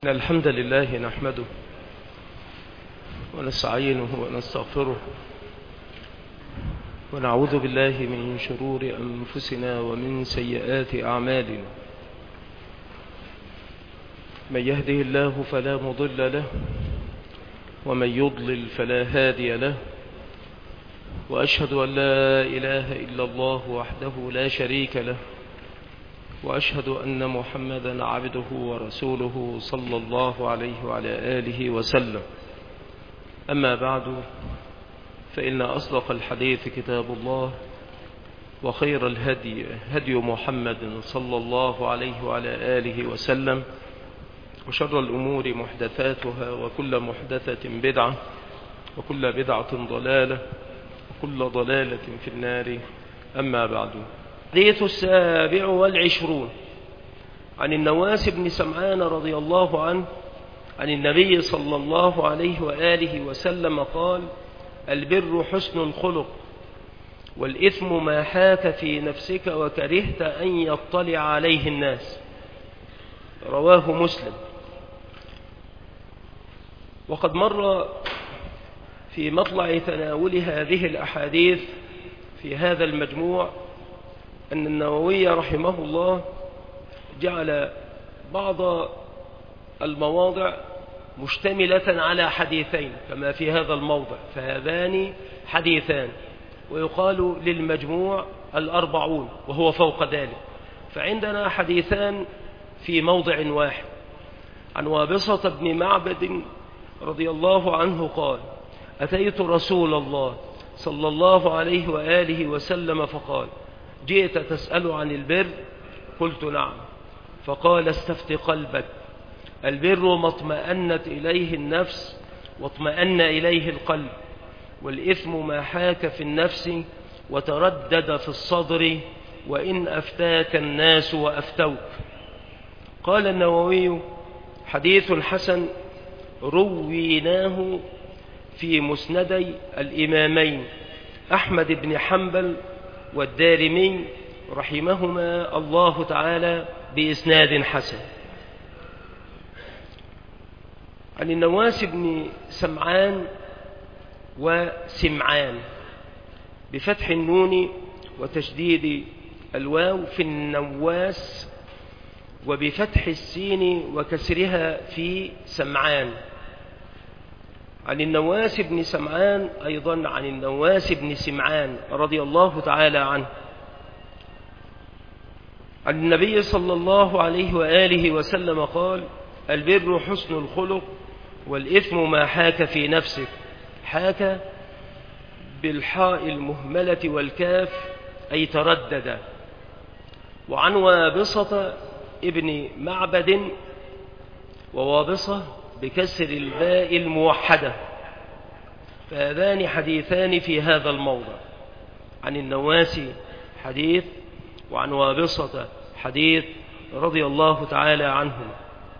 إن الحمد لله نحمده ونستعينه ونستغفره ونعوذ بالله من شرور أنفسنا ومن سيئات أعمالنا. من يهده الله فلا مضل له ومن يضلل فلا هادي له، وأشهد أن لا إله إلا الله وحده لا شريك له، وأشهد أن محمدا عبده ورسوله صلى الله عليه وعلى آله وسلم. أما بعد، فإن أصدق الحديث كتاب الله، وخير الهدي هدي محمد صلى الله عليه وعلى آله وسلم، وشر الأمور محدثاتها، وكل محدثة بدعة، وكل بدعة ضلالة، وكل ضلالة في النار. أما بعد. الحديث 27 عن النواس بن سمعان رضي الله عنه عن النبي صلى الله عليه وآله وسلم قال: البر حسن الخلق، والإثم ما حاك في نفسك وكرهت أن يطلع عليه الناس. رواه مسلم. وقد مر في مطلع تناول هذه الأحاديث في هذا المجموع أن النووي رحمه الله جعل بعض المواضع مشتملة على حديثين كما في هذا الموضع، فهذان حديثان، ويقال للمجموع 40 وهو فوق ذلك. فعندنا حديثان في موضع واحد. عن وابصة بن معبد رضي الله عنه قال: أتيت رسول الله صلى الله عليه وآله وسلم فقال: جئت تسأل عن البر؟ قلت: نعم. فقال: استفت قلبك، البر ما اطمأنت إليه النفس واطمأن إليه القلب، والإثم ما حاك في النفس وتردد في الصدر، وإن أفتاك الناس وأفتوك. قال النووي: حديث حسن رويناه في مسندي الإمامين أحمد بن حنبل والدارمي رحمهما الله تعالى بإسناد حسن. عن النواس بن سمعان وسمعان بفتح النون وتشديد الواو في النواس، وبفتح السين وكسرها في سمعان. عن النواس بن سمعان أيضا عن النواس بن سمعان رضي الله تعالى عنه عن النبي صلى الله عليه وآله وسلم قال: البر حسن الخلق، والإثم ما حاك في نفسك. حاك بالحاء المهملة والكاف أي تردد. وعن وابصة ابن معبد، ووابصة بكسر الباء الموحدة، فهذان حديثان في هذا الموضع. عن النواس حديث، وعن وابصة حديث رضي الله تعالى عنهما.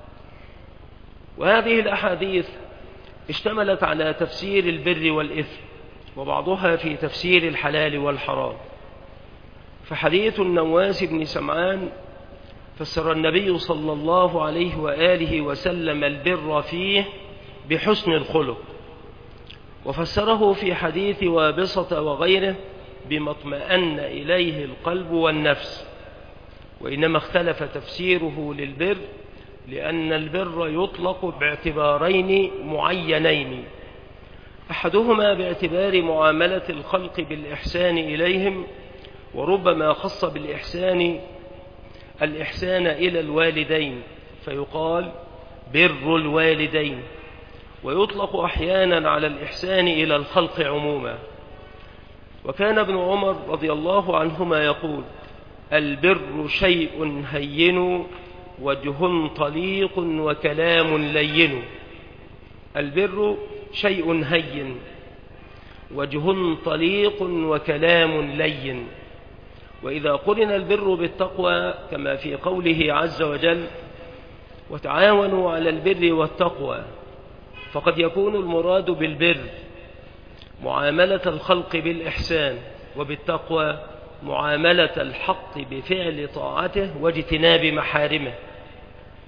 وهذه الأحاديث اشتملت على تفسير البر والإثم، وبعضها في تفسير الحلال والحرام. فحديث النواس بن سمعان فسر النبي صلى الله عليه وآله وسلم البر فيه بحسن الخلق، وفسره في حديث وابصة وغيره بما اطمأن إليه القلب والنفس. وإنما اختلف تفسيره للبر لأن البر يطلق باعتبارين معينين: أحدهما باعتبار معاملة الخلق بالإحسان إليهم، وربما خص بالإحسان الإحسان إلى الوالدين فيقال بر الوالدين، ويطلق أحيانا على الإحسان إلى الخلق عموما. وكان ابن عمر رضي الله عنهما يقول: البر شيء هين وجه طليق وكلام لين. البر شيء هين وجه طليق وكلام لين. وإذا قرن البر بالتقوى كما في قوله عز وجل: وتعاونوا على البر والتقوى، فقد يكون المراد بالبر معاملة الخلق بالإحسان، وبالتقوى معاملة الحق بفعل طاعته واجتناب محارمه.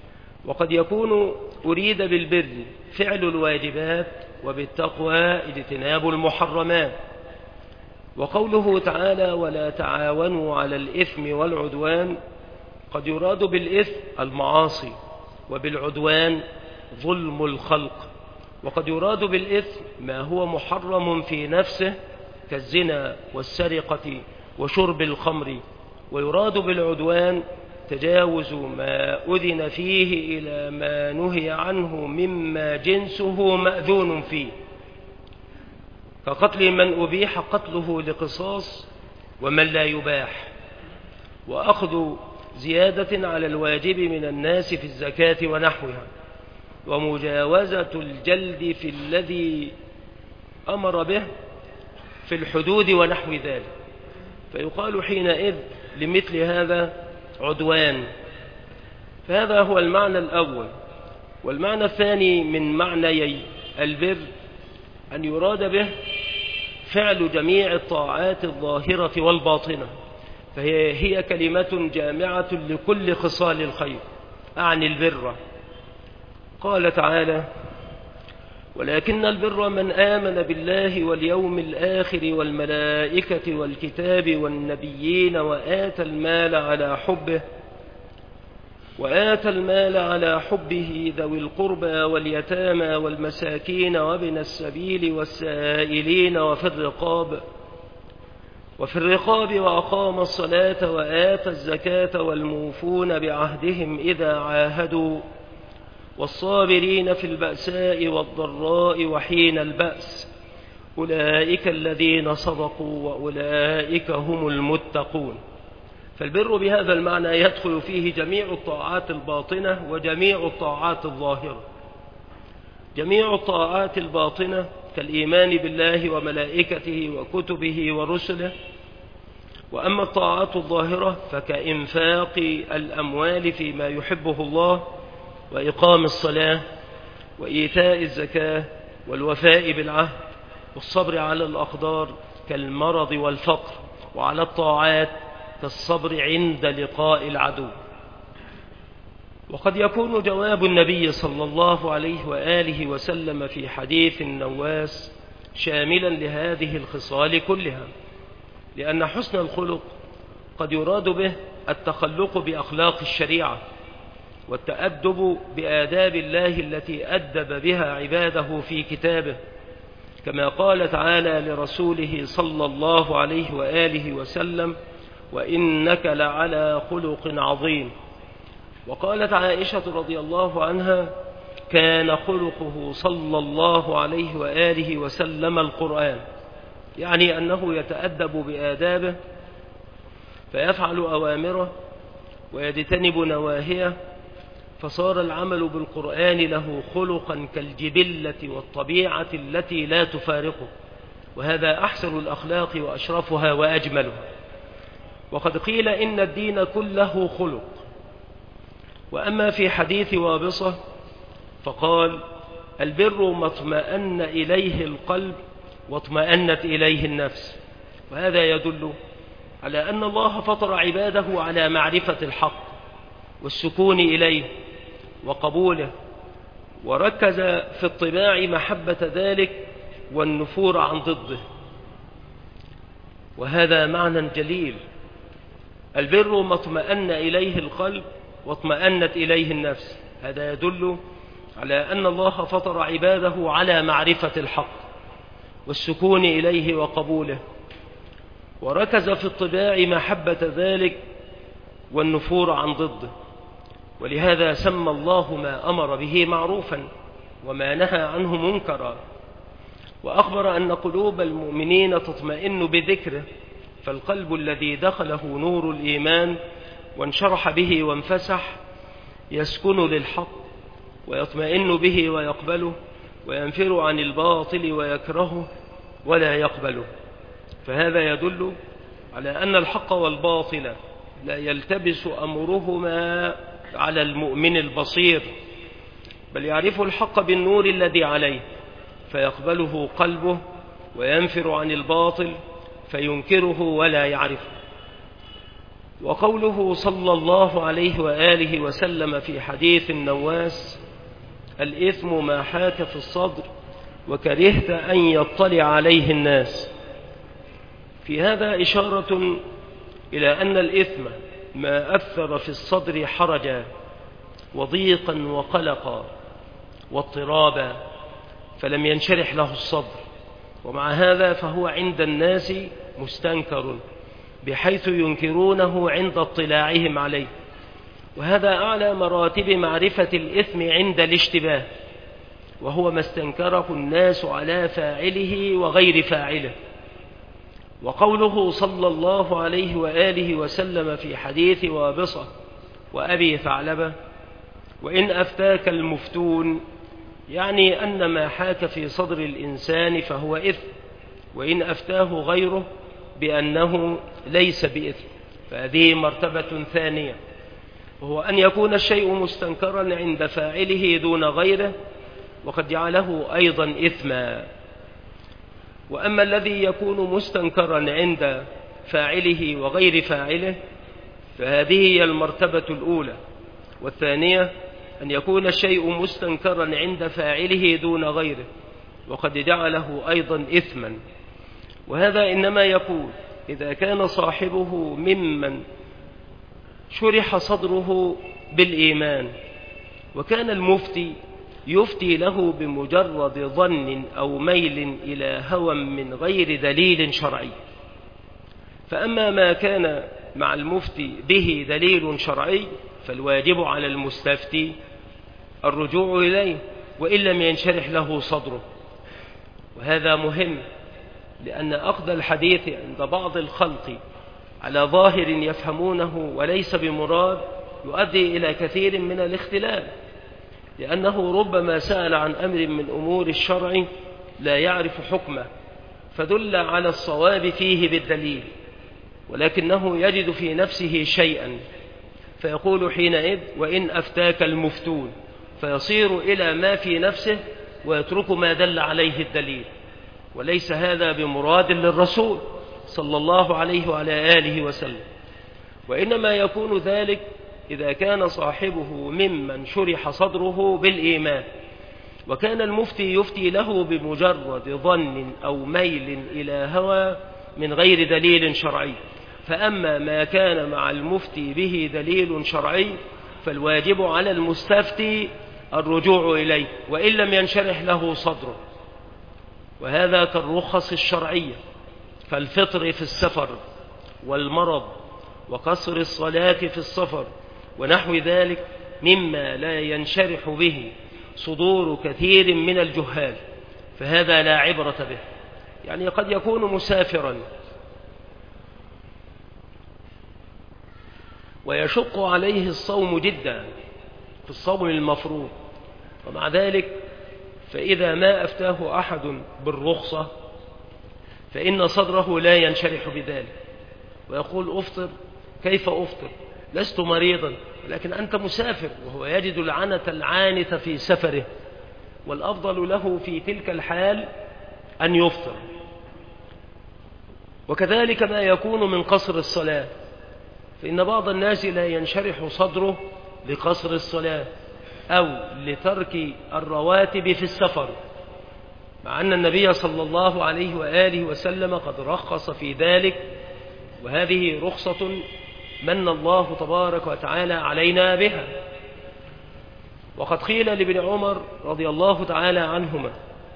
وقد يكون أريد بالبر فعل الواجبات، وبالتقوى اجتناب المحرمات. وقوله تعالى ولا تعاونوا على الإثم والعدوان، قد يراد بالإثم المعاصي، وبالعدوان ظلم الخلق. وقد يراد بالإثم ما هو محرم في نفسه كالزنا والسرقة وشرب الخمر، ويراد بالعدوان تجاوز ما أذن فيه إلى ما نهي عنه مما جنسه مأذون فيه، كقتل من أبيح قتله لقصاص ومن لا يباح، وأخذ زيادة على الواجب من الناس في الزكاة ونحوها، ومجاوزة الجلد في الذي أمر به في الحدود ونحو ذلك. فيقال حينئذ لمثل هذا عدوان. فهذا هو المعنى الأول. والمعنى الثاني من معنيي البر أن يراد به فعل جميع الطاعات الظاهرة والباطنة، فهي كلمة جامعة لكل خصال الخير، أعني البر. قال تعالى ولكن البر من آمن بالله واليوم الآخر والملائكة والكتاب والنبيين وآتى المال على حبه ذوي القربى واليتامى والمساكين وابن السبيل والسائلين وفي الرقاب وأقام الصلاة وآتى الزكاة والموفون بعهدهم إذا عاهدوا والصابرين في البأساء والضراء وحين البأس أولئك الذين صدقوا وأولئك هم المتقون. فالبر بهذا المعنى يدخل فيه جميع الطاعات الباطنة وجميع الطاعات الظاهرة. جميع الطاعات الباطنة كالإيمان بالله وملائكته وكتبه ورسله، وأما الطاعات الظاهرة فكإنفاق الأموال فيما يحبه الله، وإقام الصلاة، وإيتاء الزكاة، والوفاء بالعهد، والصبر على الأقدار كالمرض والفقر، وعلى الطاعات كالصبر عند لقاء العدو. وقد يكون جواب النبي صلى الله عليه وآله وسلم في حديث النواس شاملا لهذه الخصال كلها، لأن حسن الخلق قد يراد به التخلق بأخلاق الشريعة، والتأدب بآداب الله التي أدب بها عباده في كتابه، كما قال تعالى لرسوله صلى الله عليه وآله وسلم وإنك لعلى خلق عظيم. وقالت عائشة رضي الله عنها كان خلقه صلى الله عليه وآله وسلم القرآن، يعني أنه يتأدب بآدابه فيفعل أوامره ويجتنب نواهيه، فصار العمل بالقرآن له خلقا كالجبلة والطبيعة التي لا تفارقه، وهذا أحسن الأخلاق وأشرفها وأجملها. وقد قيل إن الدين كله خلق. وأما في حديث وابصة فقال البر ما اطمأن إليه القلب واطمأنت إليه النفس، وهذا يدل على أن الله فطر عباده على معرفة الحق والسكون إليه وقبوله، وركز في الطباع محبة ذلك والنفور عن ضده، وهذا معنى جليل. البر ما اطمأن إليه القلب واطمأنت إليه النفس، هذا يدل على أن الله فطر عباده على معرفة الحق والسكون إليه وقبوله، وركز في الطباع محبة ذلك والنفور عن ضده، ولهذا سمى الله ما أمر به معروفا وما نهى عنه منكرا، وأخبر أن قلوب المؤمنين تطمئن بذكره، فالقلب الذي دخله نور الإيمان وانشرح به وانفسح يسكن للحق ويطمئن به ويقبله، وينفر عن الباطل ويكرهه ولا يقبله. فهذا يدل على أن الحق والباطل لا يلتبس أمرهما على المؤمن البصير، بل يعرف الحق بالنور الذي عليه فيقبله قلبه، وينفر عن الباطل فينكره ولا يعرفه. وقوله صلى الله عليه وآله وسلم في حديث النواس: الإثم ما حاك في الصدر وكرهت أن يطلع عليه الناس. في هذا إشارة إلى أن الإثم ما أثر في الصدر حرجا وضيقا وقلقا واضطرابا، فلم ينشرح له الصدر، ومع هذا فهو عند الناس مستنكر بحيث ينكرونه عند اطلاعهم عليه، وهذا أعلى مراتب معرفة الإثم عند الاشتباه، وهو ما استنكره الناس على فاعله وغير فاعله. وقوله صلى الله عليه وآله وسلم في حديث وابصة وأبي ثعلبة: وإن أفتاك المفتون، يعني أن ما حاك في صدر الإنسان فهو إثم، وإن أفتاه غيره بأنه ليس بإثم، فهذه مرتبة ثانية، وهو أن يكون الشيء مستنكرا عند فاعله دون غيره، وقد جعله أيضا إثما. وأما الذي يكون مستنكرا عند فاعله وغير فاعله فهذه هي المرتبة الأولى. والثانية أن يكون الشيء مستنكرا عند فاعله دون غيره، وقد جعله أيضا إثما. وهذا إنما يكون إذا كان صاحبه ممن شرح صدره بالإيمان، وكان المفتي يفتي له بمجرد ظن أو ميل إلى هوى من غير دليل شرعي. فأما ما كان مع المفتي به دليل شرعي فالواجب على المستفتي الرجوع إليه وإن لم ينشرح له صدره. وهذا مهم، لأن أخذ الحديث عند بعض الخلق على ظاهر يفهمونه وليس بمراد يؤدي إلى كثير من الاختلال، لأنه ربما سأل عن أمر من أمور الشرع لا يعرف حكمه فدل على الصواب فيه بالدليل، ولكنه يجد في نفسه شيئا فيقول حينئذ: وإن أفتاك المفتون، فيصير إلى ما في نفسه ويترك ما دل عليه الدليل، وليس هذا بمراد للرسول صلى الله عليه وعلى آله وسلم. وإنما يكون ذلك إذا كان صاحبه ممن شرح صدره بالإيمان، وكان المفتي يفتي له بمجرد ظن أو ميل إلى هوى من غير دليل شرعي. فأما ما كان مع المفتي به دليل شرعي فالواجب على المستفتي الرجوع إليه وإن لم ينشرح له صدره، وهذا كالرخص الشرعية كالفطر في السفر والمرض وقصر الصلاة في السفر ونحو ذلك مما لا ينشرح به صدور كثير من الجهال، فهذا لا عبرة به. يعني قد يكون مسافرا ويشق عليه الصوم جدا في الصوم المفروض، ومع ذلك فإذا ما أفتاه أحد بالرخصة فإن صدره لا ينشرح بذلك ويقول: أفطر. كيف أفطر؟ لست مريضا، لكن أنت مسافر، وهو يجد العنة العانة في سفره، والأفضل له في تلك الحال أن يفطر. وكذلك ما يكون من قصر الصلاة، فإن بعض الناس لا ينشرح صدره لقصر الصلاة أو لترك الرواتب في السفر، مع أن النبي صلى الله عليه وآله وسلم قد رخص في ذلك، وهذه رخصة من الله تبارك وتعالى علينا بها. وقد قيل لابن عمر رضي الله تعالى عنهما،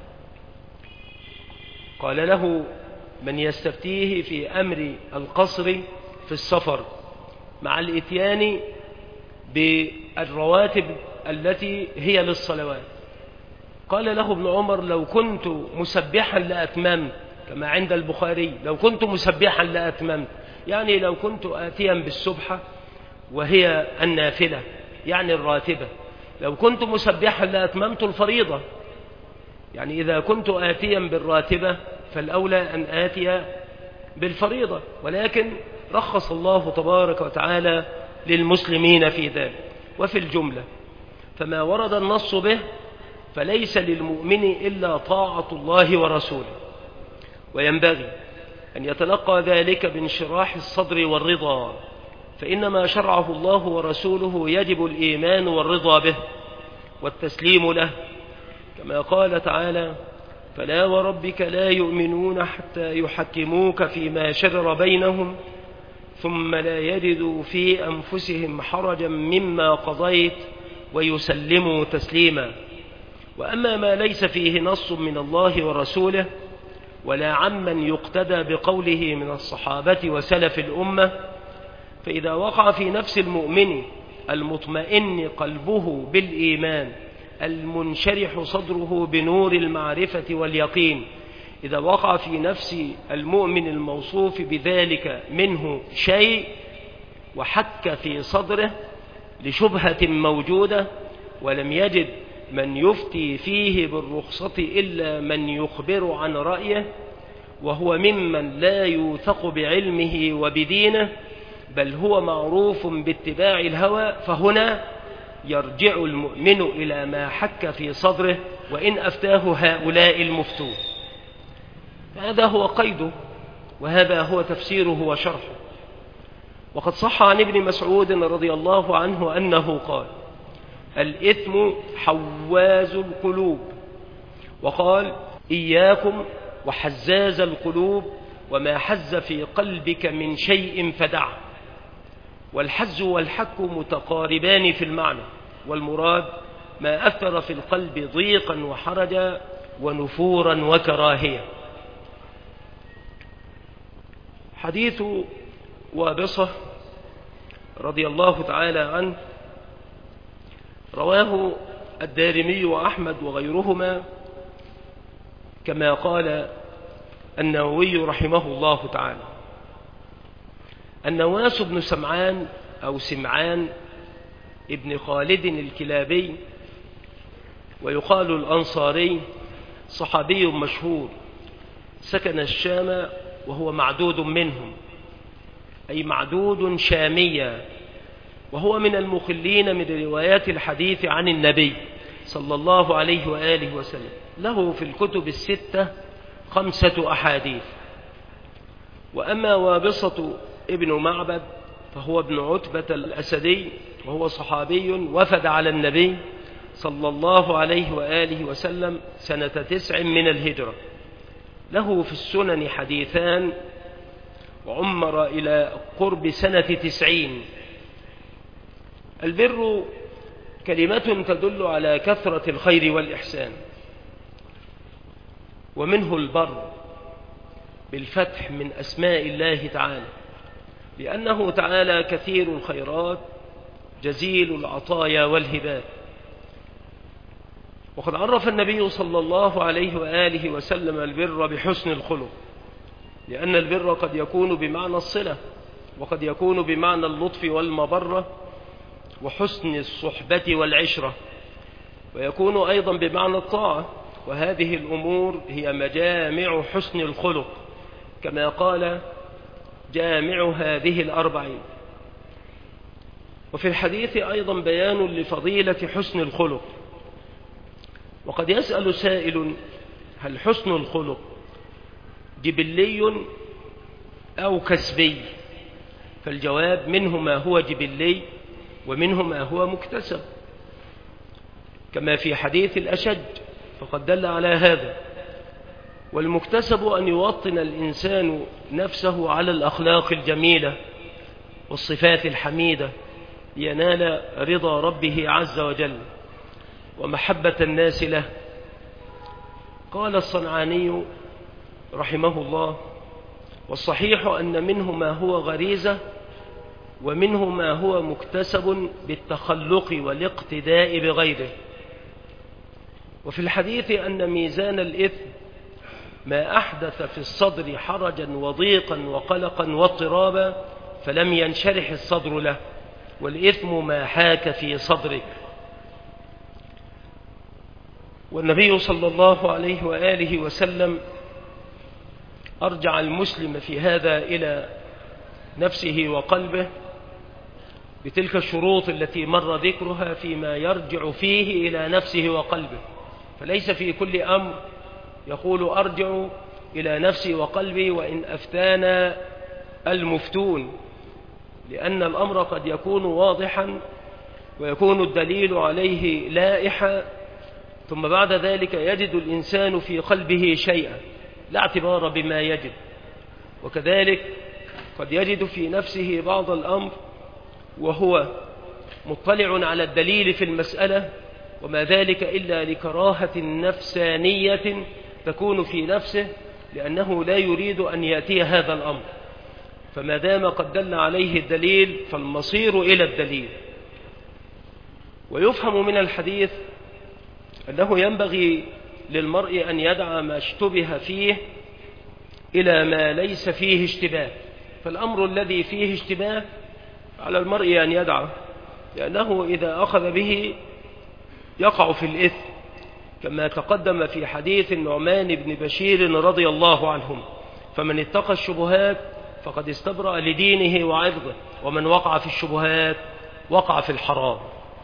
قال له من يستفتيه في أمر القصر في السفر مع الإتيان بالرواتب التي هي للصلوات، قال له ابن عمر: لو كنت مسبحا لأتممت، كما عند البخاري: لو كنت مسبحا لأتممت، يعني لو كنت آتيا بالسبحة وهي النافلة يعني الراتبة، لو كنت مسبحا لأتممت الفريضة. يعني إذا كنت آتيا بالراتبة فالأولى أن آتي بالفريضة، ولكن رخص الله تبارك وتعالى للمسلمين في ذلك. وفي الجملة فما ورد النص به فليس للمؤمن إلا طاعة الله ورسوله، وينبغي أن يتلقى ذلك بانشراح الصدر والرضا، فإنما شرعه الله ورسوله يجب الإيمان والرضا به والتسليم له، كما قال تعالى: فلا وربك لا يؤمنون حتى يحكموك فيما شجر بينهم ثم لا يجدوا في أنفسهم حرجا مما قضيت ويسلموا تسليما. وأما ما ليس فيه نص من الله ورسوله ولا عمن يقتدى بقوله من الصحابة وسلف الأمة، فإذا وقع في نفس المؤمن المطمئن قلبه بالإيمان المنشرح صدره بنور المعرفة واليقين، إذا وقع في نفس المؤمن الموصوف بذلك منه شيء وحك في صدره لشبهة موجودة ولم يجد من يفتي فيه بالرخصة إلا من يخبر عن رأيه، وهو ممن لا يوثق بعلمه وبدينه بل هو معروف باتباع الهوى، فهنا يرجع المؤمن إلى ما حك في صدره وإن أفتاه هؤلاء المفتون. هذا هو قيده، وهذا هو تفسيره وشرحه. وقد صح عن ابن مسعود رضي الله عنه أنه قال: الإثم حواز القلوب، وقال: إياكم وحزاز القلوب، وما حز في قلبك من شيء فدعه. والحز والحك متقاربان في المعنى، والمراد ما أثر في القلب ضيقا وحرجا ونفورا وكراهية. حديث وابصة رضي الله تعالى عنه رواه الدارمي وأحمد وغيرهما، كما قال النووي رحمه الله تعالى: النواس بن سمعان أو سمعان ابن خالد الكلابي، ويقال الأنصاري، صحابي مشهور سكن الشام وهو معدود منهم، أي معدود شاميا، وهو من المخلين من روايات الحديث عن النبي صلى الله عليه وآله وسلم. له في الكتب الستة 5 أحاديث. وأما وابصة ابن معبد فهو ابن عتبة الأسدي، وهو صحابي وفد على النبي صلى الله عليه وآله وسلم سنة 9 من الهجرة. له في السنن حديثان، وعمر إلى قرب سنة 90. البر كلمة تدل على كثرة الخير والإحسان، ومنه البر بالفتح من أسماء الله تعالى، لأنه تعالى كثير الخيرات جزيل العطايا والهبات. وقد عرف النبي صلى الله عليه وآله وسلم البر بحسن الخلق، لأن البر قد يكون بمعنى الصلة، وقد يكون بمعنى اللطف والمبرة وحسن الصحبة والعشرة، ويكون أيضا بمعنى الطاعة، وهذه الأمور هي مجامع حسن الخلق، كما قال: جامع هذه الأربعين. وفي الحديث أيضا بيان لفضيلة حسن الخلق. وقد يسأل سائل: هل حسن الخلق جبلي أو كسبي؟ فالجواب: منه ما هو جبلي ومنه ما هو مكتسب، كما في حديث الأشج فقد دل على هذا. والمكتسب أن يوطن الإنسان نفسه على الأخلاق الجميلة والصفات الحميدة لينال رضا ربه عز وجل ومحبة الناس له. قال الصنعاني رحمه الله: والصحيح أن منه ما هو غريزة ومنه ما هو مكتسب بالتخلق والاقتداء بغيره. وفي الحديث أن ميزان الإثم ما أحدث في الصدر حرجا وضيقا وقلقا واضطرابا فلم ينشرح الصدر له، والإثم ما حاك في صدرك. والنبي صلى الله عليه وآله وسلم أرجع المسلم في هذا إلى نفسه وقلبه بتلك الشروط التي مر ذكرها فيما يرجع فيه إلى نفسه وقلبه، فليس في كل أمر يقول أرجع إلى نفسي وقلبي وإن أفتانا المفتون، لأن الأمر قد يكون واضحا ويكون الدليل عليه لائحا، ثم بعد ذلك يجد الإنسان في قلبه شيئا لا اعتبار بما يجد، وكذلك قد يجد في نفسه بعض الأمر وهو مطلع على الدليل في المسألة، وما ذلك إلا لكراهة نفسانية تكون في نفسه، لأنه لا يريد أن يأتي هذا الأمر. فما دام قد دل عليه الدليل فالمصير إلى الدليل. ويفهم من الحديث أنه ينبغي للمرء أن يدع ما اشتبه فيه إلى ما ليس فيه اشتباه، فالأمر الذي فيه اشتباه على المرء أن يدعه، لأنه إذا أخذ به يقع في الإثم، كما تقدم في حديث النعمان بن بشير رضي الله عنهم: فمن اتقى الشبهات فقد استبرأ لدينه وعرضه، ومن وقع في الشبهات وقع في الحرام.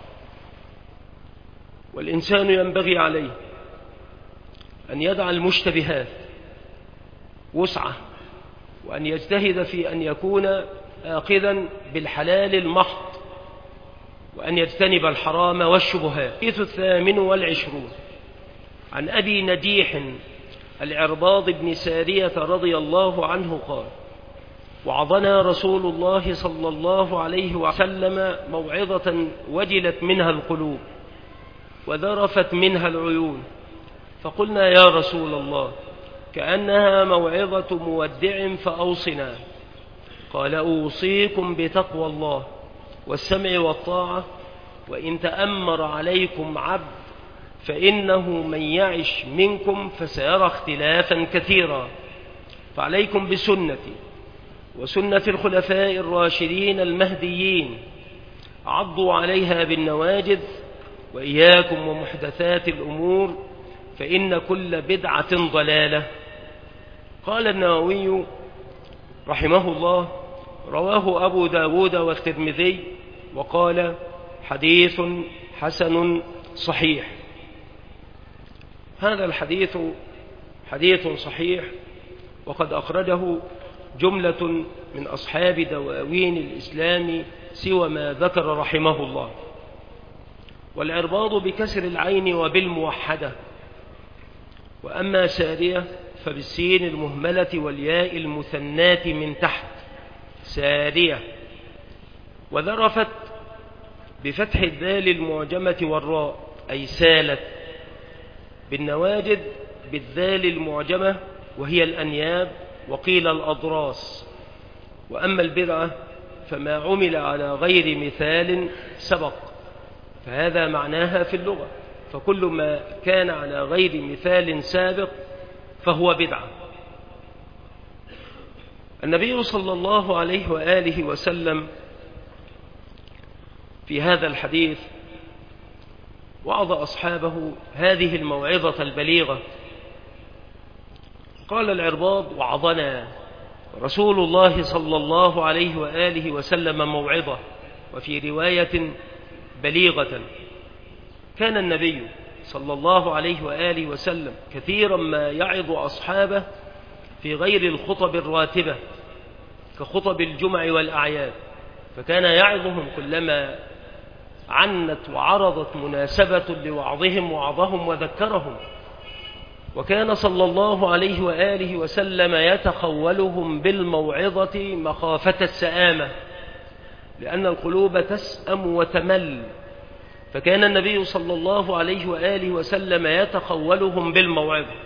والإنسان ينبغي عليه أن يدع المشتبهات وسعة، وأن يجتهد في أن يكون آخذا بالحلال المحض، وأن يجتنب الحرام والشبهات. الحديث 28 عن أبي نجيح العرباض بن سارية رضي الله عنه قال: وعظنا رسول الله صلى الله عليه وسلم موعظة وجلت منها القلوب وذرفت منها العيون، فقلنا: يا رسول الله، كأنها موعظة مودع فأوصنا. قال: أوصيكم بتقوى الله والسمع والطاعة، وإن تأمر عليكم عبد فإنه من يعش منكم فسيرى اختلافا كثيرا، فعليكم بسنتي وسنة الخلفاء الراشدين المهديين، عضوا عليها بالنواجذ، وإياكم ومحدثات الأمور، فإن كل بدعة ضلالة. قال النووي رحمه الله: رواه أبو داود والترمذي، وقال: حديث حسن صحيح. هذا الحديث حديث صحيح، وقد أخرجه جملة من أصحاب دواوين الإسلام سوى ما ذكر رحمه الله. والعرباض بكسر العين وبالموحدة، وأما سارية فبالسين المهملة والياء المثنات من تحت، سارية. وذرفت بفتح الذال المعجمة والراء، أي سالت، بالنواجد بالذال المعجمة وهي الأنياب، وقيل الأضراس. وأما البدعة فما عمل على غير مثال سبق، فهذا معناها في اللغة، فكل ما كان على غير مثال سابق فهو بدعة. النبي صلى الله عليه وآله وسلم في هذا الحديث وعظ أصحابه هذه الموعظة البليغة. قال العرباض: وعظنا رسول الله صلى الله عليه وآله وسلم موعظة، وفي رواية بليغة. كان النبي صلى الله عليه وآله وسلم كثيرا ما يعظ أصحابه في غير الخطب الراتبة كخطب الجمع والأعياد، فكان يعظهم كلما عنت وعرضت مناسبة لوعظهم وعظهم وذكرهم. وكان صلى الله عليه وآله وسلم يتخولهم بالموعظة مخافة السآمة، لأن القلوب تسأم وتمل، فكان النبي صلى الله عليه وآله وسلم يتخولهم بالموعظة،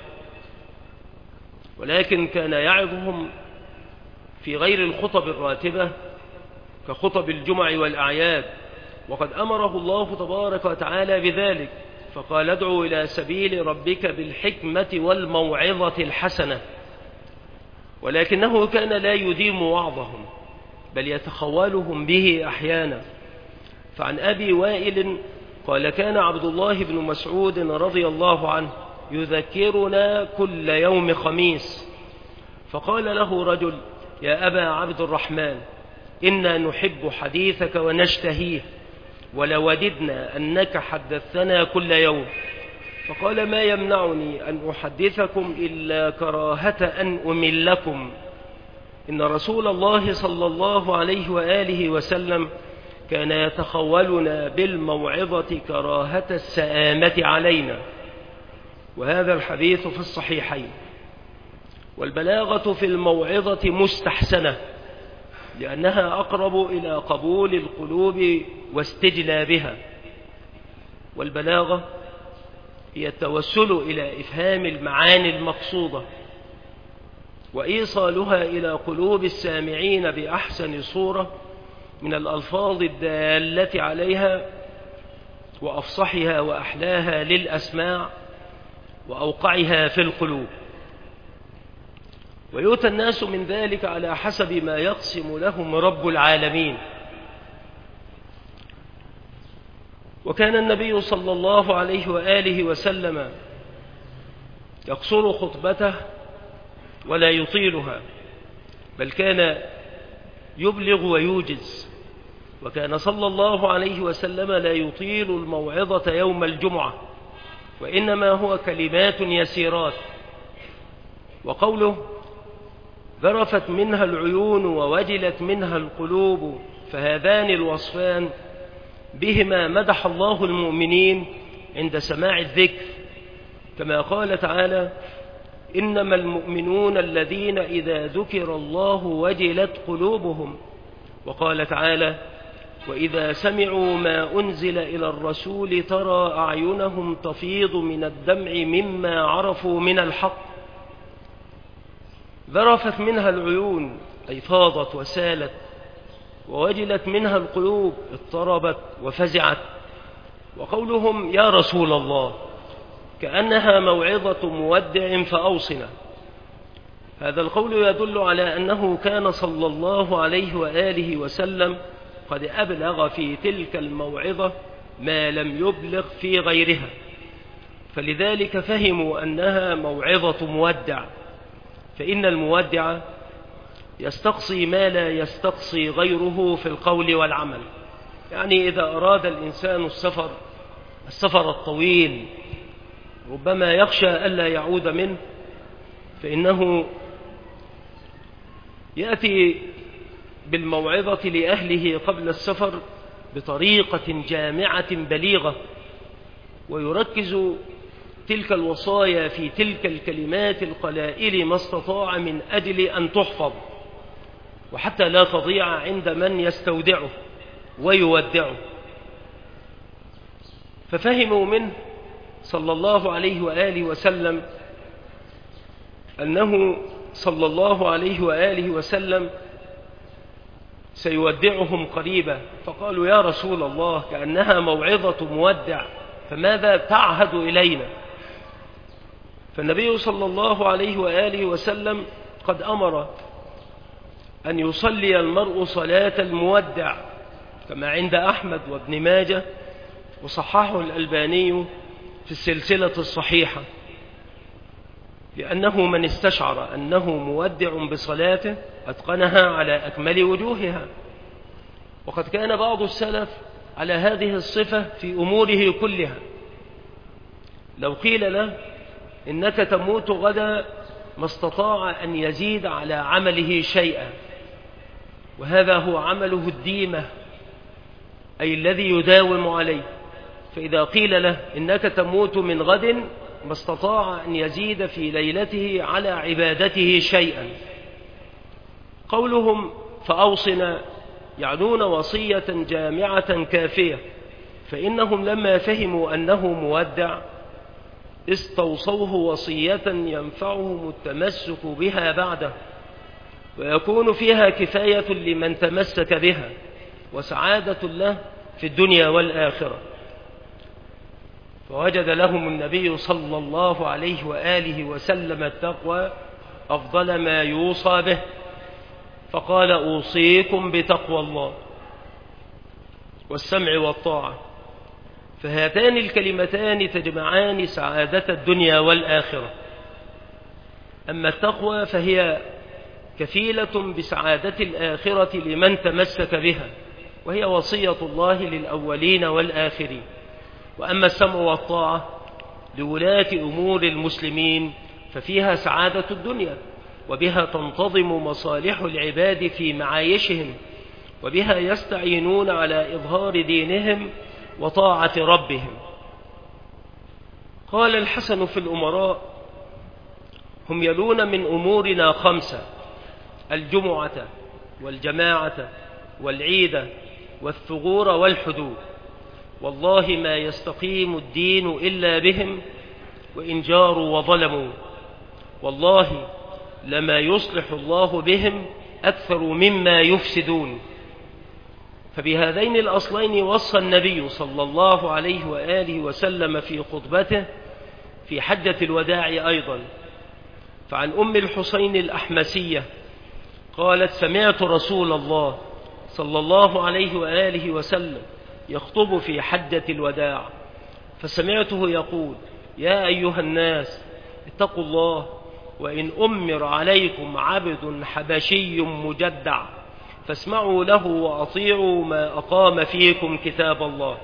ولكن كان يعظهم في غير الخطب الراتبة كخطب الجمع والأعياد، وقد أمره الله تبارك وتعالى بذلك، فقال: ادعوا إلى سبيل ربك بالحكمة والموعظة الحسنة. ولكنه كان لا يديم وعظهم، بل يتخولهم به أحيانا. فعن أبي وائل قال: كان عبد الله بن مسعود رضي الله عنه يذكرنا كل يوم خميس، فقال له رجل: يا أبا عبد الرحمن، إنا نحب حديثك ونشتهيه، ولوددنا أنك حدثنا كل يوم. فقال: ما يمنعني أن أحدثكم إلا كراهة أن أملكم. إن رسول الله صلى الله عليه وآله وسلم كان يتخولنا بالموعظة كراهة السآمة علينا، وهذا الحديث في الصحيحين. والبلاغة في الموعظة مستحسنة لأنها أقرب إلى قبول القلوب واستجلابها. والبلاغة هي التوسل إلى إفهام المعاني المقصودة وإيصالها إلى قلوب السامعين بأحسن صورة من الألفاظ الدالة عليها، وأفصحها وأحلاها للأسماع وأوقعها في القلوب. ويؤتى الناس من ذلك على حسب ما يقسم لهم رب العالمين. وكان النبي صلى الله عليه وآله وسلم يقصر خطبته ولا يطيلها، بل كان يبلغ ويوجز. وكان صلى الله عليه وسلم لا يطيل الموعظة يوم الجمعة، وإنما هو كلمات يسيرات. وقوله ذرفت منها العيون ووجلت منها القلوب، فهذان الوصفان بهما مدح الله المؤمنين عند سماع الذكر، كما قال تعالى إنما المؤمنون الذين إذا ذكر الله وجلت قلوبهم. وقال تعالى وإذا سمعوا ما أنزل إلى الرسول ترى أعينهم تفيض من الدمع مما عرفوا من الحق. ذرفت منها العيون أي فاضت وسالت، ووجلت منها القلوب اضطربت وفزعت. وقولهم يا رسول الله كأنها موعظة مودع فأوصنا. هذا القول يدل على أنه كان صلى الله عليه وآله وسلم قد أبلغ في تلك الموعظة ما لم يبلغ في غيرها، فلذلك فهموا أنها موعظة مودع. فإن المودع يستقصي ما لا يستقصي غيره في القول والعمل. يعني إذا أراد الإنسان السفر الطويل ربما يخشى ألا يعود منه، فإنه يأتي بالموعظة لأهله قبل السفر بطريقة جامعة بليغة، ويركز تلك الوصايا في تلك الكلمات القلائل ما استطاع من أجل أن تحفظ، وحتى لا تضيع عند من يستودعه ويودعه. ففهموا منه صلى الله عليه وآله وسلم أنه صلى الله عليه وآله وسلم سيودعهم قريبا، فقالوا يا رسول الله كأنها موعظة مودع، فماذا تعهد إلينا؟ فالنبي صلى الله عليه وآله وسلم قد أمر أن يصلي المرء صلاة المودع، كما عند أحمد وابن ماجه، وصححه الألباني في السلسلة الصحيحة، لأنه من استشعر أنه مودع بصلاته أتقنها على أكمل وجوهها. وقد كان بعض السلف على هذه الصفة في أموره كلها. لو قيل له إنك تموت غدا ما استطاع أن يزيد على عمله شيئا، وهذا هو عمله الديمة أي الذي يداوم عليه. فإذا قيل له إنك تموت من غد ما استطاع أن يزيد في ليلته على عبادته شيئا. قولهم فأوصنا يعنون وصية جامعة كافية، فإنهم لما فهموا أنه مودع استوصوه وصية ينفعهم التمسك بها بعده، ويكون فيها كفاية لمن تمسك بها وسعادة له في الدنيا والآخرة. فوجد لهم النبي صلى الله عليه وآله وسلم التقوى أفضل ما يوصى به، فقال أوصيكم بتقوى الله والسمع والطاعة. فهاتان الكلمتان تجمعان سعادة الدنيا والآخرة. أما التقوى فهي كفيلة بسعادة الآخرة لمن تمسك بها، وهي وصية الله للأولين والآخرين. وأما السمع والطاعة لولاة أمور المسلمين ففيها سعادة الدنيا، وبها تنتظم مصالح العباد في معايشهم، وبها يستعينون على إظهار دينهم وطاعة ربهم. قال الحسن في الأمراء: هم يلون من أمورنا 5: الجمعة والجماعة والعيد والثغور والحدود، والله ما يستقيم الدين إلا بهم، وإن جاروا وظلموا، والله لما يصلح الله بهم أكثر مما يفسدون. فبهذين الأصلين وصى النبي صلى الله عليه وآله وسلم في خطبته في حجة الوداع أيضا. فعن أم الحسين الأحمسية قالت: سمعت رسول الله صلى الله عليه وآله وسلم يخطب في حجة الوداع، فسمعته يقول: يا أيها الناس اتقوا الله، وإن أمر عليكم عبد حبشي مجدع فاسمعوا له وأطيعوا ما أقام فيكم كتاب الله.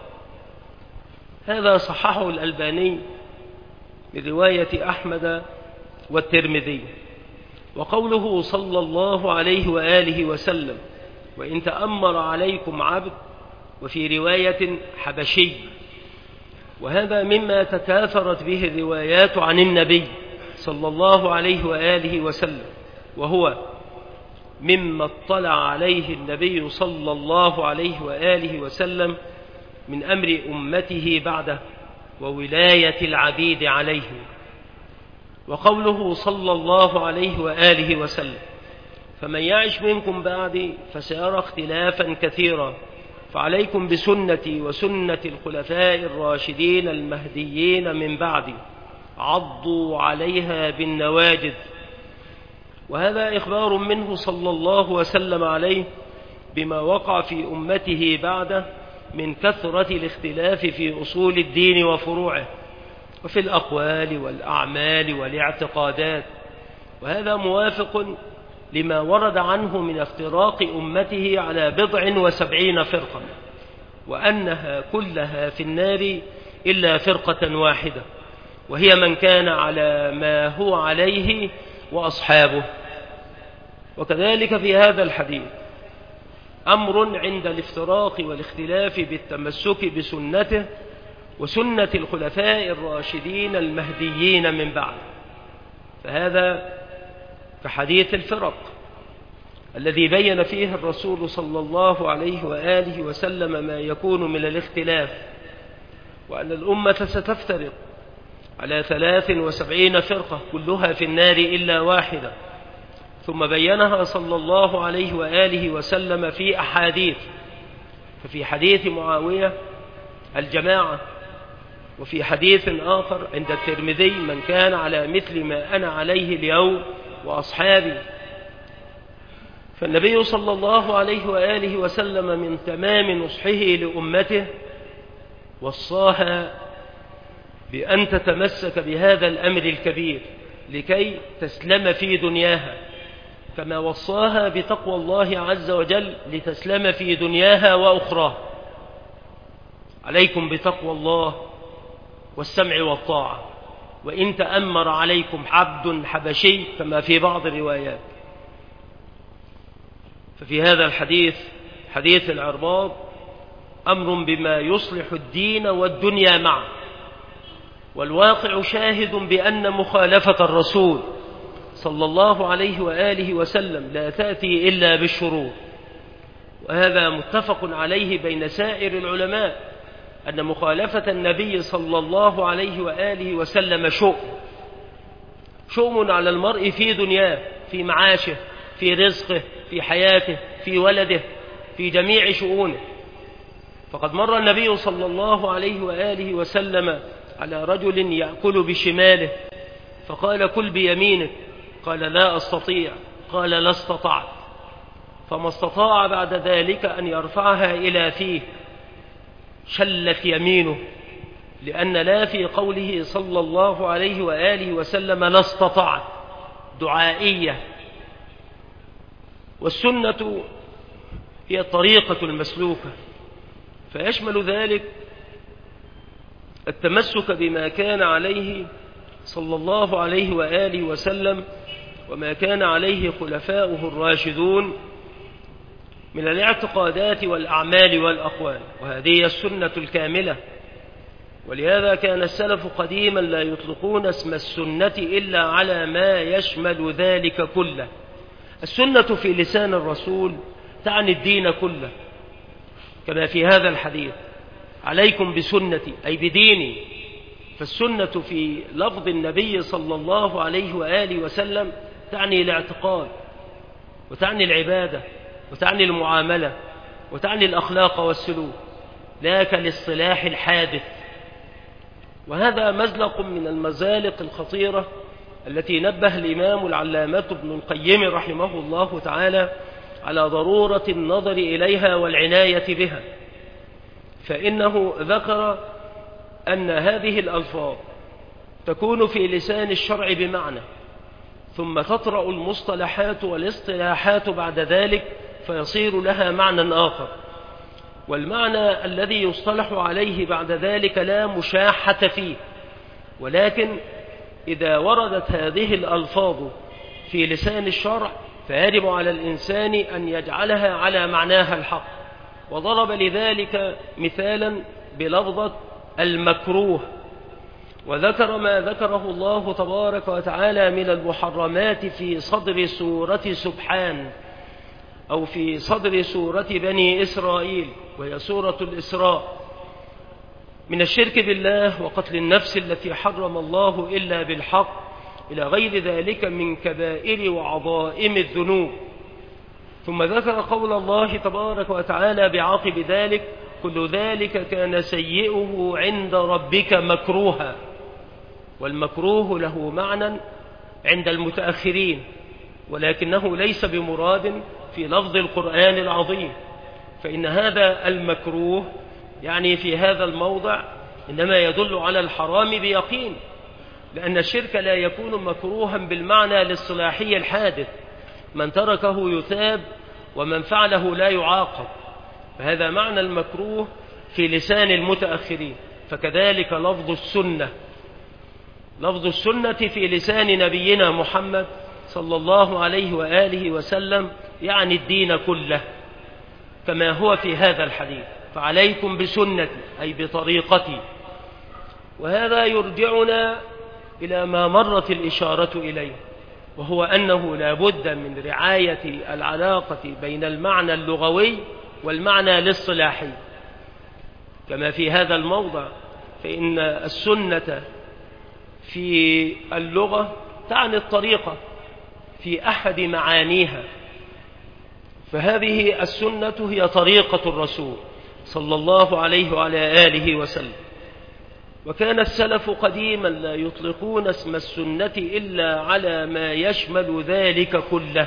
هذا صححه الألباني من رواية أحمد والترمذي. وقوله صلى الله عليه وآله وسلم: وإن تأمر عليكم عبد، وفي رواية حبشي، وهذا مما تكاثرت به الروايات عن النبي صلى الله عليه وآله وسلم، وهو مما اطلع عليه النبي صلى الله عليه وآله وسلم من أمر أمته بعده وولاية العبيد عليهم. وقوله صلى الله عليه وآله وسلم: فمن يعش منكم بعدي فسيرى اختلافا كثيرا، فعليكم بسنتي وسنة الخلفاء الراشدين المهديين من بعدي، عضوا عليها بالنواجذ. وهذا إخبار منه صلى الله وسلم عليه بما وقع في أمته بعده من كثرة الاختلاف في أصول الدين وفروعه، وفي الأقوال والأعمال والاعتقادات. وهذا موافق لما ورد عنه من افتراق أمته على 70 فرقة، وأنها كلها في النار إلا فرقة واحدة، وهي من كان على ما هو عليه وأصحابه. وكذلك في هذا الحديث أمر عند الافتراق والاختلاف بالتمسك بسنته وسنة الخلفاء الراشدين المهديين من بعد. فهذا كحديث الفرق الذي بين فيه الرسول صلى الله عليه وآله وسلم ما يكون من الاختلاف، وأن الأمة ستفترق على 73 فرقة كلها في النار إلا واحدة، ثم بينها صلى الله عليه وآله وسلم في أحاديث. ففي حديث معاوية الجماعة، وفي حديث آخر عند الترمذي: من كان على مثل ما أنا عليه اليوم وأصحابي. فالنبي صلى الله عليه وآله وسلم من تمام نصحه لأمته وصاها بأن تتمسك بهذا الأمر الكبير لكي تسلم في دنياها، كما وصاها بتقوى الله عز وجل لتسلم في دنياها وأخراها. عليكم بتقوى الله والسمع والطاعة، وإن تأمر عليكم عبد حبشي كما في بعض الروايات. ففي هذا الحديث، حديث العرباض، أمر بما يصلح الدين والدنيا معا، والواقع شاهد بأن مخالفة الرسول صلى الله عليه وآله وسلم لا تأتي إلا بالشرور. وهذا متفق عليه بين سائر العلماء أن مخالفة النبي صلى الله عليه وآله وسلم شؤم على المرء في دنياه، في معاشه، في رزقه، في حياته، في ولده، في جميع شؤونه. فقد مر النبي صلى الله عليه وآله وسلم على رجل يأكل بشماله، فقال: كل بيمينك. قال: لا أستطيع. قال: لا استطعت. فما استطاع بعد ذلك أن يرفعها إلى فيه، شلت يمينه، لأن لا في قوله صلى الله عليه وآله وسلم لا استطعت دعائية. والسنة هي الطريقة المسلوكة، فيشمل ذلك التمسك بما كان عليه صلى الله عليه وآله وسلم وما كان عليه خلفاؤه الراشدون من الاعتقادات والأعمال والأقوال، وهذه هي السنة الكاملة. ولهذا كان السلف قديما لا يطلقون اسم السنة إلا على ما يشمل ذلك كله. السنة في لسان الرسول تعني الدين كله، كما في هذا الحديث: عليكم بسنتي، أي بديني. فالسنة في لفظ النبي صلى الله عليه وآله وسلم تعني الاعتقاد، وتعني العبادة، وتعني المعاملة، وتعني الأخلاق والسلوك، لا كالاصطلاح الحادث. وهذا مزلق من المزالق الخطيرة التي نبه الإمام العلامة ابن القيم رحمه الله تعالى على ضرورة النظر إليها والعناية بها. فإنه ذكر أن هذه الألفاظ تكون في لسان الشرع بمعنى، ثم تطرأ المصطلحات والاصطلاحات بعد ذلك فيصير لها معنى آخر، والمعنى الذي يصطلح عليه بعد ذلك لا مشاحة فيه. ولكن إذا وردت هذه الألفاظ في لسان الشرع فيجب على الإنسان أن يجعلها على معناها الحق. وضرب لذلك مثالا بلفظة المكروه، وذكر ما ذكره الله تبارك وتعالى من المحرمات في صدر سورة سبحان، أو في صدر سورة بني إسرائيل، وهي سورة الإسراء، من الشرك بالله وقتل النفس التي حرم الله إلا بالحق، إلى غير ذلك من كبائر وعظائم الذنوب. ثم ذكر قول الله تبارك وتعالى بعقب ذلك: كل ذلك كان سيئه عند ربك مكروها. والمكروه له معنى عند المتأخرين، ولكنه ليس بمراد في لفظ القرآن العظيم، فإن هذا المكروه يعني في هذا الموضع إنما يدل على الحرام بيقين، لأن الشرك لا يكون مكروها بالمعنى الاصطلاحي الحادث: من تركه يثاب ومن فعله لا يعاقب. فهذا معنى المكروه في لسان المتأخرين. فكذلك لفظ السنة، لفظ السنة في لسان نبينا محمد صلى الله عليه وآله وسلم يعني الدين كله، كما هو في هذا الحديث: فعليكم بسنتي، أي بطريقتي. وهذا يرجعنا إلى ما مرت الإشارة إليه، وهو أنه لا بد من رعاية العلاقة بين المعنى اللغوي والمعنى الاصطلاحي. كما في هذا الموضع، فإن السنة في اللغة تعني الطريقة في أحد معانيها، فهذه السنة هي طريقة الرسول صلى الله عليه وعلى آله وسلم. وكان السلف قديما لا يطلقون اسم السنة إلا على ما يشمل ذلك كله.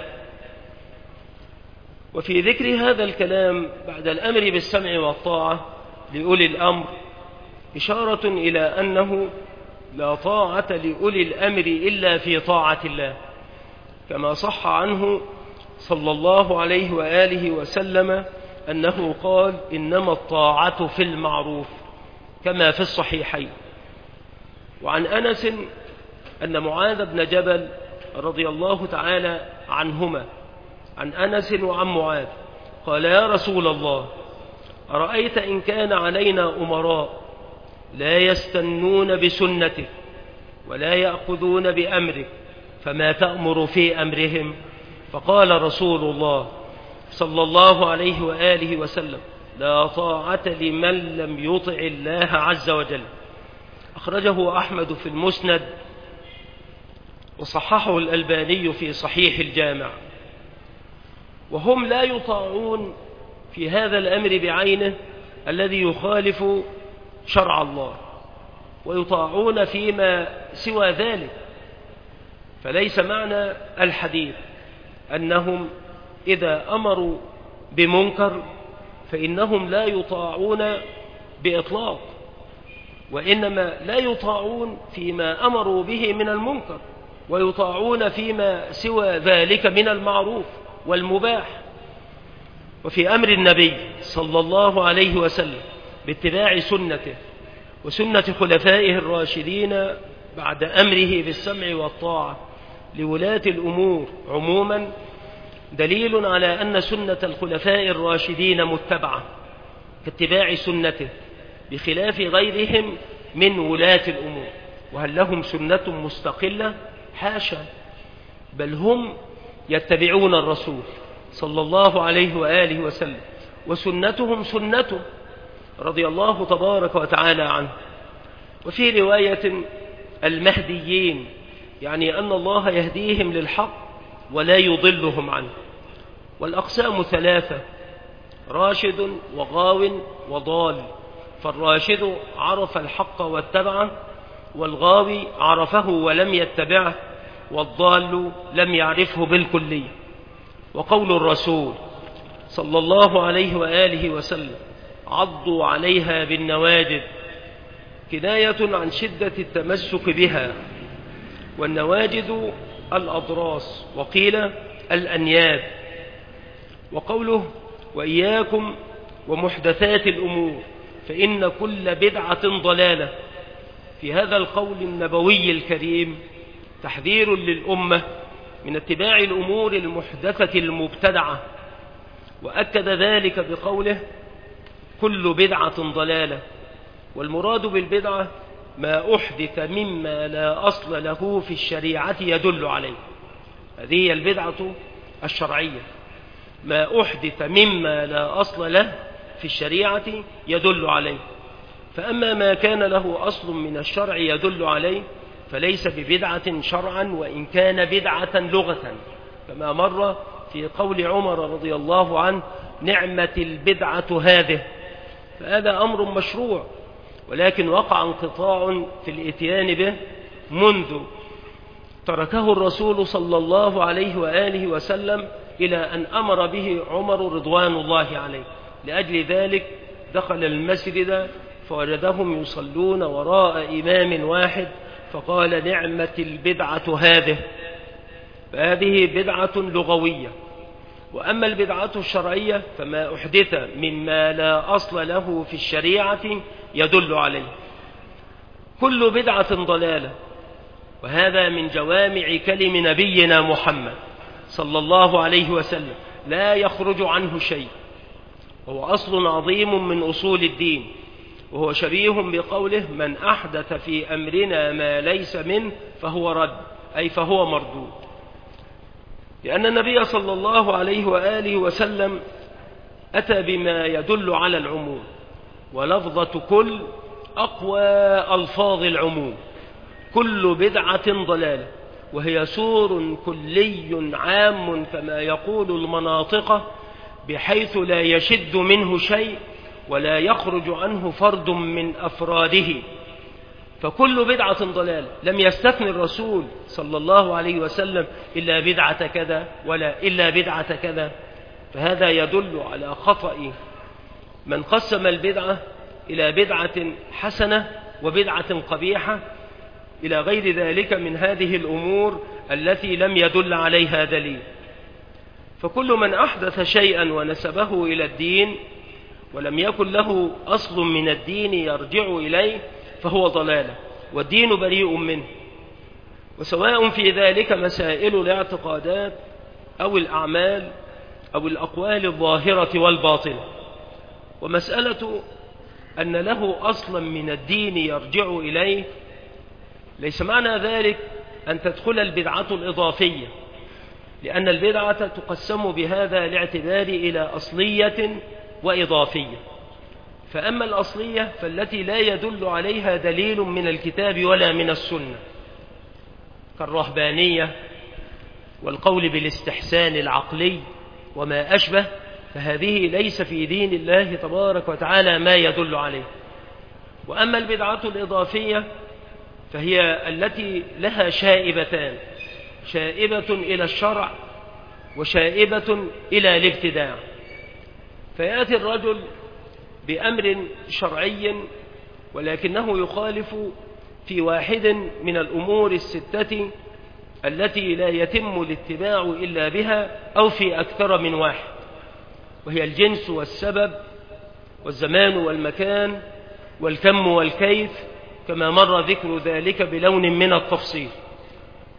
وفي ذكر هذا الكلام بعد الأمر بالسمع والطاعة لأولي الأمر إشارة إلى أنه لا طاعة لأولي الأمر إلا في طاعة الله، كما صح عنه صلى الله عليه وآله وسلم أنه قال: إنما الطاعة في المعروف، كما في الصحيحين. وعن أنس أن معاذ بن جبل رضي الله تعالى عنهما، عن أنس وعن معاذ، قال: يا رسول الله، أرأيت إن كان علينا أمراء لا يستنون بسنتك ولا يأخذون بأمرك، فما تأمر في أمرهم؟ فقال رسول الله صلى الله عليه وآله وسلم: لا طاعة لمن لم يطع الله عز وجل. أخرجه أحمد في المسند، وصححه الألباني في صحيح الجامع. وهم لا يطاعون في هذا الأمر بعينه الذي يخالف شرع الله، ويطاعون فيما سوى ذلك. فليس معنى الحديث أنهم إذا أمروا بمنكر فإنهم لا يطاعون بإطلاق، وإنما لا يطاعون فيما أمروا به من المنكر، ويطاعون فيما سوى ذلك من المعروف والمباح. وفي أمر النبي صلى الله عليه وسلم باتباع سنته وسنة خلفائه الراشدين بعد أمره بالسمع والطاعة لولاة الأمور عموما دليل على أن سنة الخلفاء الراشدين متبعة كاتباع سنته، بخلاف غيرهم من ولاة الأمور. وهل لهم سنة مستقلة؟ حاشا، بل هم يتبعون الرسول صلى الله عليه وآله وسلم، وسنتهم سنته رضي الله تبارك وتعالى عنه. وفي رواية المهديين، يعني أن الله يهديهم للحق ولا يضلهم عنه. والأقسام ثلاثة: راشد وغاو وضال. فالراشد عرف الحق واتبعه، والغاوي عرفه ولم يتبعه، والضال لم يعرفه بالكلية. وقول الرسول صلى الله عليه وآله وسلم: عضوا عليها بالنواجذ، كناية عن شدة التمسك بها. والنواجذ الأضراس، وقيل الأنياب. وقوله: وإياكم ومحدثات الأمور فإن كل بدعة ضلالة، في هذا القول النبوي الكريم تحذير للأمة من اتباع الأمور المحدثة المبتدعة. وأكد ذلك بقوله: كل بدعة ضلالة. والمراد بالبدعة ما أحدث مما لا أصل له في الشريعة يدل عليه. هذه هي البدعة الشرعية، ما أحدث مما لا أصل له في الشريعة يدل عليه. فأما ما كان له أصل من الشرع يدل عليه فليس ببدعة شرعا، وإن كان بدعة لغة، كما مر في قول عمر رضي الله عنه: نعمة البدعة هذه. فهذا أمر مشروع، ولكن وقع انقطاع في الإتيان به منذ تركه الرسول صلى الله عليه وآله وسلم إلى أن أمر به عمر رضوان الله عليه. لأجل ذلك دخل المسجد فوجدهم يصلون وراء إمام واحد، فقال: نعمة البدعة هذه. فهذه بدعة لغوية. وأما البدعة الشرعية فما أحدث مما لا أصل له في الشريعة يدل عليه. كل بدعة ضلالة، وهذا من جوامع كلم نبينا محمد صلى الله عليه وسلم، لا يخرج عنه شيء، وهو أصل عظيم من أصول الدين، وهو شبيه بقوله: من أحدث في أمرنا ما ليس منه فهو رد، أي فهو مردود. لأن النبي صلى الله عليه وآله وسلم أتى بما يدل على العموم، ولفظة كل أقوى ألفاظ العموم. كل بدعة ضلالة، وهي سور كلي عام، كما يقول المناطق، بحيث لا يشد منه شيء ولا يخرج عنه فرد من أفراده. فكل بدعة ضلالة، لم يستثن الرسول صلى الله عليه وسلم إلا بدعة كذا ولا إلا بدعة كذا. فهذا يدل على خطأ من قسم البدعة إلى بدعة حسنة وبدعة قبيحة إلى غير ذلك من هذه الأمور التي لم يدل عليها دليل. فكل من أحدث شيئا ونسبه إلى الدين ولم يكن له أصل من الدين يرجع إليه فهو ضلالة، والدين بريء منه. وسواء في ذلك مسائل الاعتقادات أو الأعمال أو الأقوال الظاهرة والباطنة. ومسألة أن له أصلا من الدين يرجع إليه ليس معنى ذلك أن تدخل البدعة الإضافية، لأن البدعة تقسم بهذا الاعتبار إلى أصلية وإضافية. فأما الأصلية فالتي لا يدل عليها دليل من الكتاب ولا من السنة، كالرهبانية والقول بالاستحسان العقلي وما أشبه، فهذه ليس في دين الله تبارك وتعالى ما يدل عليه. وأما البدعة الإضافية فهي التي لها شائبتان: شائبة إلى الشرع وشائبة إلى الابتداع. فيأتي الرجل بأمر شرعي ولكنه يخالف في واحد من الأمور الستة التي لا يتم الاتباع إلا بها، أو في أكثر من واحد، وهي الجنس والسبب والزمان والمكان والكم والكيف، كما مر ذكر ذلك بلون من التفصيل.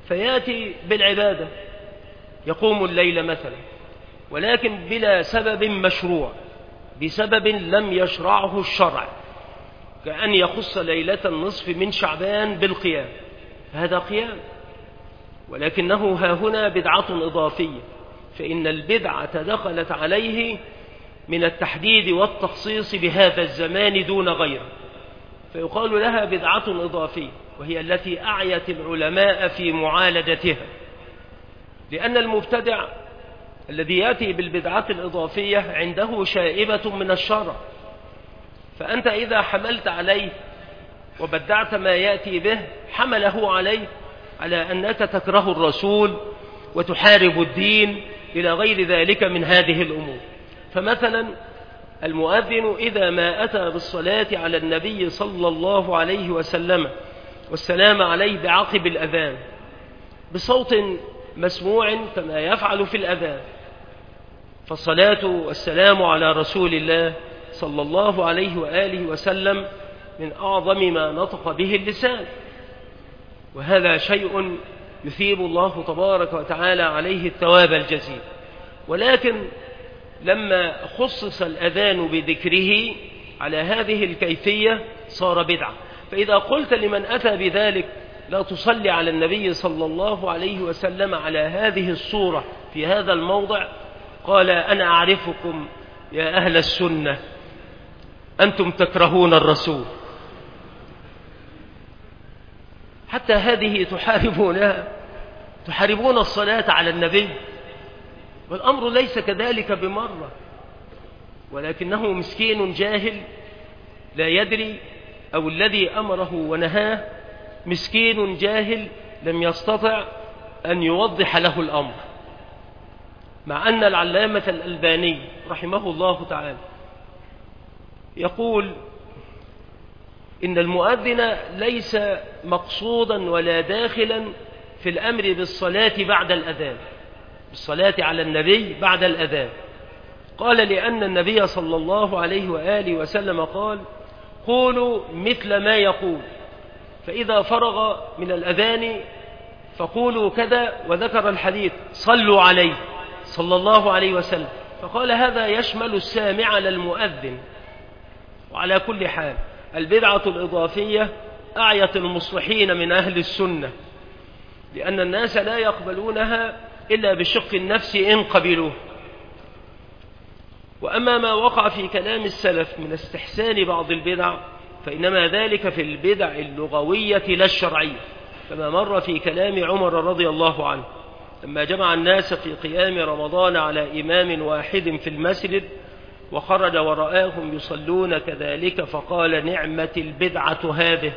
فيأتي بالعبادة، يقوم الليل مثلا، ولكن بلا سبب مشروع، بسبب لم يشرعه الشرع، كأن يخص ليلة النصف من شعبان بالقيام، هذا قيام، ولكنه هاهنا بدعة إضافية، فإن البدعة دخلت عليه من التحديد والتخصيص بهذا الزمان دون غيره، فيقال لها بدعة إضافية، وهي التي أعيت العلماء في معالجتها، لأن المبتدع الذي يأتي بالبدعة الإضافية عنده شائبة من الشرع، فأنت إذا حملت عليه وبدعت ما يأتي به حمله عليه على أنك تكره الرسول وتحارب الدين إلى غير ذلك من هذه الأمور. فمثلا المؤذن إذا ما أتى بالصلاة على النبي صلى الله عليه وسلم والسلام عليه بعقب الأذان بصوت مسموع كما يفعل في الأذان، فالصلاة والسلام على رسول الله صلى الله عليه وآله وسلم من أعظم ما نطق به اللسان، وهذا شيء يثيب الله تبارك وتعالى عليه الثواب الجزيل. ولكن لما خصص الأذان بذكره على هذه الكيفية صار بدعة، فإذا قلت لمن أتى بذلك لا تصلي على النبي صلى الله عليه وسلم على هذه الصورة في هذا الموضع، قال أنا أعرفكم يا أهل السنة أنتم تكرهون الرسول، حتى هذه تحاربون الصلاة على النبي، والأمر ليس كذلك بمرة، ولكنه مسكين جاهل لا يدري، أو الذي أمره ونهاه مسكين جاهل لم يستطع أن يوضح له الأمر، مع أن العلامة الألباني رحمه الله تعالى يقول إن المؤذن ليس مقصودا ولا داخلا في الأمر بالصلاة بعد الأذان، بالصلاة على النبي بعد الأذان، قال لأن النبي صلى الله عليه وآله وسلم قال قولوا مثل ما يقول، فإذا فرغ من الأذان فقولوا كذا، وذكر الحديث صلوا عليه صلى الله عليه وسلم، فقال هذا يشمل السامع على المؤذن. وعلى كل حال البدعة الإضافية أعيت المصلحين من أهل السنة، لأن الناس لا يقبلونها إلا بشق النفس إن قبلوه. وأما ما وقع في كلام السلف من استحسان بعض البدع فإنما ذلك في البدع اللغوية لا الشرعية، كما مر في كلام عمر رضي الله عنه لما جمع الناس في قيام رمضان على إمام واحد في المسجد وخرج ورآهم يصلون كذلك فقال نعمة البدعة هذه.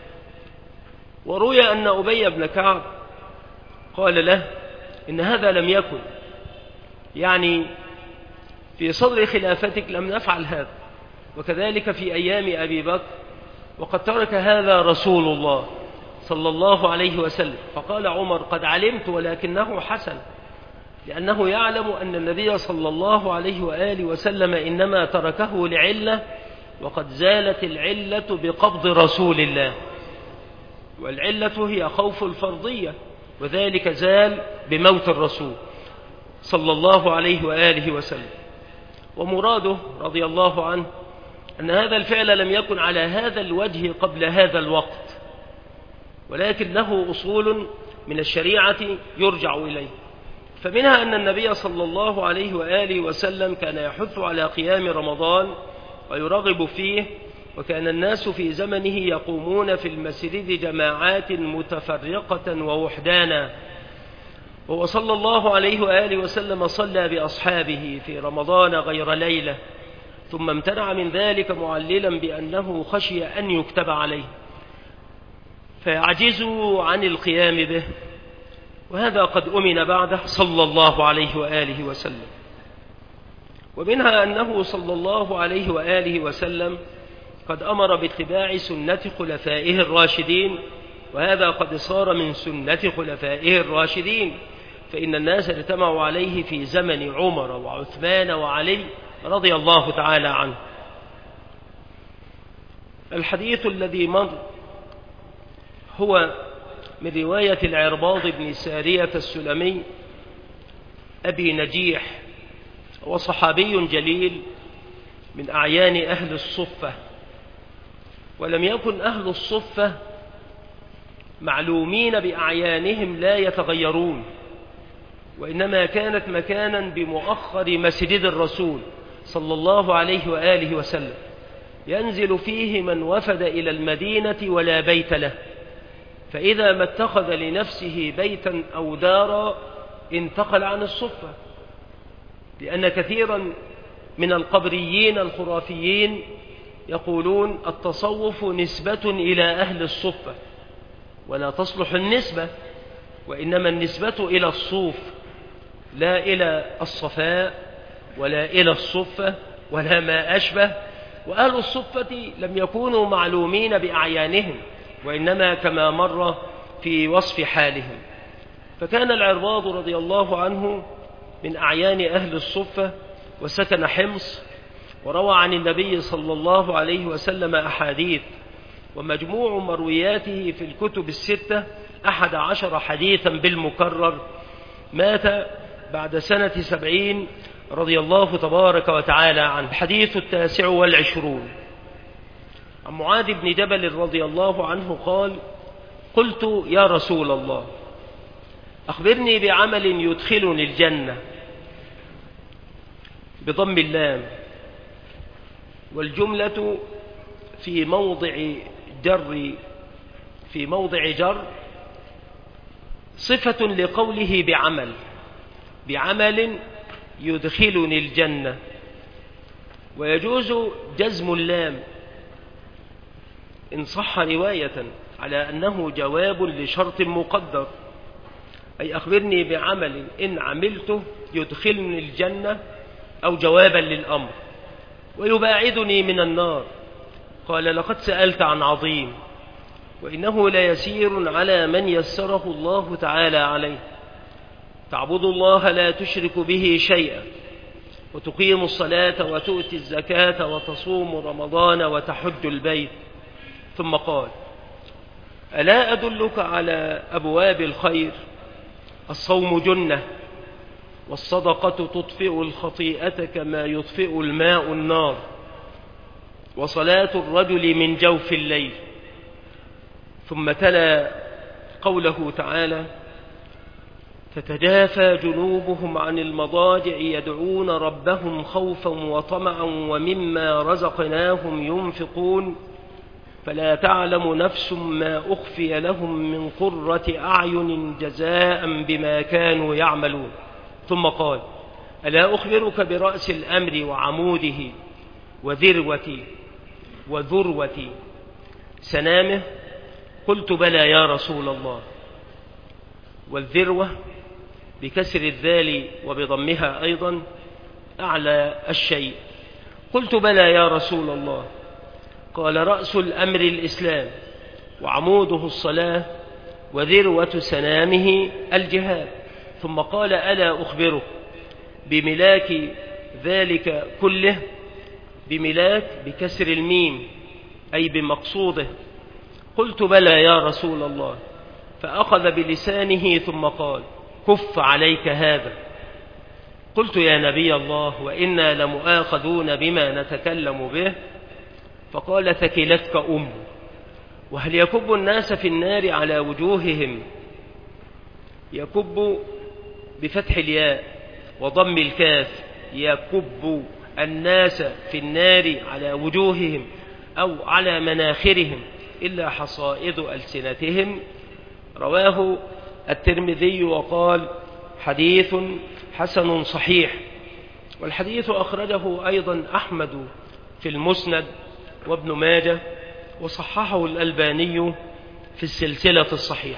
وروي أن أبي بن كعب قال له إن هذا لم يكن، يعني في صدر خلافتك لم نفعل هذا، وكذلك في أيام أبي بكر، وقد ترك هذا رسول الله صلى الله عليه وسلم. فقال عمر قد علمت ولكنه حسن، لأنه يعلم أن النبي صلى الله عليه وآله وسلم إنما تركه لعلة، وقد زالت العلة بقبض رسول الله، والعلة هي خوف الفرضية، وذلك زال بموت الرسول صلى الله عليه وآله وسلم. ومراده رضي الله عنه أن هذا الفعل لم يكن على هذا الوجه قبل هذا الوقت، ولكن له أصول من الشريعة يرجع إليه، فمنها أن النبي صلى الله عليه وآله وسلم كان يحث على قيام رمضان ويرغب فيه، وكان الناس في زمنه يقومون في المسجد جماعات متفرقة ووحدانا، وهو صلى الله عليه وآله وسلم صلى بأصحابه في رمضان غير ليلة، ثم امتنع من ذلك معللا بأنه خشي أن يكتب عليه فيعجزوا عن القيام به، وهذا قد أمن بعده صلى الله عليه وآله وسلم. ومنها أنه صلى الله عليه وآله وسلم قد أمر باتباع سنة خلفائه الراشدين، وهذا قد صار من سنة خلفائه الراشدين، فإن الناس اجتمعوا عليه في زمن عمر وعثمان وعلي رضي الله تعالى عنه. الحديث الذي مر هو من رواية العرباض بن سارية السلمي أبي نجيح، وصحابي جليل من أعيان أهل الصفة، ولم يكن أهل الصفة معلومين بأعيانهم لا يتغيرون، وإنما كانت مكانا بمؤخر مسجد الرسول صلى الله عليه وآله وسلم، ينزل فيه من وفد إلى المدينة ولا بيت له، فإذا ما اتخذ لنفسه بيتا أو دارا انتقل عن الصفة، لأن كثيرا من القبريين الخرافيين يقولون التصوف نسبة إلى أهل الصفة، ولا تصلح النسبة، وإنما النسبة إلى الصوف لا إلى الصفاء ولا إلى الصفة ولا ما أشبه. وأهل الصفة لم يكونوا معلومين بأعيانهم، وإنما كما مر في وصف حالهم. فكان العرباض رضي الله عنه من أعيان أهل الصفة، وسكن حمص، وروى عن النبي صلى الله عليه وسلم أحاديث، ومجموع مروياته في الكتب الستة 11 حديثا بالمكرر. مات بعد سنة 70 رضي الله تبارك وتعالى عنه. الحديث 29 عن معاذ بن جبل رضي الله عنه قال: قلت يا رسول الله أخبرني بعمل يدخلني الجنة، بضم اللام، والجملة في موضع جر صفة لقوله بعمل يدخلني الجنة، ويجوز جزم اللام إن صح رواية على أنه جواب لشرط مقدر، أي أخبرني بعمل إن عملته يدخلني الجنة، أو جوابا للأمر. ويباعدني من النار، قال: لقد سألت عن عظيم، وإنه ليسير على من يسره الله تعالى عليه. تعبد الله لا تشرك به شيئا، وتقيم الصلاة وتؤتي الزكاة وتصوم رمضان وتحج البيت. ثم قال: ألا أدلك على أبواب الخير؟ الصوم جنة، والصدقة تطفئ الخطيئة كما يطفئ الماء النار، وصلاة الرجل من جوف الليل. ثم تلا قوله تعالى: تتجافى جنوبهم عن المضاجع يدعون ربهم خوفا وطمعا ومما رزقناهم ينفقون، فلا تعلم نفس ما أخفي لهم من قرة أعين جزاء بما كانوا يعملون. ثم قال: ألا أخبرك برأس الأمر وعموده وذروة سنامه؟ قلت: بلى يا رسول الله. والذروة بكسر الذال وبضمها أيضا أعلى الشيء. قلت: بلى يا رسول الله. قال: رأس الأمر الإسلام، وعموده الصلاة، وذروة سنامه الجهاد. ثم قال: ألا أخبرك بملاك ذلك كله؟ بملاك بكسر الميم، أي بمقصوده. قلت: بلى يا رسول الله. فأخذ بلسانه ثم قال: كف عليك هذا. قلت: يا نبي الله، وإنا لمؤاخذون بما نتكلم به. فقال: ثكلتك أم. وهل يكب الناس في النار على وجوههم؟ يكب بفتح الياء وضم الكاف، يكب الناس في النار على وجوههم أو على مناخرهم إلا حصائد ألسنتهم. رواه الترمذي وقال: حديث حسن صحيح. والحديث أخرجه أيضا أحمد في المسند وابن ماجه، وصححه الألباني في السلسلة الصحيحة.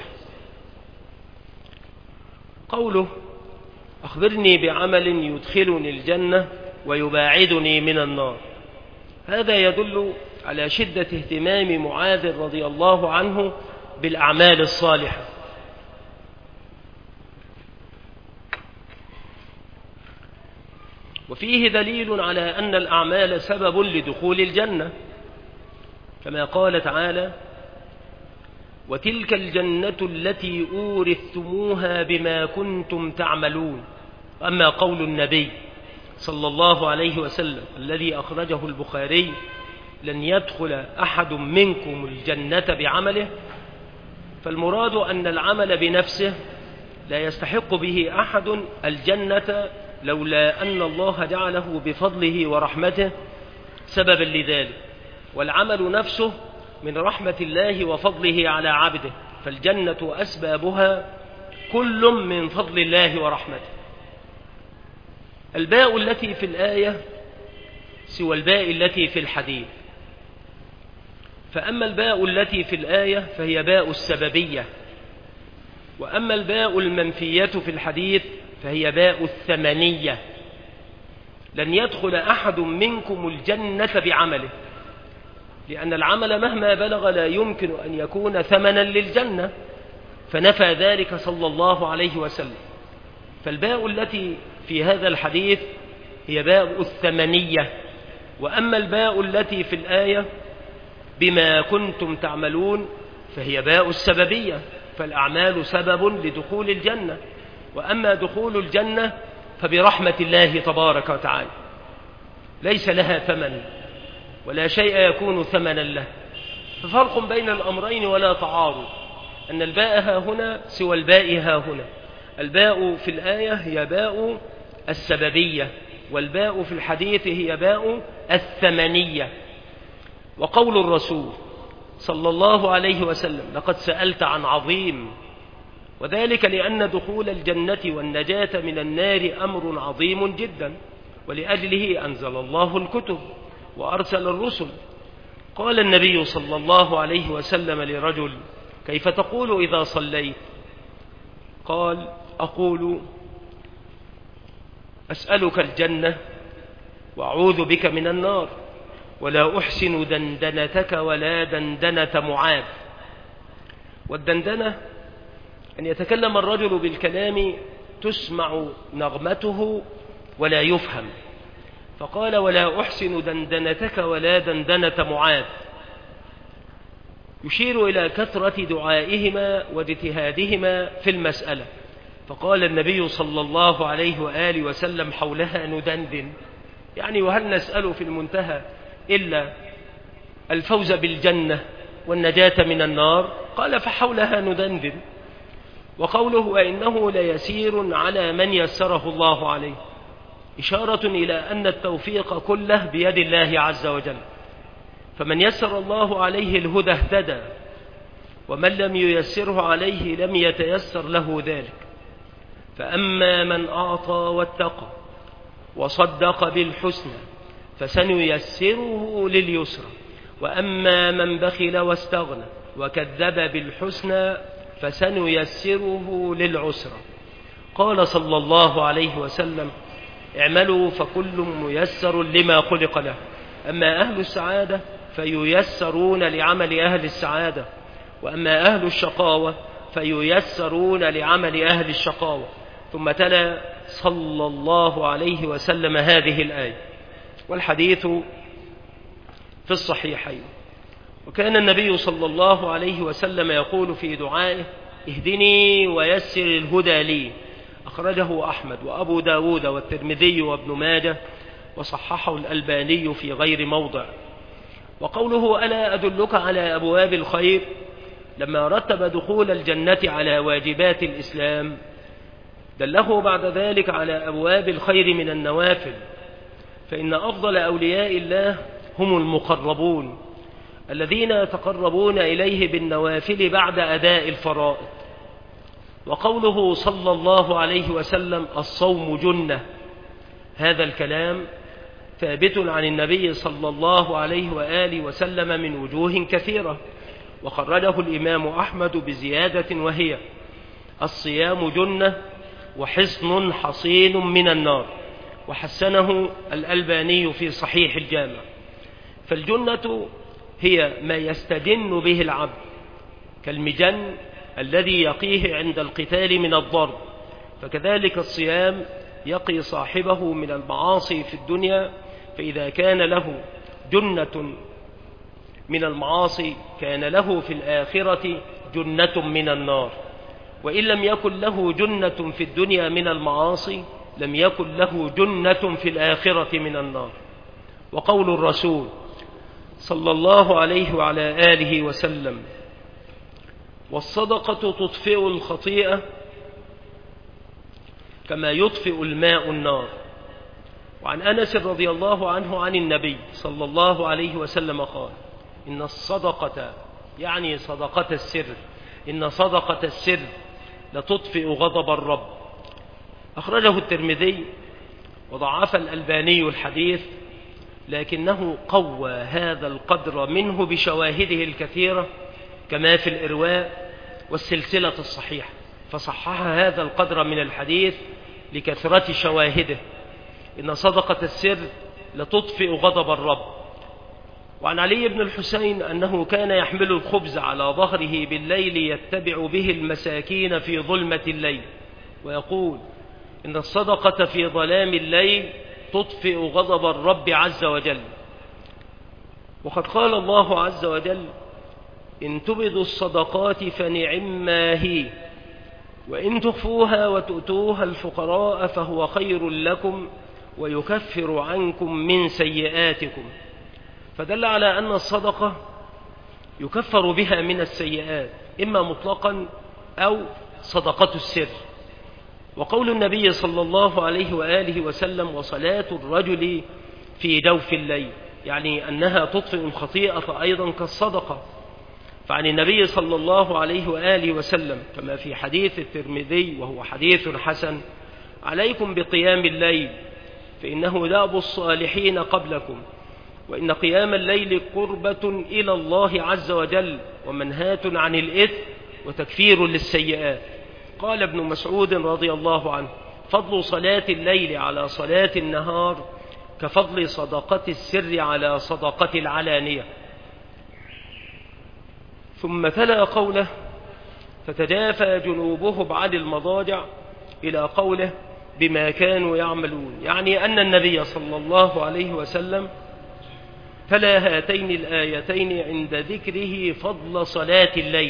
قوله: أخبرني بعمل يدخلني الجنة ويباعدني من النار، هذا يدل على شدة اهتمام معاذ رضي الله عنه بالأعمال الصالحة. وفيه دليل على أن الأعمال سبب لدخول الجنة، كما قال تعالى: وتلك الجنة التي أورثتموها بما كنتم تعملون. أما قول النبي صلى الله عليه وسلم الذي أخرجه البخاري: لن يدخل أحد منكم الجنة بعمله، فالمراد أن العمل بنفسه لا يستحق به أحد الجنة لولا أن الله جعله بفضله ورحمته سببا لذلك، والعمل نفسه من رحمة الله وفضله على عبده، فالجنة أسبابها كل من فضل الله ورحمته. الباء التي في الآية سوى الباء التي في الحديث، فأما الباء التي في الآية فهي باء السببية، وأما الباء المنفية في الحديث فهي باء الثمنية. لن يدخل أحد منكم الجنة بعمله، لأن العمل مهما بلغ لا يمكن أن يكون ثمنا للجنة، فنفى ذلك صلى الله عليه وسلم. فالباء التي في هذا الحديث هي باء الثمنية، وأما الباء التي في الآية بما كنتم تعملون فهي باء السببية، فالأعمال سبب لدخول الجنة، وأما دخول الجنة فبرحمة الله تبارك وتعالى، ليس لها ثمن ولا شيء يكون ثمنا له. ففرق بين الأمرين ولا تعارض، أن الباء ها هنا سوى الباء ها هنا. الباء في الآية هي باء السببية، والباء في الحديث هي باء الثمنية. وقول الرسول صلى الله عليه وسلم: لقد سألت عن عظيم، وذلك لأن دخول الجنة والنجاة من النار أمر عظيم جدا، ولأجله أنزل الله الكتب وأرسل الرسل. قال النبي صلى الله عليه وسلم لرجل: كيف تقول إذا صليت؟ قال: أقول أسألك الجنة وأعوذ بك من النار، ولا أحسن دندنتك ولا دندنة معاذ. والدندنة أن يتكلم الرجل بالكلام تسمع نغمته ولا يفهم، فقال: ولا أحسن دندنتك ولا دندنة معاذ، يشير إلى كثرة دعائهما واجتهادهما في المسألة. فقال النبي صلى الله عليه وآله وسلم: حولها ندندن، يعني وهل نسأل في المنتهى إلا الفوز بالجنة والنجاة من النار؟ قال: فحولها ندندن. وقوله: وإنه ليسير على من يسره الله عليه، إشارة إلى أن التوفيق كله بيد الله عز وجل، فمن يسر الله عليه الهدى اهتدى، ومن لم ييسره عليه لم يتيسر له ذلك. فأما من أعطى واتقى وصدق بالحسنى فسنيسره لليسرى، وأما من بخل واستغنى وكذب بالحسنى فسنيسره للعسرى. قال صلى الله عليه وسلم: اعملوا فكل ميسر لما خلق له، أما أهل السعادة فييسرون لعمل أهل السعادة، وأما أهل الشقاوة فييسرون لعمل أهل الشقاوة. ثم تلا صلى الله عليه وسلم هذه الآية، والحديث في الصحيحين. وكان النبي صلى الله عليه وسلم يقول في دعائه: اهدني ويسر الهدى لي. أخرجه أحمد وأبو داود والترمذي وابن ماجه، وصححه الألباني في غير موضع. وقوله: ألا أدلك على أبواب الخير، لما رتب دخول الجنة على واجبات الإسلام دله بعد ذلك على أبواب الخير من النوافل، فإن أفضل أولياء الله هم المقربون الذين يتقربون إليه بالنوافل بعد أداء الفرائض. وقوله صلى الله عليه وسلم: الصوم جنة، هذا الكلام ثابت عن النبي صلى الله عليه وآله وسلم من وجوه كثيرة، وخرجه الإمام أحمد بزيادة وهي: الصيام جنة وحصن حصين من النار، وحسنه الألباني في صحيح الجامع. فالجنة هي ما يستجن به العبد، كالمجن الذي يقيه عند القتال من الضرب، فكذلك الصيام يقي صاحبه من المعاصي في الدنيا، فإذا كان له جنة من المعاصي كان له في الآخرة جنة من النار. وإن لم يكن له جنة في الدنيا من المعاصي لم يكن له جنة في الآخرة من النار. وقول الرسول صلى الله عليه وعلى آله وسلم: والصدقة تطفئ الخطيئة كما يطفئ الماء النار. وعن أنس رضي الله عنه عن النبي صلى الله عليه وسلم قال: إن الصدقة، يعني صدقة السر، إن صدقة السر لتطفئ غضب الرب. أخرجه الترمذي وضعف الألباني الحديث، لكنه قوى هذا القدر منه بشواهده الكثيرة كما في الإرواء والسلسلة الصحيحة، فصحح هذا القدر من الحديث لكثرة شواهده. إن صدقة السر لتطفئ غضب الرب. وعن علي بن الحسين أنه كان يحمل الخبز على ظهره بالليل يتبع به المساكين في ظلمة الليل، ويقول: إن الصدقة في ظلام الليل تطفئ غضب الرب عز وجل. وقد قال الله عز وجل: إن تبدوا الصدقات فنعما هي، وإن تخفوها وتؤتوها الفقراء فهو خير لكم ويكفر عنكم من سيئاتكم. فدل على أن الصدقة يكفر بها من السيئات، إما مطلقا أو صدقة السر. وقول النبي صلى الله عليه وآله وسلم: وصلاة الرجل في جوف الليل، يعني أنها تطفئ الخطيئة أيضا كالصدقة. فعن النبي صلى الله عليه وآله وسلم كما في حديث الترمذي وهو حديث حسن: عليكم بقيام الليل فإنه دأب الصالحين قبلكم، وإن قيام الليل قربة إلى الله عز وجل ومنهاة عن الإثم وتكفير للسيئات. قال ابن مسعود رضي الله عنه: فضل صلاة الليل على صلاة النهار كفضل صدقة السر على صدقة العلانية. ثم تلا قوله: فتجافى جنوبهم عن المضاجع، إلى قوله: بما كانوا يعملون، يعني أن النبي صلى الله عليه وسلم تلا هاتين الآيتين عند ذكره فضل صلاة الليل،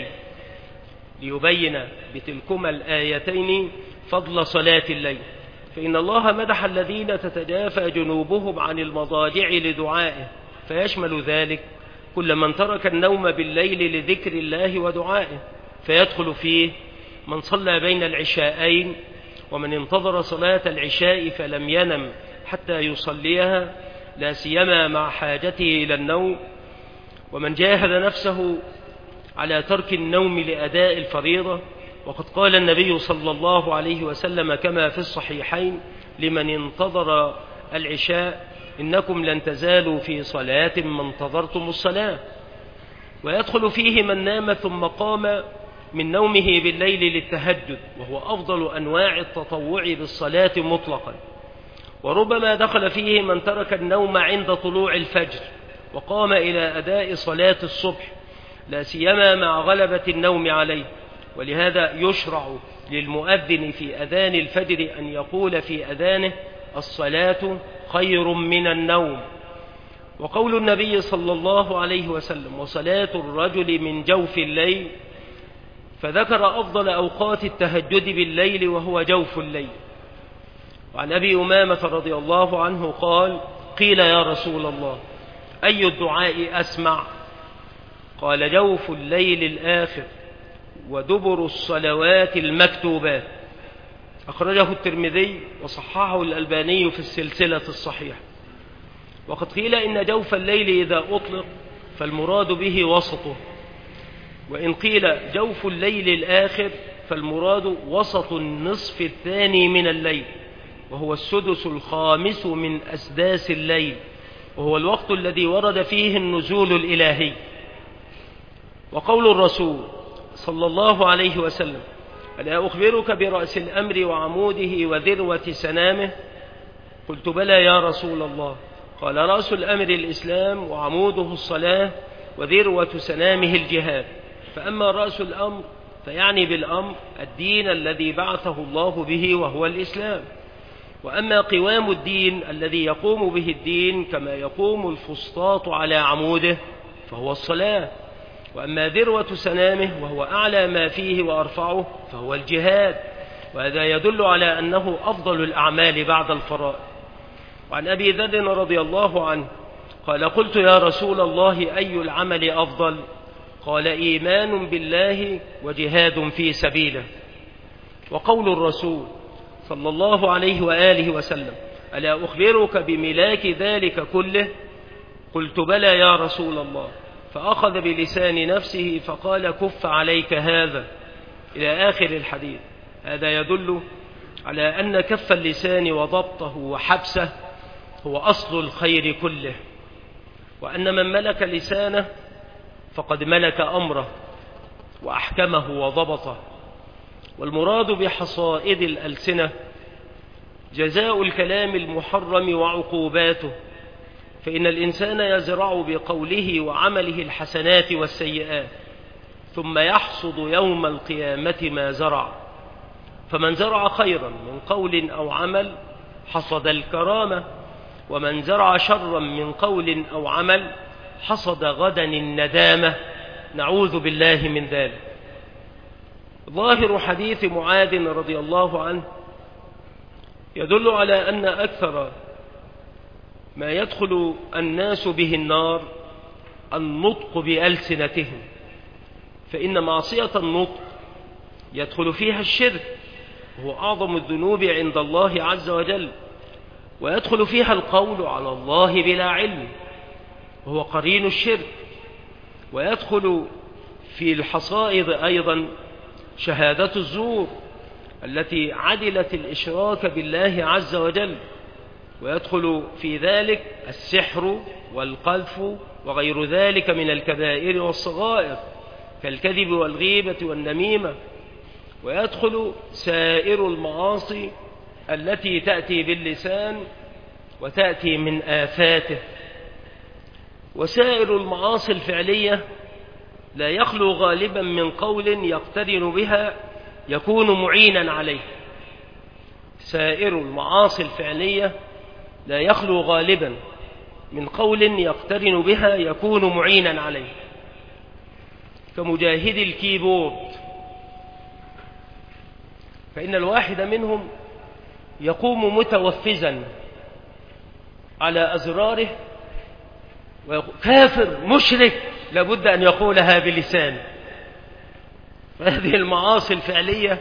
ليبين بتلكما الآيتين فضل صلاة الليل. فإن الله مدح الذين تتجافى جنوبهم عن المضاجع لدعائه، فيشمل ذلك كل من ترك النوم بالليل لذكر الله ودعائه، فيدخل فيه من صلى بين العشاءين، ومن انتظر صلاة العشاء فلم ينم حتى يصليها، لا سيما مع حاجته إلى النوم، ومن جاهد نفسه على ترك النوم لأداء الفريضة. وقد قال النبي صلى الله عليه وسلم كما في الصحيحين: لمن انتظر العشاء إنكم لن تزالوا في صلاة ما انتظرتم الصلاة. ويدخل فيه من نام ثم قام من نومه بالليل للتهجد، وهو أفضل أنواع التطوع بالصلاة مطلقا. وربما دخل فيه من ترك النوم عند طلوع الفجر وقام إلى أداء صلاة الصبح، لا سيما مع غلبة النوم عليه. ولهذا يشرع للمؤذن في أذان الفجر أن يقول في أذانه: الصلاة خير من النوم. وقول النبي صلى الله عليه وسلم: وصلاة الرجل من جوف الليل، فذكر أفضل أوقات التهجد بالليل وهو جوف الليل. وعن أبي أمامة رضي الله عنه قال: قيل يا رسول الله أي الدعاء أسمع؟ قال: جوف الليل الآخر ودبر الصلوات المكتوبات. أخرجه الترمذي وصححه الألباني في السلسلة الصحيحة. وقد قيل إن جوف الليل إذا أطلق فالمراد به وسطه، وإن قيل جوف الليل الآخر فالمراد وسط النصف الثاني من الليل، وهو السدس الخامس من أسداس الليل، وهو الوقت الذي ورد فيه النزول الإلهي. وقول الرسول صلى الله عليه وسلم: ألا أخبرك برأس الأمر وعموده وذروة سنامه؟ قلت: بلى يا رسول الله. قال: رأس الأمر الإسلام، وعموده الصلاة، وذروة سنامه الجهاد. فأما رأس الأمر فيعني بالأمر الدين الذي بعثه الله به وهو الإسلام، وأما قوام الدين الذي يقوم به الدين كما يقوم الفسطاط على عموده فهو الصلاة. وأما ذروة سنامه وهو أعلى ما فيه وأرفعه فهو الجهاد، وهذا يدل على أنه أفضل الأعمال بعد الفرائض. وعن أبي ذر رضي الله عنه قال: قلت يا رسول الله أي العمل أفضل؟ قال: إيمان بالله وجهاد في سبيله. وقول الرسول صلى الله عليه وآله وسلم: ألا أخبرك بملاك ذلك كله؟ قلت: بلى يا رسول الله. فأخذ بلسان نفسه فقال: كف عليك هذا، إلى آخر الحديث. هذا يدل على أن كف اللسان وضبطه وحبسه هو أصل الخير كله، وأن من ملك لسانه فقد ملك أمره وأحكمه وضبطه. والمراد بحصائد الألسنة جزاء الكلام المحرم وعقوباته، فإن الإنسان يزرع بقوله وعمله الحسنات والسيئات، ثم يحصد يوم القيامة ما زرع. فمن زرع خيرا من قول أو عمل حصد الكرامة، ومن زرع شرا من قول أو عمل حصد غدا الندامة، نعوذ بالله من ذلك. ظاهر حديث معاذ رضي الله عنه يدل على أن أكثر ما يدخل الناس به النار النطق بألسنتهم، فإن معصية النطق يدخل فيها الشرك وهو أعظم الذنوب عند الله عز وجل، ويدخل فيها القول على الله بلا علم وهو قرين الشرك، ويدخل في الحصائد أيضا شهادة الزور التي عدلت الإشراك بالله عز وجل، ويدخل في ذلك السحر والقذف وغير ذلك من الكبائر والصغائر كالكذب والغيبة والنميمة، ويدخل سائر المعاصي التي تأتي باللسان وتأتي من آفاته. وسائر المعاصي الفعلية لا يخلو غالبا من قول يقترن بها يكون معينا عليه. سائر المعاصي الفعلية لا يخلو غالبا من قول يقترن بها يكون معينا عليه، كمجاهد الكيبورد، فإن الواحد منهم يقوم متوفزا على أزراره كافر مشرك، لابد أن يقولها بلسانه. هذه المعاصي الفعلية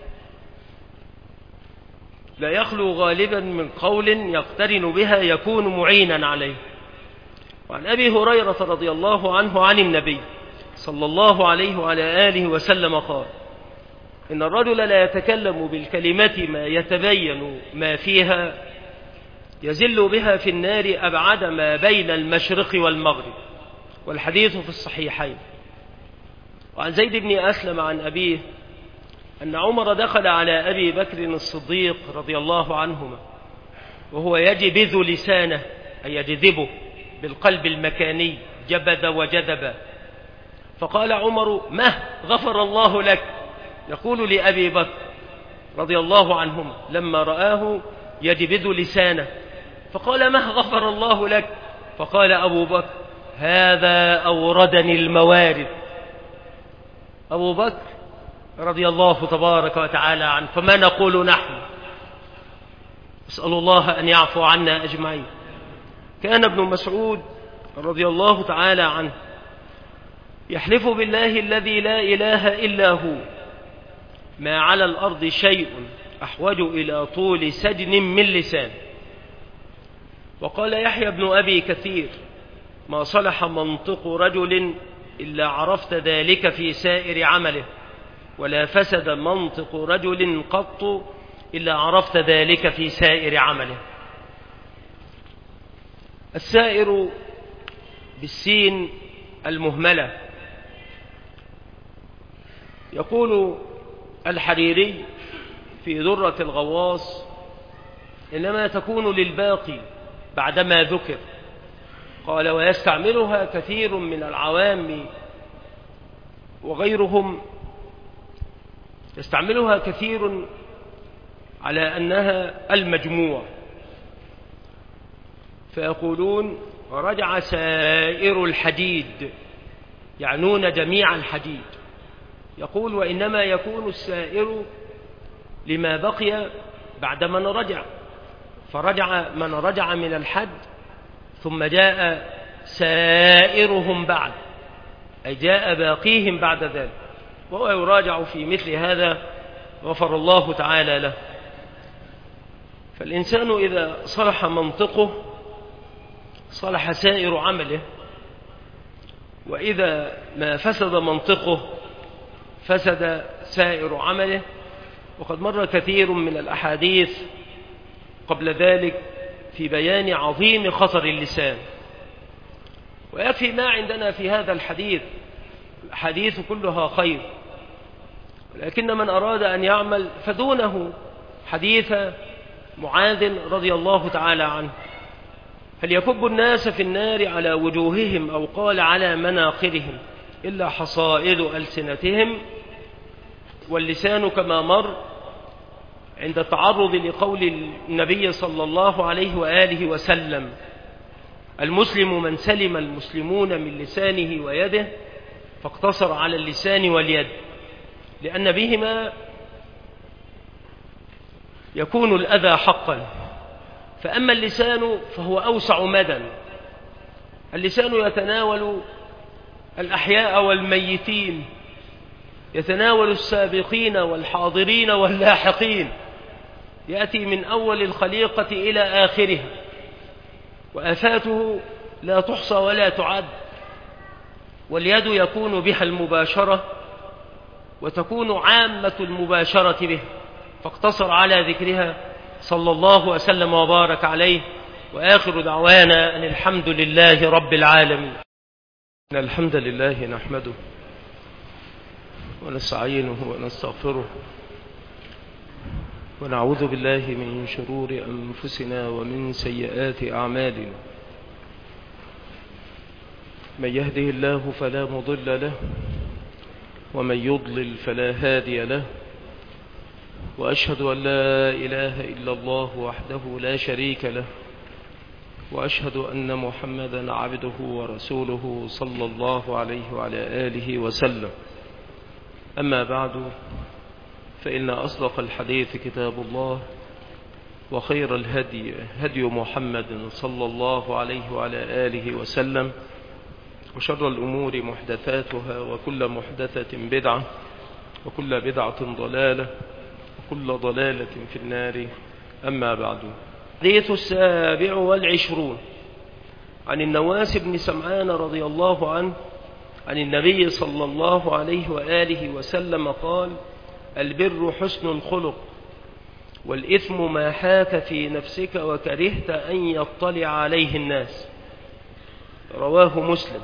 لا يخلو غالبا من قول يقترن بها يكون معينا عليه. وعن أبي هريرة رضي الله عنه عن النبي صلى الله عليه وعلى آله وسلم قال: إن الرجل لا يتكلم بالكلمة ما يتبين ما فيها يزل بها في النار أبعد ما بين المشرق والمغرب. والحديث في الصحيحين. وعن زيد بن أسلم عن أبيه أن عمر دخل على أبي بكر الصديق رضي الله عنهما وهو يجبذ لسانه، أي يجذبه بالقلب المكاني، جبذ وجذب. فقال عمر: مه غفر الله لك، يقول لأبي بكر رضي الله عنهما لما رآه يجبذ لسانه، فقال: مه غفر الله لك. فقال أبو بكر: هذا أوردني الموارد. أبو بكر رضي الله تبارك وتعالى عنه، فما نقول نحن؟ أسأل الله أن يعفو عنا أجمعين. كان ابن مسعود رضي الله تعالى عنه يحلف بالله الذي لا إله إلا هو ما على الأرض شيء أحوج إلى طول سجن من لسان. وقال يحيى بن أبي كثير: ما صلح منطق رجل إلا عرفت ذلك في سائر عمله، ولا فسد منطق رجل قط إلا عرفت ذلك في سائر عمله. السائر بالسين المهملة. يقول الحريري في درة الغواص: إنما تكون للباقي بعدما ذكر. قال: ويستعملها كثير من العوام وغيرهم، يستعملها كثير على أنها المجموع، فيقولون: رجع سائر الحديد يعنون جميع الحديد. يقول: وإنما يكون السائر لما بقي بعد من رجع، فرجع من رجع من الحج ثم جاء سائرهم بعد، أي جاء باقيهم بعد ذلك، وهو يراجع في مثل هذا غفر الله تعالى له. فالإنسان إذا صلح منطقه صلح سائر عمله، وإذا ما فسد منطقه فسد سائر عمله. وقد مر كثير من الأحاديث قبل ذلك في بيان عظيم خطر اللسان، ويكفي ما عندنا في هذا الحديث. الحديث كلها خير، لكن من أراد أن يعمل فدونه حديث معاذ رضي الله تعالى عنه: هل يكب الناس في النار على وجوههم أو قال على مناخرهم إلا حصائد ألسنتهم. واللسان كما مر عند التعرض لقول النبي صلى الله عليه وآله وسلم: المسلم من سلم المسلمون من لسانه ويده، فاقتصر على اللسان واليد، لأن بهما يكون الأذى حقا. فأما اللسان فهو أوسع مدى، اللسان يتناول الأحياء والميتين، يتناول السابقين والحاضرين واللاحقين، يأتي من أول الخليقة إلى آخرها، وآفاته لا تحصى ولا تعد. واليد يكون بها المباشرة وتكون عامة المباشرة به، فاقتصر على ذكرها صلى الله وسلم وبارك عليه. وآخر دعوانا أن الحمد لله رب العالمين. إن الحمد لله نحمده ونستعينه ونستغفره ونعوذ بالله من شرور أنفسنا ومن سيئات أعمالنا. من يهده الله فلا مضل له ومن يضلل فلا هادي له، وأشهد أن لا إله إلا الله وحده لا شريك له، وأشهد أن محمدا عبده ورسوله صلى الله عليه وعلى آله وسلم. أما بعد، فإن أصدق الحديث كتاب الله، وخير الهدي هدي محمد صلى الله عليه وعلى آله وسلم، وشر الأمور محدثاتها، وكل محدثة بدعة، وكل بدعة ضلالة، وكل ضلالة في النار. أما بعد. الحديث 27 عن النواس بن سمعان رضي الله عنه عن النبي صلى الله عليه وآله وسلم قال: البر حسن الخلق، والإثم ما حاك في نفسك وكرهت أن يطلع عليه الناس. رواه مسلم.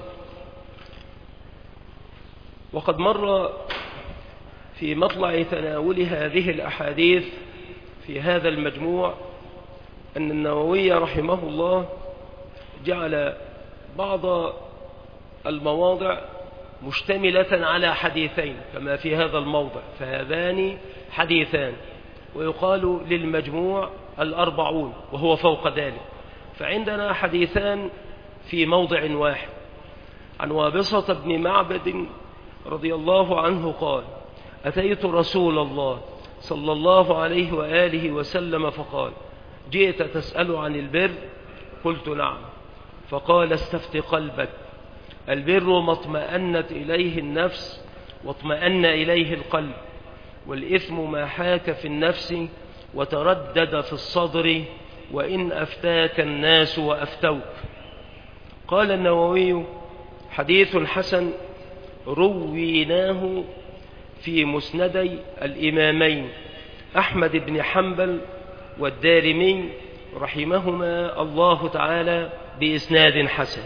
وقد مر في مطلع تناول هذه الأحاديث في هذا المجموع أن النووي رحمه الله جعل بعض المواضع مشتملة على حديثين كما في هذا الموضع، فهذان حديثان، ويقال للمجموع 40 وهو فوق ذلك. فعندنا حديثان في موضع واحد. عن وابصة بن معبد رضي الله عنه قال: أتيت رسول الله صلى الله عليه وآله وسلم فقال: جئت تسأل عن البر؟ قلت: نعم. فقال: استفت قلبك، البر ما اطمأنت إليه النفس واطمأن إليه القلب، والإثم ما حاك في النفس وتردد في الصدر، وإن أفتاك الناس وأفتوك. قال النووي: حديث حسن رويناه في مسندي الإمامين أحمد بن حنبل والدارمي رحمهما الله تعالى بإسناد حسن.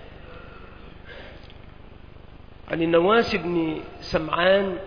عن النواس بن سمعان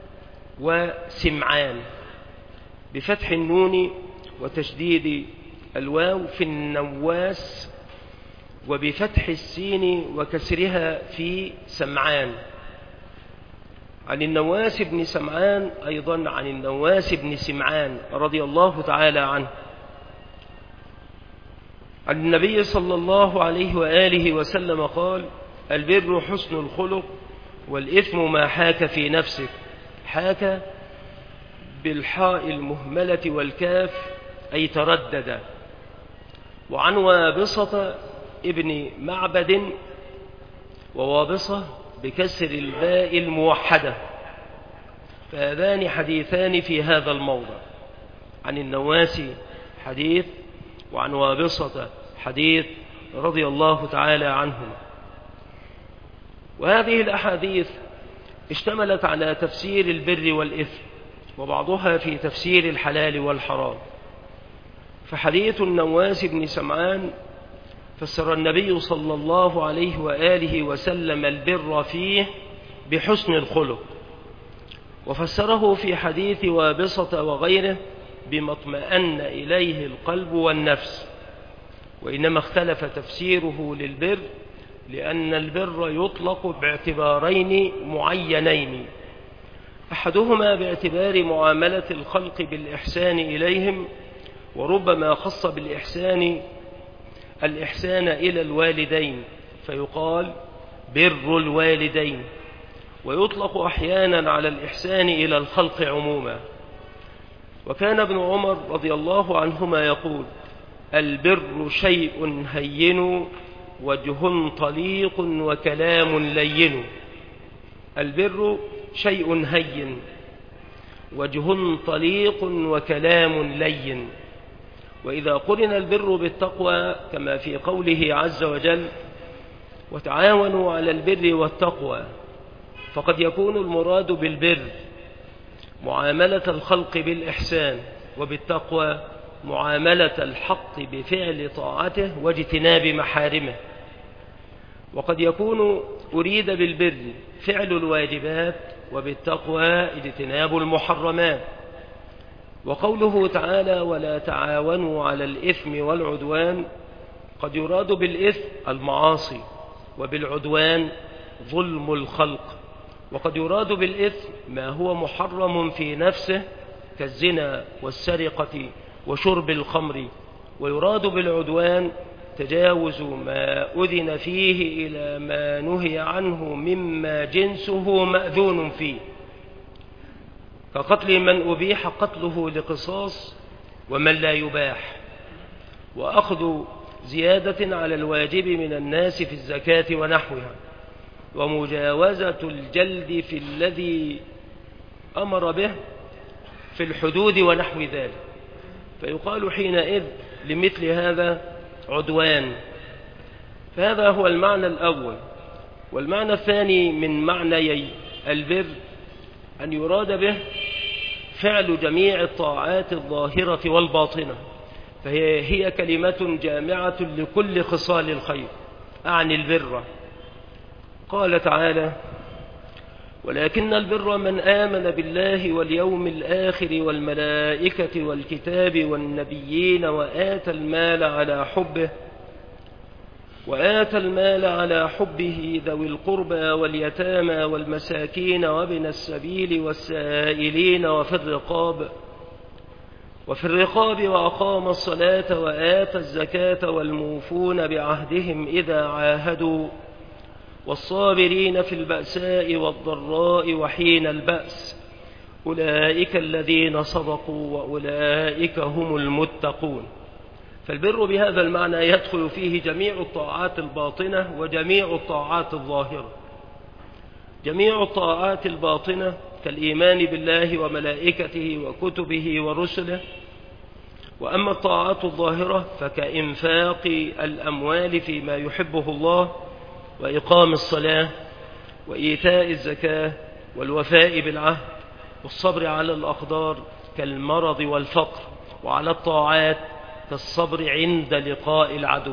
وسمعان بفتح النون وتشديد الواو في النواس، وبفتح السين وكسرها في سمعان. عن النواس بن سمعان أيضا عن النواس بن سمعان رضي الله تعالى عنه عن النبي صلى الله عليه وآله وسلم قال: البر حسن الخلق، والإثم ما حاك في نفسك. حاك بالحاء المهملة والكاف أي تردد. وعن وابصة ابن معبد، ووابصة بكسر الباء الموحدة، فهذان حديثان في هذا الموضع. عن النواس حديث، وعن وابصة حديث رضي الله تعالى عنهم. وهذه الأحاديث اشتملت على تفسير البر والإثم، وبعضها في تفسير الحلال والحرام. فحديث النواس بن سمعان فسر النبي صلى الله عليه وآله وسلم البر فيه بحسن الخلق، وفسره في حديث وابصة وغيره بما اطمأن إليه القلب والنفس. وإنما اختلف تفسيره للبر لأن البر يطلق باعتبارين معينين، أحدهما باعتبار معاملة الخلق بالإحسان إليهم، وربما خص بالإحسان الإحسان إلى الوالدين فيقال بر الوالدين، ويطلق أحيانا على الإحسان إلى الخلق عموما. وكان ابن عمر رضي الله عنهما يقول: البر شيء هين وجه طليق وكلام لين. البر شيء هين وجه طليق وكلام لين. وإذا قرن البر بالتقوى كما في قوله عز وجل: وتعاونوا على البر والتقوى، فقد يكون المراد بالبر معاملة الخلق بالإحسان، وبالتقوى معاملة الحق بفعل طاعته واجتناب محارمه. وقد يكون أريد بالبر فعل الواجبات، وبالتقوى اجتناب المحرمات. وقوله تعالى: ولا تعاونوا على الإثم والعدوان، قد يراد بالإثم المعاصي، وبالعدوان ظلم الخلق. وقد يراد بالإثم ما هو محرم في نفسه كالزنا والسرقة وشرب الخمر. ويراد بالعدوان تجاوز ما أذن فيه إلى ما نهي عنه مما جنسه مأذون فيه، كقتل من أبيح قتله لقصاص ومن لا يباح، وأخذ زيادة على الواجب من الناس في الزكاة ونحوها، ومجاوزة الجلد في الذي أمر به في الحدود ونحو ذلك. فيقال حينئذ لمثل هذا عدوان. فهذا هو المعنى الأول. والمعنى الثاني من معنيي البر أن يراد به فعل جميع الطاعات الظاهرة والباطنة، فهي كلمة جامعة لكل خصال الخير، أعني البر. قال تعالى: ولكن البر من آمن بالله واليوم الآخر والملائكة والكتاب والنبيين وآتى المال على حبه ذوي القربى واليتامى والمساكين وابن السبيل والسائلين وفي الرقاب وأقام الصلاة وآتى الزكاة والموفون بعهدهم إذا عاهدوا والصابرين في البأساء والضراء وحين البأس أولئك الذين صدقوا وأولئك هم المتقون. فالبر بهذا المعنى يدخل فيه جميع الطاعات الباطنة وجميع الطاعات الظاهرة. جميع الطاعات الباطنة كالإيمان بالله وملائكته وكتبه ورسله. وأما الطاعات الظاهرة فكإنفاق الأموال فيما يحبه الله، وإقام الصلاة، وإيتاء الزكاة، والوفاء بالعهد، والصبر على الأقدار كالمرض والفقر، وعلى الطاعات كالصبر عند لقاء العدو.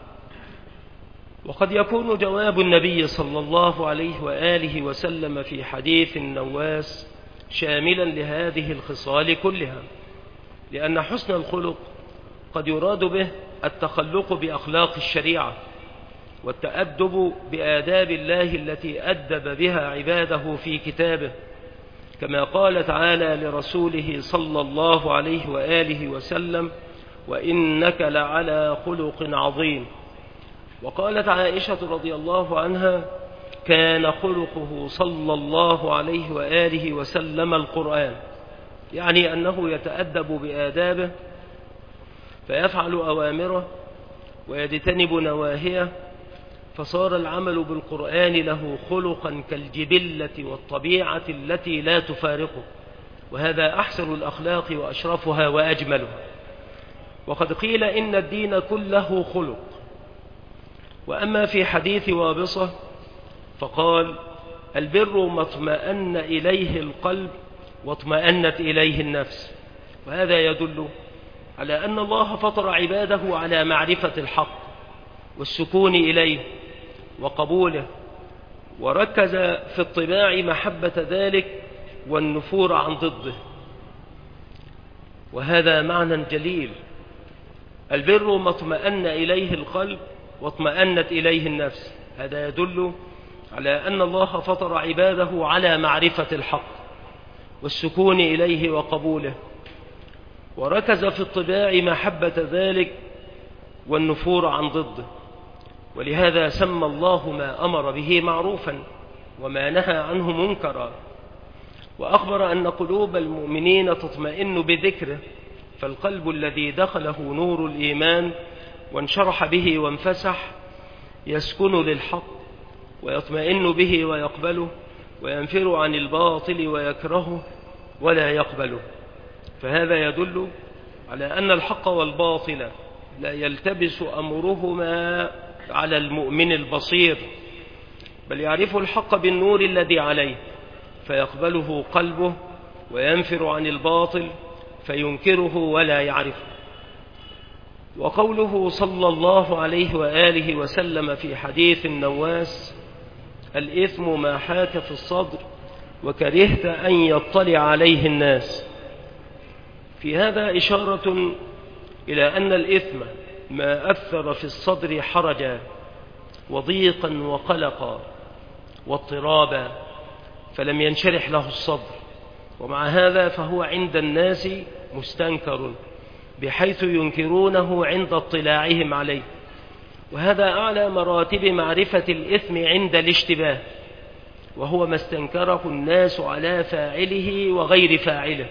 وقد يكون جواب النبي صلى الله عليه وآله وسلم في حديث النواس شاملا لهذه الخصال كلها، لأن حسن الخلق قد يراد به التخلق بأخلاق الشريعة، والتأدب بآداب الله التي أدب بها عباده في كتابه، كما قال تعالى لرسوله صلى الله عليه وآله وسلم: وإنك لعلى خلق عظيم. وقالت عائشة رضي الله عنها: كان خلقه صلى الله عليه وآله وسلم القرآن، يعني أنه يتأدب بآدابه فيفعل أوامره ويجتنب نواهيه، فصار العمل بالقرآن له خلقا كالجبلة والطبيعة التي لا تفارقه، وهذا أحسن الأخلاق وأشرفها وأجملها. وقد قيل إن الدين كله خلق. وأما في حديث وابصة فقال: البر ما اطمأن إليه القلب واطمأنت إليه النفس. وهذا يدل على أن الله فطر عباده على معرفة الحق والسكون إليه وقبوله، وركز في الطباع محبة ذلك والنفور عن ضده. وهذا معنى جليل: البر ما اطمأن إليه القلب واطمأنت إليه النفس. هذا يدل على أن الله فطر عباده على معرفة الحق والسكون إليه وقبوله، وركز في الطباع محبة ذلك والنفور عن ضده. ولهذا سمى الله ما أمر به معروفا وما نهى عنه منكرا، وأخبر أن قلوب المؤمنين تطمئن بذكره، فالقلب الذي دخله نور الإيمان وانشرح به وانفسح يسكن للحق ويطمئن به ويقبله، وينفر عن الباطل ويكرهه ولا يقبله. فهذا يدل على أن الحق والباطل لا يلتبس أمرهما على المؤمن البصير، بل يعرف الحق بالنور الذي عليه فيقبله قلبه، وينفر عن الباطل فينكره ولا يعرفه. وقوله صلى الله عليه وآله وسلم في حديث النواس: الإثم ما حاك في الصدر وكرهت أن يطلع عليه الناس، في هذا إشارة إلى أن الإثم ما أثر في الصدر حرجا وضيقا وقلقا واضطرابا فلم ينشرح له الصدر، ومع هذا فهو عند الناس مستنكر بحيث ينكرونه عند اطلاعهم عليه. وهذا أعلى مراتب معرفة الإثم عند الاشتباه، وهو ما استنكره الناس على فاعله وغير فاعله.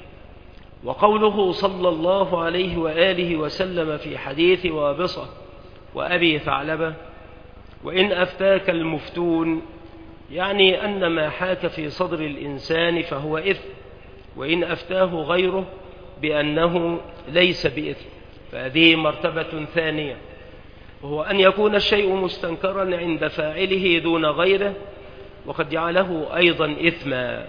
وقوله صلى الله عليه وآله وسلم في حديث وابصة وأبي ثعلبة: وإن أفتاك المفتون، يعني أن ما حاك في صدر الإنسان فهو إثم، وإن أفتاه غيره بأنه ليس بإثم، فهذه مرتبة ثانية، وهو أن يكون الشيء مستنكرا عند فاعله دون غيره، وقد جعله أيضا إثما.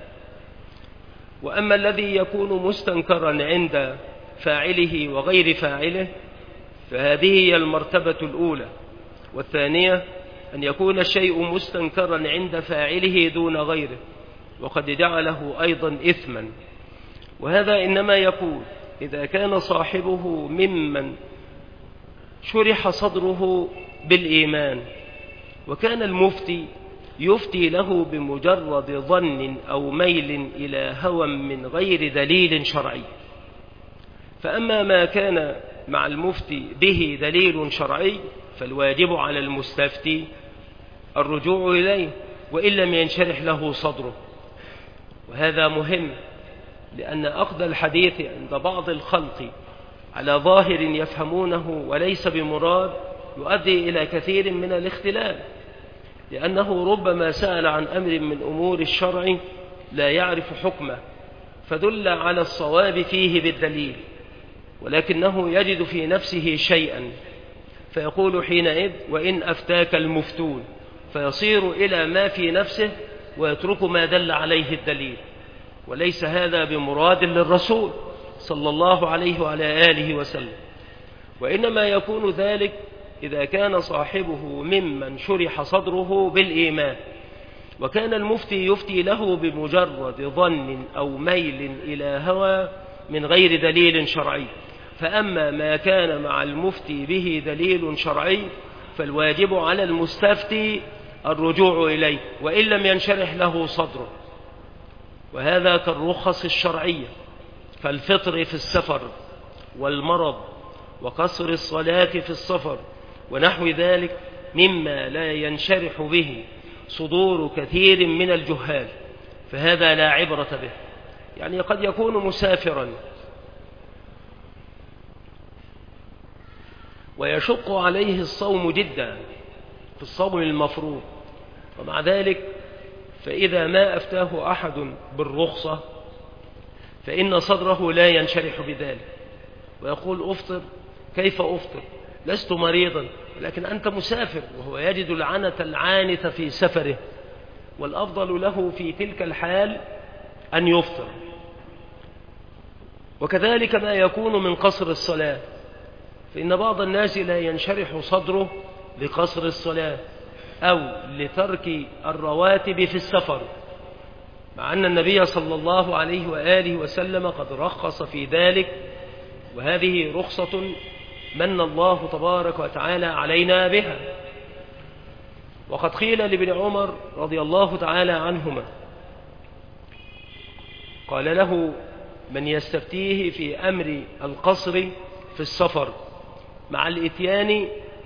وأما الذي يكون مستنكرا عند فاعله وغير فاعله فهذه هي المرتبة الأولى. والثانية أن يكون الشيء مستنكرا عند فاعله دون غيره وقد جعله أيضا إثما. وهذا إنما يكون إذا كان صاحبه ممن شرح صدره بالإيمان، وكان المفتي يفتي له بمجرد ظن أو ميل إلى هوى من غير دليل شرعي. فأما ما كان مع المفتي به دليل شرعي فالواجب على المستفتي الرجوع إليه وإن لم ينشرح له صدره. وهذا مهم، لأن أخذ الحديث عند بعض الخلق على ظاهر يفهمونه وليس بمراد يؤدي إلى كثير من الاختلال، لأنه ربما سأل عن أمر من أمور الشرع لا يعرف حكمه فدل على الصواب فيه بالدليل، ولكنه يجد في نفسه شيئا فيقول حينئذ: وإن أفتاك المفتون، فيصير إلى ما في نفسه ويترك ما دل عليه الدليل. وليس هذا بمراد للرسول صلى الله عليه وعلى آله وسلم، وإنما يكون ذلك إذا كان صاحبه ممن شرح صدره بالإيمان، وكان المفتي يفتي له بمجرد ظن أو ميل إلى هوى من غير دليل شرعي. فأما ما كان مع المفتي به دليل شرعي فالواجب على المستفتي الرجوع إليه وإن لم ينشرح له صدره. وهذا كالرخص الشرعية كالفطر في السفر والمرض وقصر الصلاة في السفر ونحو ذلك مما لا ينشرح به صدور كثير من الجهال، فهذا لا عبرة به. يعني قد يكون مسافرا ويشق عليه الصوم جدا في الصوم المفروض، ومع ذلك فإذا ما أفتاه أحد بالرخصة فإن صدره لا ينشرح بذلك، ويقول أفطر. كيف أفطر؟ لست مريضا، لكن أنت مسافر، وهو يجد العنة العانثة في سفره، والأفضل له في تلك الحال أن يفطر. وكذلك ما يكون من قصر الصلاة، فإن بعض الناس لا ينشرح صدره لقصر الصلاة أو لترك الرواتب في السفر، مع أن النبي صلى الله عليه وآله وسلم قد رخص في ذلك، وهذه رخصة من الله تبارك وتعالى علينا بها. وقد قيل لابن عمر رضي الله تعالى عنهما، قال له من يستفتيه في أمر القصر في السفر مع الإتيان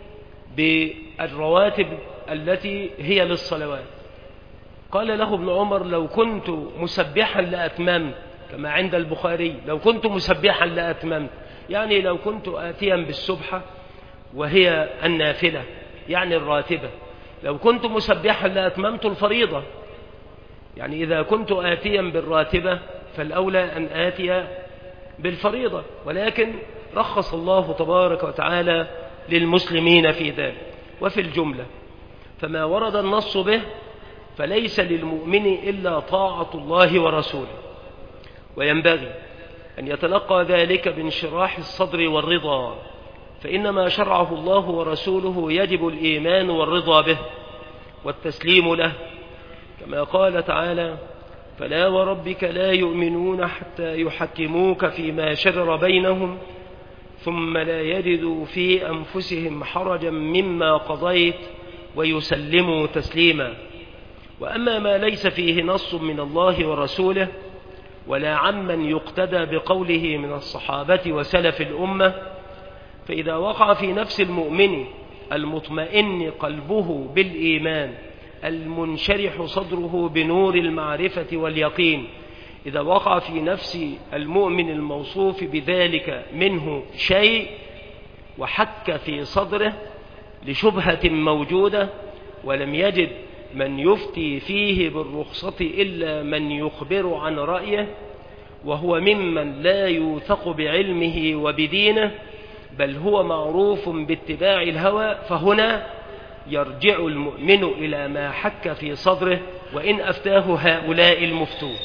بالرواتب التي هي للصلوات، قال له ابن عمر لو كنت مسبحا لأتممت، كما عند البخاري لو كنت مسبحا لأتممت، يعني لو كنت آتيا بالسبحة وهي النافلة يعني الراتبة، لو كنت مسبحا لأتممت الفريضة، يعني إذا كنت آتيا بالراتبة فالأولى أن آتي بالفريضة، ولكن رخص الله تبارك وتعالى للمسلمين في ذلك. وفي الجملة فما ورد النص به فليس للمؤمن إلا طاعة الله ورسوله، وينبغي أن يتلقى ذلك بانشراح الصدر والرضا، فإنما شرعه الله ورسوله يجب الإيمان والرضا به والتسليم له، كما قال تعالى فلا وربك لا يؤمنون حتى يحكموك فيما شجر بينهم ثم لا يجدوا في أنفسهم حرجا مما قضيت ويسلموا تسليما. وأما ما ليس فيه نص من الله ورسوله ولا عمن يقتدى بقوله من الصحابة وسلف الأمة، فإذا وقع في نفس المؤمن المطمئن قلبه بالإيمان المنشرح صدره بنور المعرفة واليقين، إذا وقع في نفس المؤمن الموصوف بذلك منه شيء وحك في صدره لشبهة موجودة ولم يجد من يفتي فيه بالرخصة إلا من يخبر عن رأيه، وهو ممن لا يوثق بعلمه وبدينه بل هو معروف باتباع الهوى، فهنا يرجع المؤمن إلى ما حك في صدره وإن أفتاه هؤلاء المفتون.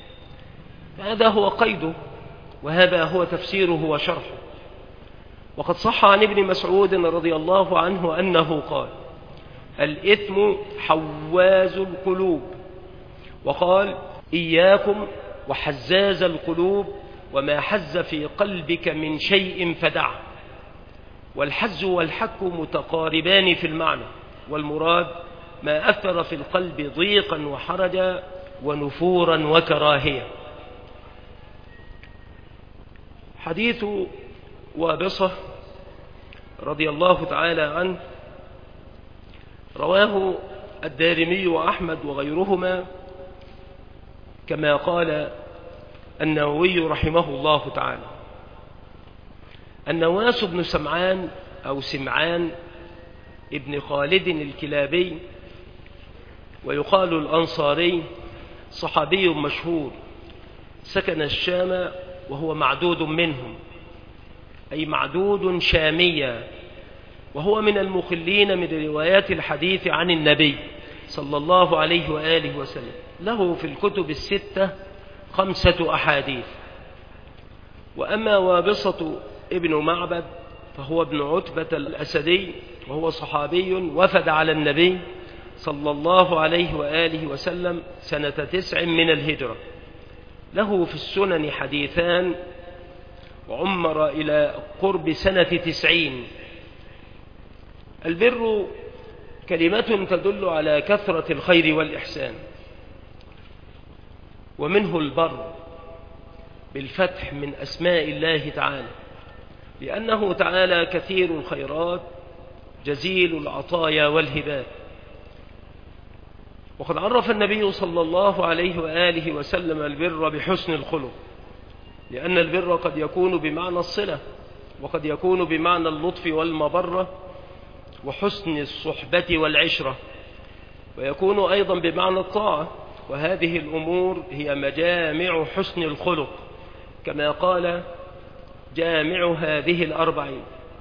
هذا هو قيده، وهذا هو تفسيره وشرحه. وقد صح عن ابن مسعود رضي الله عنه أنه قال الإثم حواز القلوب، وقال إياكم وحزاز القلوب وما حز في قلبك من شيء فدعه. والحز والحك متقاربان في المعنى، والمراد ما أثر في القلب ضيقا وحرجا ونفورا وكراهية. حديث وابصة رضي الله تعالى عنه رواه الدارمي وأحمد وغيرهما، كما قال النووي رحمه الله تعالى. النواس بن سمعان أو سمعان ابن خالد الكلابي، ويقال الأنصاري، صحابي مشهور سكن الشام وهو معدود منهم، أي معدود شاميا، وهو من المخلين من روايات الحديث عن النبي صلى الله عليه وآله وسلم. له في الكتب الستة 5 أحاديث. وأما وابصة ابن معبد فهو ابن عتبة الأسدي، وهو صحابي وفد على النبي صلى الله عليه وآله وسلم سنة 9 من الهجرة. له في السنن حديثان، وعمر إلى قرب سنة 90. البر كلمة تدل على كثرة الخير والإحسان، ومنه البر بالفتح من أسماء الله تعالى، لأنه تعالى كثير الخيرات جزيل العطايا والهبات. وقد عرف النبي صلى الله عليه وآله وسلم البر بحسن الخلق، لأن البر قد يكون بمعنى الصلة، وقد يكون بمعنى اللطف والمبرة وحسن الصحبة والعشرة، ويكون أيضا بمعنى الطاعة. وهذه الأمور هي مجامع حسن الخلق، كما قال جامع هذه الأربعين.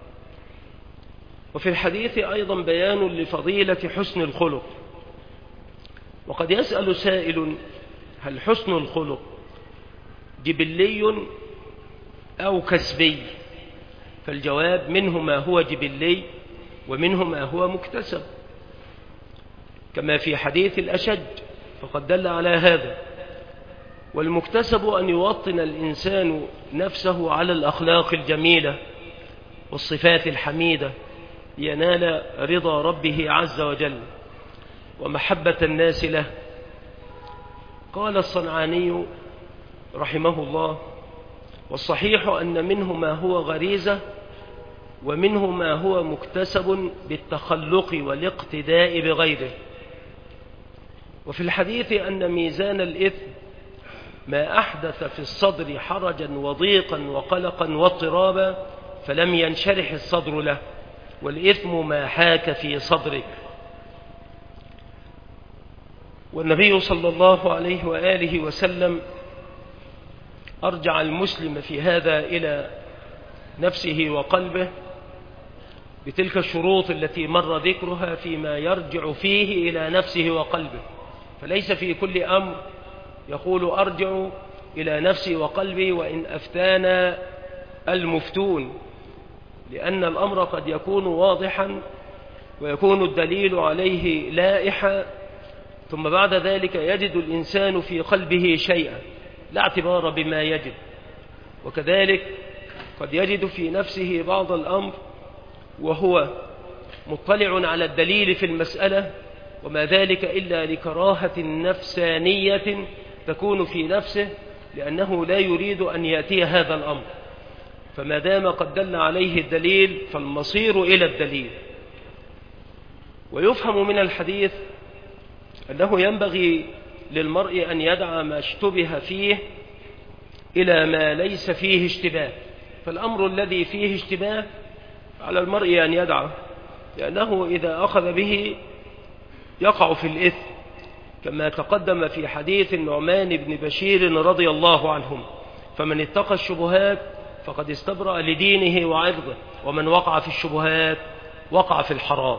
وفي الحديث أيضا بيان لفضيلة حسن الخلق. وقد يسأل سائل: هل حسن الخلق جبلي أو كسبي؟ فالجواب: منه ما هو جبلي ومنه ما هو مكتسب، كما في حديث الأشج فقد دل على هذا. والمكتسب أن يوطن الإنسان نفسه على الأخلاق الجميلة والصفات الحميدة لينال رضا ربه عز وجل ومحبة الناس له. قال الصنعاني رحمه الله: والصحيح أن منه ما هو غريزة ومنه ما هو مكتسب بالتخلق والاقتداء بغيره. وفي الحديث أن ميزان الإثم ما أحدث في الصدر حرجا وضيقا وقلقا واضطرابا فلم ينشرح الصدر له، والإثم ما حاك في صدرك. والنبي صلى الله عليه وآله وسلم أرجع المسلم في هذا إلى نفسه وقلبه بتلك الشروط التي مر ذكرها فيما يرجع فيه إلى نفسه وقلبه. فليس في كل أمر يقول أرجع إلى نفسي وقلبي وإن أفتانا المفتون، لأن الأمر قد يكون واضحا ويكون الدليل عليه لائحا، ثم بعد ذلك يجد الإنسان في قلبه شيئا لا اعتبار بما يجد. وكذلك قد يجد في نفسه بعض الأمر وهو مطلع على الدليل في المسألة، وما ذلك إلا لكراهة نفسانية تكون في نفسه، لأنه لا يريد أن يأتي هذا الأمر. فما دام قد دل عليه الدليل فالمصير إلى الدليل. ويفهم من الحديث أنه ينبغي للمرء أن يدع ما اشتبه فيه إلى ما ليس فيه اشتباه. فالأمر الذي فيه اشتباه على المرء أن يدعه، لأنه إذا أخذ به يقع في الإثم، كما تقدم في حديث النعمان بن بشير رضي الله عنهم: فمن اتقى الشبهات فقد استبرأ لدينه وعرضه، ومن وقع في الشبهات وقع في الحرام.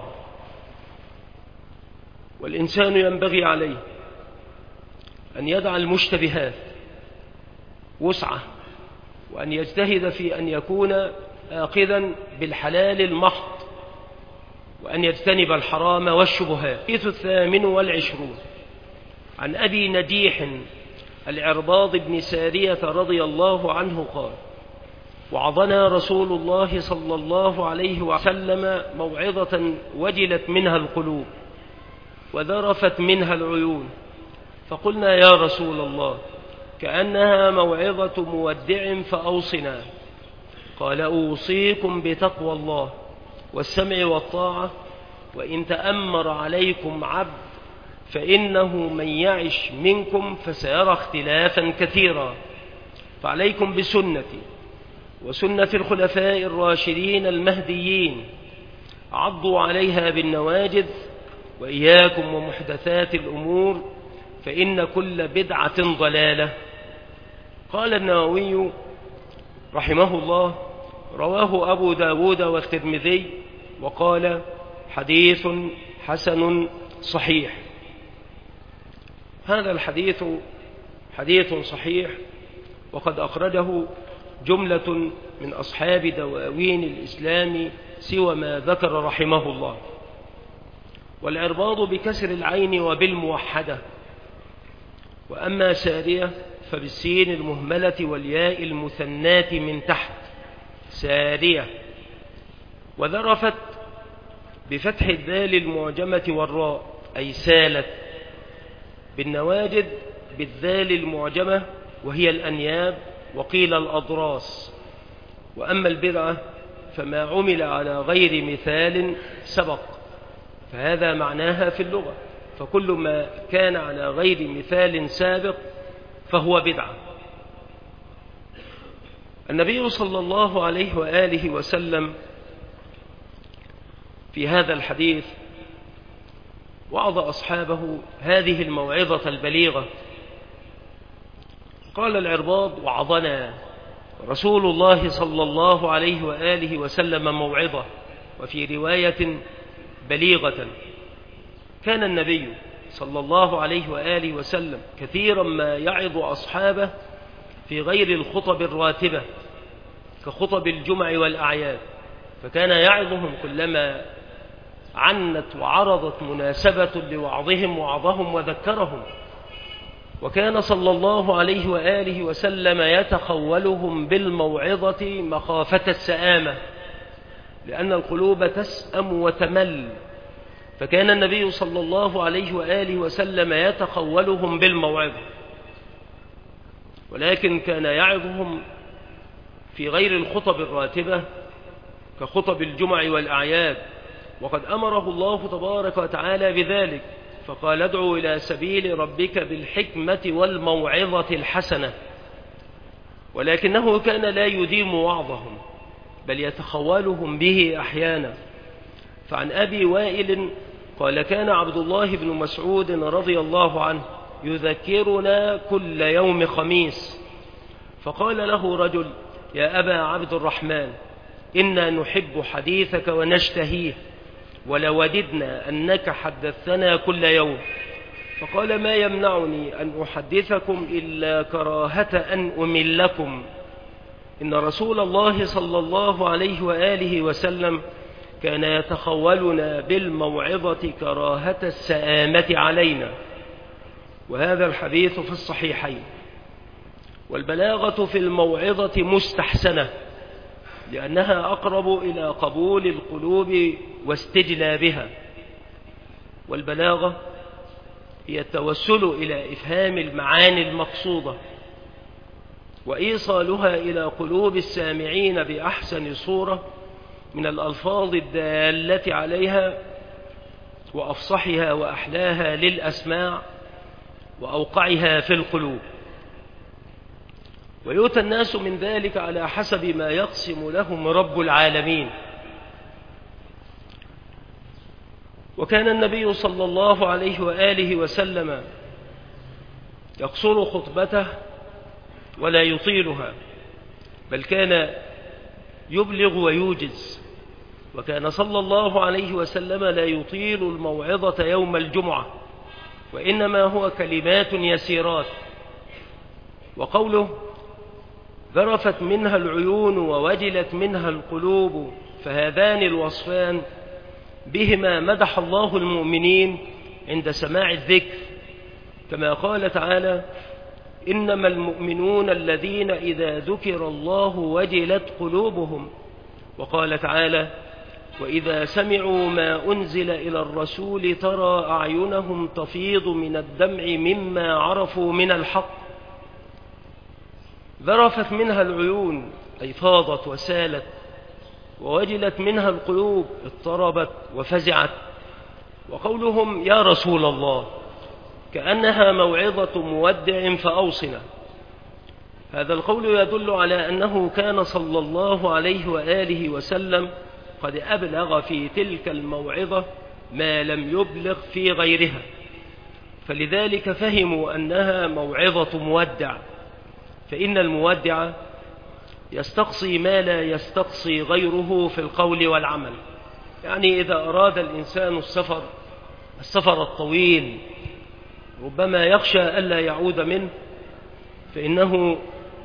والإنسان ينبغي عليه أن يدع المشتبهات وسعة، وأن يجتهد في أن يكون آخذا بالحلال المحض، وأن يجتنب الحرام والشبهات. الحديث 28 عن أبي نجيح العرباض بن سارية رضي الله عنه قال: وعظنا رسول الله صلى الله عليه وسلم موعظة وجلت منها القلوب وذرفت منها العيون، فقلنا: يا رسول الله، كأنها موعظة مودع فأوصنا. قال: أوصيكم بتقوى الله والسمع والطاعة، وإن تأمر عليكم عبد فإنه من يعش منكم فسيرى اختلافا كثيرا، فعليكم بسنتي وسنة الخلفاء الراشدين المهديين، عضوا عليها بالنواجذ، وإياكم ومحدثات الأمور فإن كل بدعة ضلالة. قال النووي رحمه الله: رواه أبو داود والترمذي، وقال: حديث حسن صحيح. هذا الحديث حديث صحيح، وقد أخرجه جملة من أصحاب دواوين الإسلام سوى ما ذكر رحمه الله. والعرباض بكسر العين وبالموحدة، وأما سارية فبالسين المهملة والياء المثنات من تحت، سارية. وذرفت بفتح الذال المعجمة والراء، أي سالت، بالنواجد بالذال المعجمة وهي الأنياب، وقيل الأضراس. وأما البدعة فما عمل على غير مثال سبق، فهذا معناها في اللغة. فكل ما كان على غير مثال سابق فهو بدعة. النبي صلى الله عليه وآله وسلم في هذا الحديث وعظ أصحابه هذه الموعظة البليغة. قال العرباض: وعظنا رسول الله صلى الله عليه وآله وسلم موعظة، وفي رواية بليغة. كان النبي صلى الله عليه وآله وسلم كثيرا ما يعظ أصحابه في غير الخطب الراتبة كخطب الجمع والأعياد، فكان يعظهم كلما عنت وعرضت مناسبة لوعظهم وعظهم وذكرهم. وكان صلى الله عليه وآله وسلم يتخولهم بالموعظة مخافة السآمة، لأن القلوب تسأم وتمل، فكان النبي صلى الله عليه وآله وسلم يتخولهم بالموعظة، ولكن كان يعظهم في غير الخطب الراتبة كخطب الجمع والأعياد، وقد أمره الله تبارك وتعالى بذلك، فقال: ادعوا إلى سبيل ربك بالحكمة والموعظة الحسنة. ولكنه كان لا يديم وعظهم، بل يتخولهم به أحيانا. فعن أبي وائل قال: كان عبد الله بن مسعود رضي الله عنه يذكرنا كل يوم خميس، فقال له رجل: يا أبا عبد الرحمن، إنا نحب حديثك ونشتهيه، ولوددنا أنك حدثنا كل يوم. فقال: ما يمنعني أن أحدثكم إلا كراهة أن أملكم، إن رسول الله صلى الله عليه وآله وسلم كان يتخولنا بالموعظة كراهة السآمة علينا. وهذا الحديث في الصحيحين. والبلاغة في الموعظة مستحسنة، لأنها أقرب إلى قبول القلوب واستجلابها. والبلاغة هي التوسل إلى إفهام المعاني المقصودة وإيصالها إلى قلوب السامعين بأحسن صورة من الألفاظ الدالة عليها، وأفصحها وأحلاها للأسماع وأوقعها في القلوب. ويؤتى الناس من ذلك على حسب ما يقسم لهم رب العالمين. وكان النبي صلى الله عليه وآله وسلم يقصر خطبته ولا يطيلها، بل كان يبلغ ويوجز. وكان صلى الله عليه وسلم لا يطيل الموعظة يوم الجمعة، وإنما هو كلمات يسيرات. وقوله: ذرفت منها العيون ووجلت منها القلوب، فهذان الوصفان بهما مدح الله المؤمنين عند سماع الذكر، كما قال تعالى: إنما المؤمنون الذين إذا ذكر الله وجلت قلوبهم. وقال تعالى: وإذا سمعوا ما أنزل إلى الرسول ترى أعينهم تفيض من الدمع مما عرفوا من الحق. ذرفت منها العيون أي فاضت وسالت، ووجلت منها القلوب اضطربت وفزعت. وقولهم يا رسول الله كأنها موعظة مودع فأوصنا، هذا القول يدل على أنه كان صلى الله عليه وآله وسلم قد أبلغ في تلك الموعظة ما لم يبلغ في غيرها، فلذلك فهموا أنها موعظة مودع، فإن المودع يستقصي ما لا يستقصي غيره في القول والعمل. يعني إذا أراد الإنسان السفر الطويل ربما يخشى ألا يعود منه، فإنه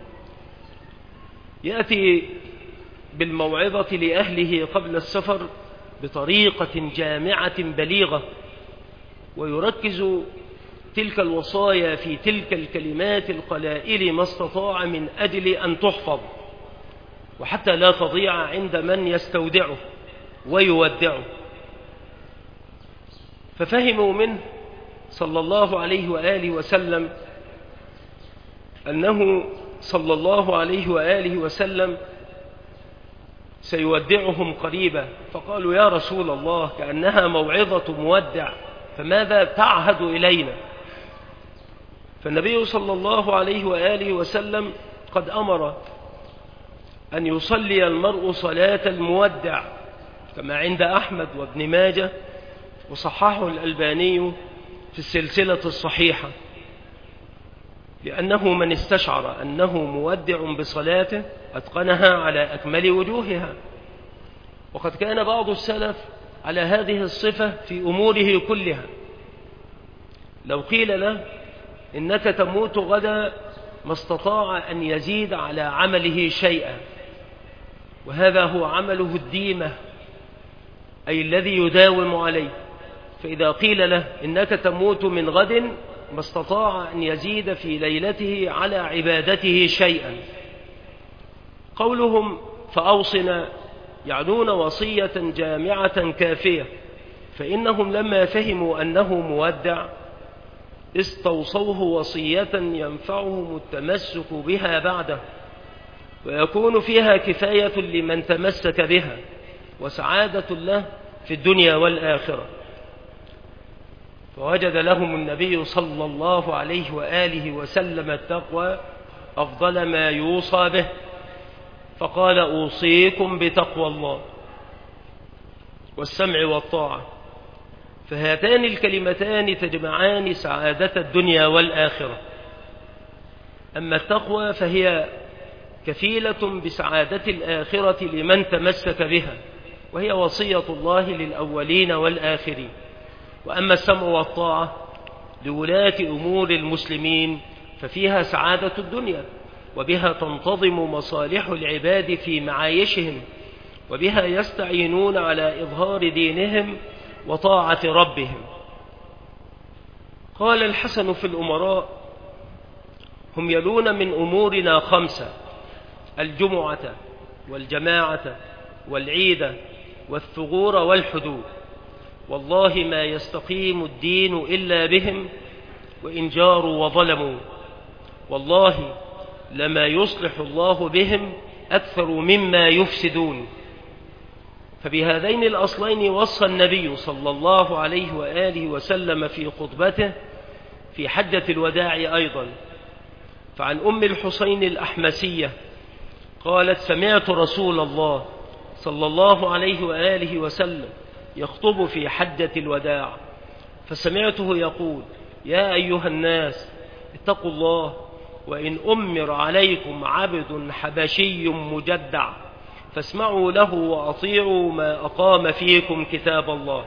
يأتي بالموعظة لأهله قبل السفر بطريقة جامعة بليغة، ويركز تلك الوصايا في تلك الكلمات القلائل ما استطاع من أجل أن تحفظ، وحتى لا تضيع عند من يستودعه ويودعه. ففهموا منه صلى الله عليه وآله وسلم أنه صلى الله عليه وآله وسلم سيودعهم قريبا، فقالوا يا رسول الله كأنها موعظة مودع، فماذا تعهد إلينا؟ فالنبي صلى الله عليه وآله وسلم قد أمر أن يصلي المرء صلاة المودع كما عند أحمد وابن ماجه، وصححه الألباني في السلسلة الصحيحة، لأنه من استشعر أنه مودع بصلاته أتقنها على أكمل وجوهها. وقد كان بعض السلف على هذه الصفة في أموره كلها. لو قيل له إنك تموت غدا ما استطاع أن يزيد على عمله شيئا، وهذا هو عمله الديمة، أي الذي يداوم عليه. فإذا قيل له إنك تموت من غد ما استطاع أن يزيد في ليلته على عبادته شيئا. قولهم فأوصنا يعنون وصية جامعة كافية، فإنهم لما فهموا أنه مودع استوصوه وصية ينفعهم التمسك بها بعده، ويكون فيها كفاية لمن تمسك بها وسعادة له في الدنيا والآخرة. فوجد لهم النبي صلى الله عليه وآله وسلم التقوى أفضل ما يوصى به، فقال أوصيكم بتقوى الله والسمع والطاعة، فهاتان الكلمتان تجمعان سعادة الدنيا والآخرة. أما التقوى فهي كفيلة بسعادة الآخرة لمن تمسك بها، وهي وصية الله للأولين والآخرين. وأما السمع والطاعة لولاة أمور المسلمين ففيها سعادة الدنيا، وبها تنتظم مصالح العباد في معايشهم، وبها يستعينون على إظهار دينهم وطاعة ربهم. قال الحسن في الأمراء: هم يلون من أمورنا 5: الجمعة والجماعة والعيد والثغور والحدود، والله ما يستقيم الدين إلا بهم، وإن جاروا وظلموا، والله لما يصلح الله بهم أكثر مما يفسدون. فبهذين الأصلين وصى النبي صلى الله عليه وآله وسلم في خطبته في حجة الوداع أيضا. فعن أم الحسين الأحمسية قالت: سمعت رسول الله صلى الله عليه وآله وسلم يخطب في حجة الوداع، فسمعته يقول: يا أيها الناس اتقوا الله، وإن أمر عليكم عبد حبشي مجدع فاسمعوا له وأطيعوا ما أقام فيكم كتاب الله.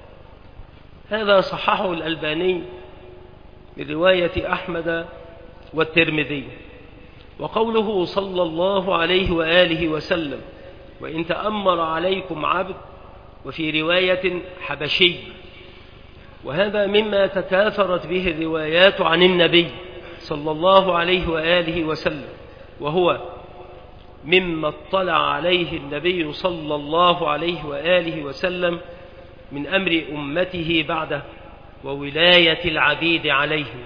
هذا صححه الألباني من رواية أحمد والترمذي. وقوله صلى الله عليه وآله وسلم: وإن تأمر عليكم عبد، وفي رواية حبشي، وهذا مما تكاثرت به الروايات عن النبي صلى الله عليه وآله وسلم، وهو مما اطلع عليه النبي صلى الله عليه وآله وسلم من أمر أمته بعده وولاية العبيد عليهم.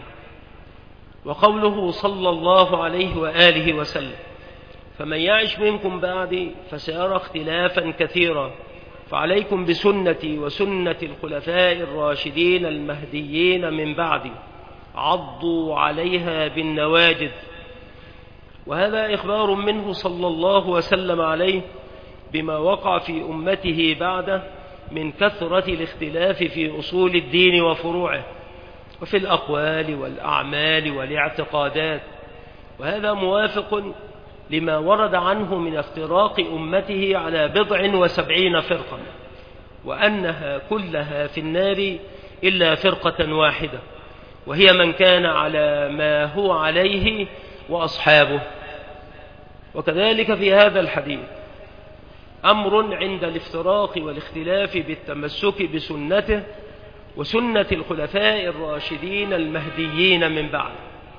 وقوله صلى الله عليه وآله وسلم: فمن يعش منكم بعدي فسيرى اختلافا كثيرا، فعليكم بسنتي وسنة الخلفاء الراشدين المهديين من بعدي، عضوا عليها بالنواجذ. وهذا إخبار منه صلى الله وسلم عليه بما وقع في أمته بعده من كثرة الاختلاف في أصول الدين وفروعه، وفي الأقوال والأعمال والاعتقادات. وهذا موافق لما ورد عنه من افتراق أمته على 70 فرقة، وأنها كلها في النار إلا فرقة واحدة، وهي من كان على ما هو عليه وأصحابه. وكذلك في هذا الحديث أمر عند الافتراق والاختلاف بالتمسك بسنته وسنة الخلفاء الراشدين المهديين من بعد،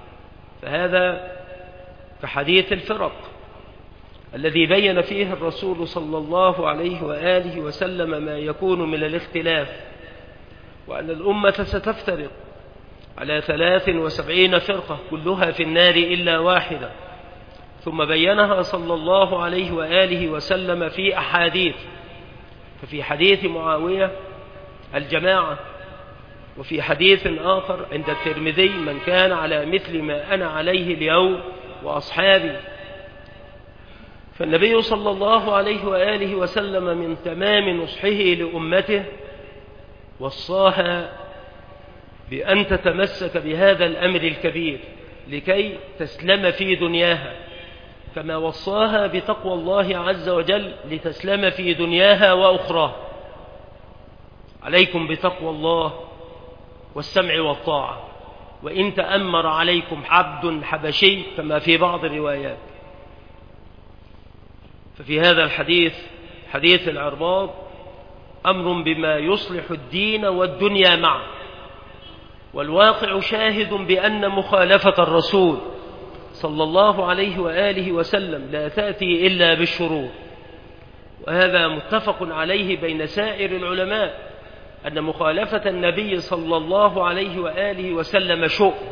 فهذا كحديث الفرق الذي بين فيه الرسول صلى الله عليه وآله وسلم ما يكون من الاختلاف، وأن الأمة ستفترق على 73 فرقة كلها في النار إلا واحدة. ثم بينها صلى الله عليه وآله وسلم في أحاديث. ففي حديث معاوية الجماعة، وفي حديث آخر عند الترمذي من كان على مثل ما أنا عليه اليوم وأصحابي. فالنبي صلى الله عليه وآله وسلم من تمام نصحه لأمته وصاها بأن تتمسك بهذا الأمر الكبير لكي تسلم في دنياها، كما وصاها بتقوى الله عز وجل لتسلم في دنياها وأخراها. عليكم بتقوى الله والسمع والطاعة، وإن تأمر عليكم عبد حبشي كما في بعض الروايات. ففي هذا الحديث، حديث العرباض، أمر بما يصلح الدين والدنيا معا، والواقع شاهد بأن مخالفة الرسول صلى الله عليه وآله وسلم لا تأتي إلا بالشرور. وهذا متفق عليه بين سائر العلماء أن مخالفة النبي صلى الله عليه وآله وسلم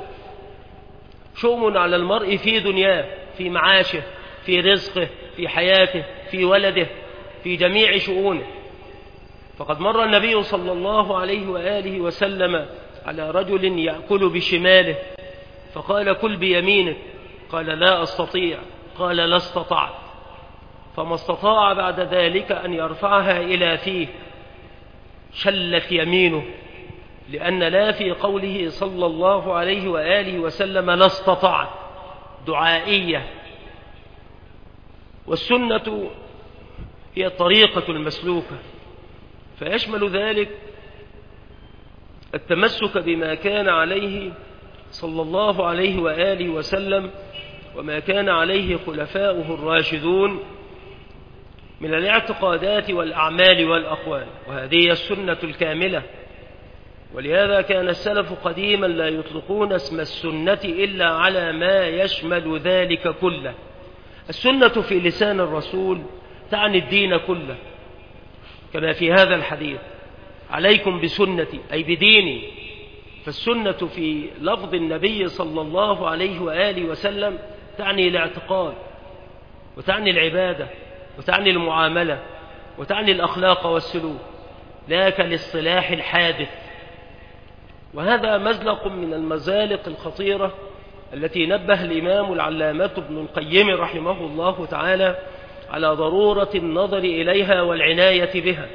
شؤم على المرء في دنياه، في معاشه، في رزقه، في حياته، في ولده، في جميع شؤونه. فقد مر النبي صلى الله عليه وآله وسلم على رجل يأكل بشماله فقال كل بيمينك، قال لا أستطيع، قال لا استطعت، فما استطاع بعد ذلك أن يرفعها إلى فيه شلت يمينه، لأن لا في قوله صلى الله عليه وآله وسلم لا استطعت دعائية. والسنة هي الطريقة المسلوكة، فيشمل ذلك التمسك بما كان عليه صلى الله عليه وآله وسلم وما كان عليه خلفاؤه الراشدون من الاعتقادات والأعمال والأقوال، وهذه السنة الكاملة. ولهذا كان السلف قديما لا يطلقون اسم السنة إلا على ما يشمل ذلك كله. السنة في لسان الرسول تعني الدين كله، كما في هذا الحديث عليكم بسنتي أي بديني. فالسنة في لفظ النبي صلى الله عليه وآله وسلم تعني الاعتقاد، وتعني العبادة، وتعني المعاملة، وتعني الأخلاق والسلوك، لا كالاصطلاح الحادث. وهذا مزلق من المزالق الخطيرة التي نبه الإمام العلامة ابن القيم رحمه الله تعالى على ضرورة النظر إليها والعناية بها.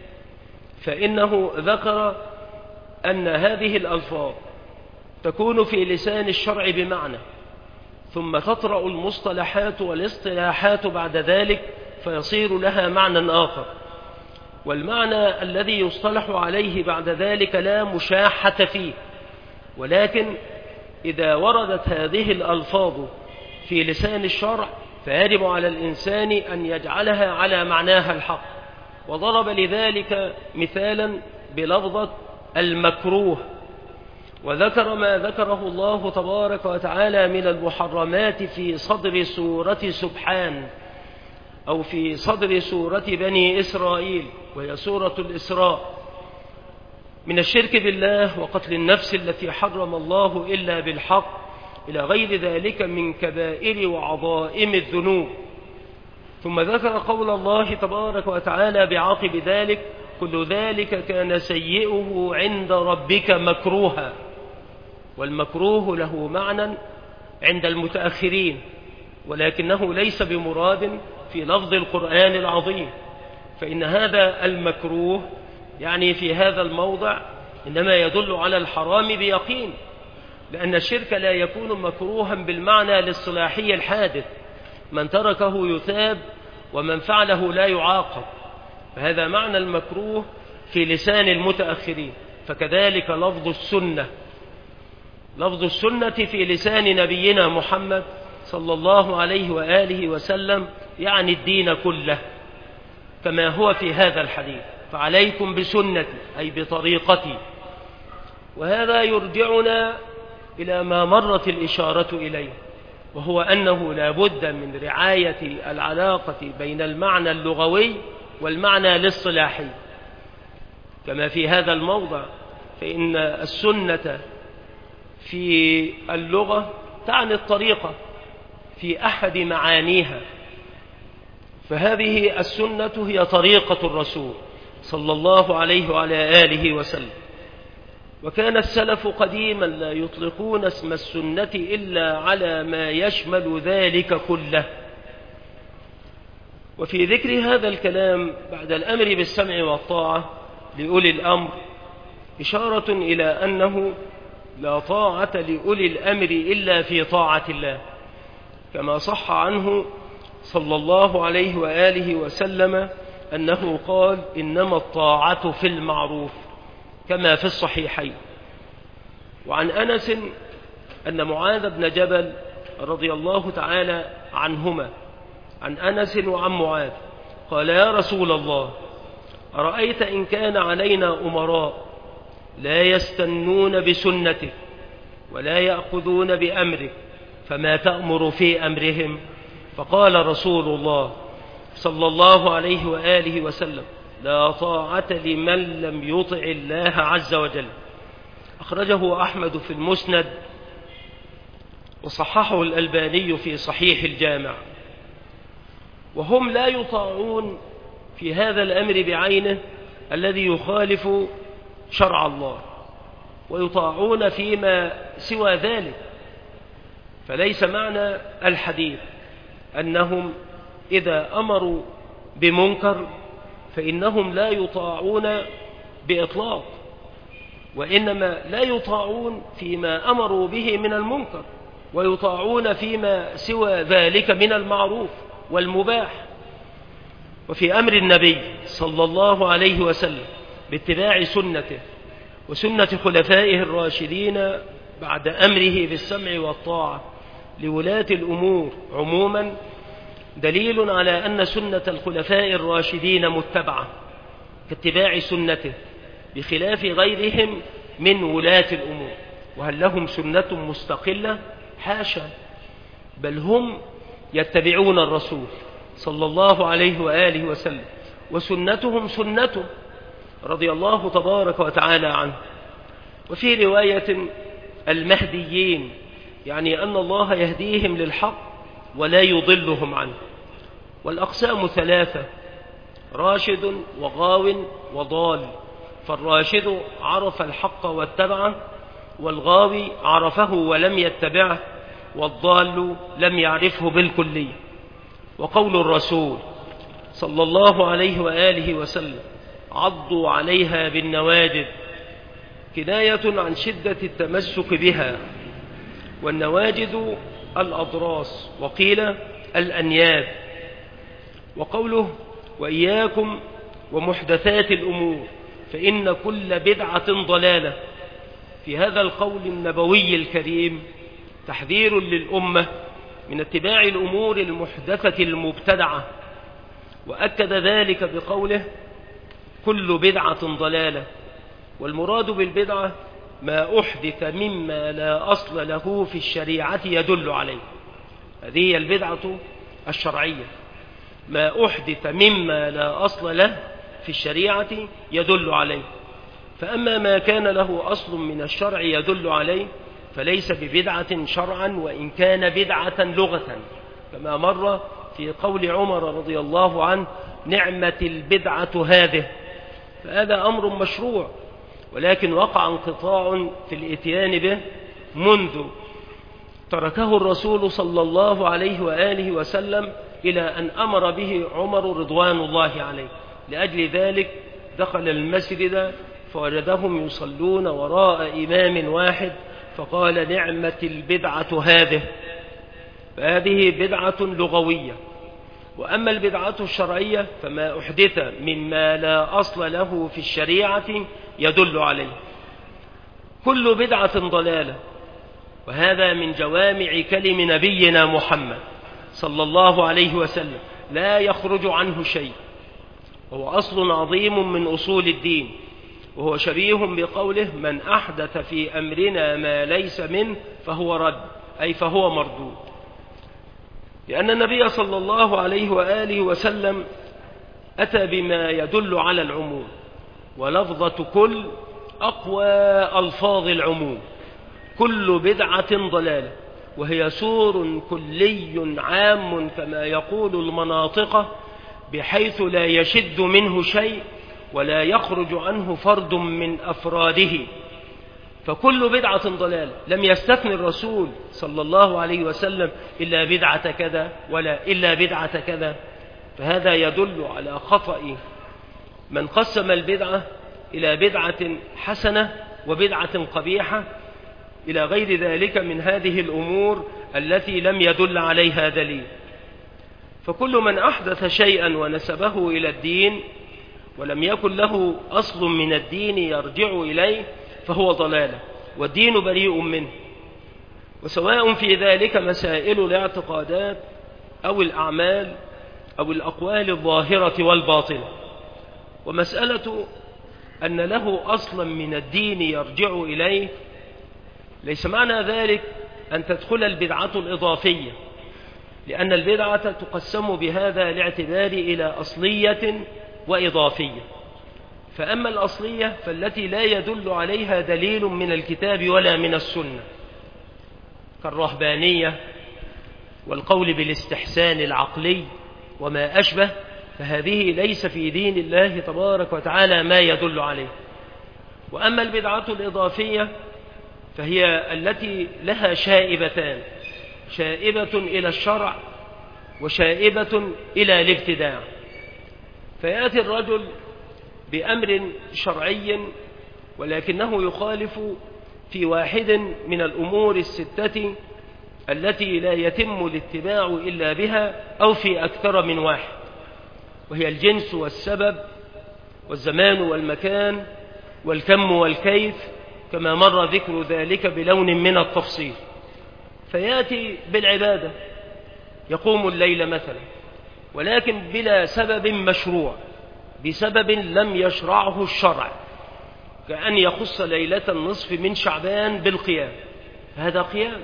فإنه ذكر أن هذه الألفاظ تكون في لسان الشرع بمعنى، ثم تطرأ المصطلحات والاصطلاحات بعد ذلك فيصير لها معنى آخر، والمعنى الذي يصطلح عليه بعد ذلك لا مشاحة فيه. ولكن إذا وردت هذه الألفاظ في لسان الشرع فيجب على الإنسان أن يجعلها على معناها الحق. وضرب لذلك مثالا بلفظة المكروه، وذكر ما ذكره الله تبارك وتعالى من المحرمات في صدر سورة سبحان، أو في صدر سورة بني إسرائيل وهي سورة الإسراء، من الشرك بالله وقتل النفس التي حرم الله إلا بالحق إلى غير ذلك من كبائر وعظائم الذنوب. ثم ذكر قول الله تبارك وتعالى بعقب ذلك كل ذلك كان سيئه عند ربك مكروها. والمكروه له معنى عند المتأخرين، ولكنه ليس بمراد في لفظ القرآن العظيم، فإن هذا المكروه يعني في هذا الموضع إنما يدل على الحرام بيقين، لأن الشرك لا يكون مكروها بالمعنى الاصطلاحي الحادث، من تركه يثاب ومن فعله لا يعاقب، فهذا معنى المكروه في لسان المتأخرين. فكذلك لفظ السنة، لفظ السنة في لسان نبينا محمد صلى الله عليه وآله وسلم يعني الدين كله، كما هو في هذا الحديث فعليكم بسنتي أي بطريقتي. وهذا يرجعنا إلى ما مرت الإشارة إليه، وهو أنه لا بد من رعاية العلاقة بين المعنى اللغوي والمعنى الاصطلاحي. كما في هذا الموضع فإن السنة في اللغة تعني الطريقة، في أحد معانيها. فهذه السنة هي طريقة الرسول صلى الله عليه وعلى آله وسلم. وكان السلف قديما لا يطلقون اسم السنة إلا على ما يشمل ذلك كله. وفي ذكر هذا الكلام بعد الأمر بالسمع والطاعة لأولي الأمر إشارة إلى أنه لا طاعة لأولي الأمر إلا في طاعة الله، كما صح عنه صلى الله عليه وآله وسلم أنه قال: إنما الطاعة في المعروف، كما في الصحيحين. وعن أنس أن معاذ بن جبل رضي الله تعالى عنهما، عن أنس وعن معاذ، قال: يا رسول الله، أرأيت إن كان علينا أمراء لا يستنون بسنتك ولا يأخذون بأمرك، فما تأمر في أمرهم؟ فقال رسول الله صلى الله عليه وآله وسلم: لا طاعة لمن لم يطع الله عز وجل. أخرجه أحمد في المسند وصححه الألباني في صحيح الجامع. وهم لا يطاعون في هذا الأمر بعينه الذي يخالف شرع الله، ويطاعون فيما سوى ذلك. فليس معنى الحديث أنهم إذا أمروا بمنكر فإنهم لا يطاعون بإطلاق، وإنما لا يطاعون فيما أمروا به من المنكر، ويطاعون فيما سوى ذلك من المعروف والمباح. وفي أمر النبي صلى الله عليه وسلم باتباع سنته وسنة خلفائه الراشدين بعد أمره بالسمع والطاعة لولاة الأمور عموما دليل على أن سنة الخلفاء الراشدين متبعة كاتباع سنته، بخلاف غيرهم من ولاة الأمور. وهل لهم سنة مستقلة؟ حاشا، بل هم يتبعون الرسول صلى الله عليه وآله وسلم، وسنتهم سنته رضي الله تبارك وتعالى عنه. وفي رواية المهديين، يعني أن الله يهديهم للحق ولا يضلهم عنه. والأقسام ثلاثة: راشد وغاو وضال. فالراشد عرف الحق واتبعه، والغاوي عرفه ولم يتبعه، والضال لم يعرفه بالكلية. وقول الرسول صلى الله عليه وآله وسلم: عضوا عليها بالنواجذ، كناية عن شدة التمسك بها. والنواجذ الأضراس، وقيل الأنياب. وقوله: وإياكم ومحدثات الأمور فإن كل بدعة ضلالة، في هذا القول النبوي الكريم تحذير للأمة من اتباع الأمور المحدثة المبتدعة. وأكد ذلك بقوله: كل بدعة ضلالة. والمراد بالبدعة ما أحدث مما لا أصل له في الشريعة يدل عليه. هذه هي البدعة الشرعية، ما أحدث مما لا أصل له في الشريعة يدل عليه. فأما ما كان له أصل من الشرع يدل عليه فليس ببدعة شرعا، وإن كان بدعة لغة، كما مر في قول عمر رضي الله عنه: نعمة البدعة هذه. فهذا أمر مشروع، ولكن وقع انقطاع في الإتيان به منذ تركه الرسول صلى الله عليه وآله وسلم إلى أن أمر به عمر رضوان الله عليه. لأجل ذلك دخل المسجد فوجدهم يصلون وراء إمام واحد، فقال: نعمة البدعة هذه. فهذه بدعة لغوية. وأما البدعة الشرعية فما أحدث مما لا أصل له في الشريعة يدل عليه. كل بدعة ضلالة، وهذا من جوامع كلم نبينا محمد صلى الله عليه وسلم، لا يخرج عنه شيء، وهو أصل عظيم من أصول الدين. وهو شبيه بقوله: من أحدث في أمرنا ما ليس منه فهو رد، أي فهو مردود. لأن النبي صلى الله عليه وآله وسلم أتى بما يدل على العموم، ولفظة كل أقوى ألفاظ العموم. كل بدعة ضلالة، وهي سور كلي عام كما يقول المناطق، بحيث لا يشد منه شيء ولا يخرج عنه فرد من أفراده. فكل بدعة ضلالة، لم يستثن الرسول صلى الله عليه وسلم إلا بدعة كذا ولا إلا بدعة كذا. فهذا يدل على خطأ من قسم البدعة إلى بدعة حسنة وبدعة قبيحة إلى غير ذلك من هذه الأمور التي لم يدل عليها دليل. فكل من أحدث شيئا ونسبه إلى الدين ولم يكن له أصل من الدين يرجع إليه فهو ضلالة، والدين بريء منه. وسواء في ذلك مسائل الاعتقادات أو الأعمال أو الأقوال الظاهرة والباطنة. ومسألة أن له أصلا من الدين يرجع إليه ليس معنى ذلك أن تدخل البدعة الإضافية، لأن البدعة تقسم بهذا الاعتبار إلى أصلية وإضافية. فأما الأصلية فالتي لا يدل عليها دليل من الكتاب ولا من السنة، كالرهبانية والقول بالاستحسان العقلي وما أشبه، فهذه ليس في دين الله تبارك وتعالى ما يدل عليه. وأما البدعة الإضافية فهي التي لها شائبتان: شائبة إلى الشرع وشائبة إلى الابتداع. فيأتي الرجل بأمر شرعي ولكنه يخالف في واحد من الأمور الستة التي لا يتم الاتباع إلا بها، أو في أكثر من واحد، وهي الجنس والسبب والزمان والمكان والكم والكيف، كما مر ذكر ذلك بلون من التفصيل. فيأتي بالعبادة، يقوم الليل مثلا، ولكن بلا سبب مشروع، بسبب لم يشرعه الشرع، كأن يخص ليلة النصف من شعبان بالقيام، هذا قيام،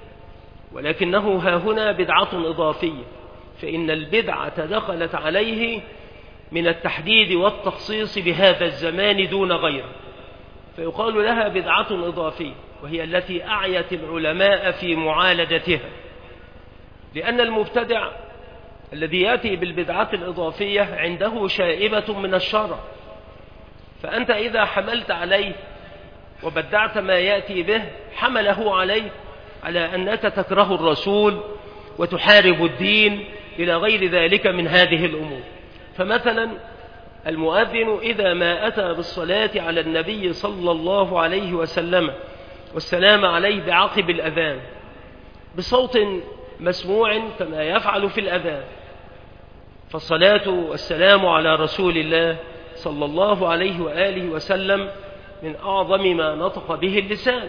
ولكنه هاهنا بدعة إضافية، فإن البدعة دخلت عليه من التحديد والتخصيص بهذا الزمان دون غيره، فيقال لها بدعة إضافية، وهي التي أعيت العلماء في معالجتها. لأن المبتدع الذي يأتي بالبدعة الإضافية عنده شائبة من الشرع، فأنت إذا حملت عليه وبدعت ما يأتي به حمله عليه على أنك تكره الرسول وتحارب الدين إلى غير ذلك من هذه الأمور. فمثلا المؤذن إذا ما أتى بالصلاة على النبي صلى الله عليه وسلم والسلام عليه بعقب الأذان بصوت مسموع كما يفعل في الأذان، فالصلاة والسلام على رسول الله صلى الله عليه وآله وسلم من أعظم ما نطق به اللسان،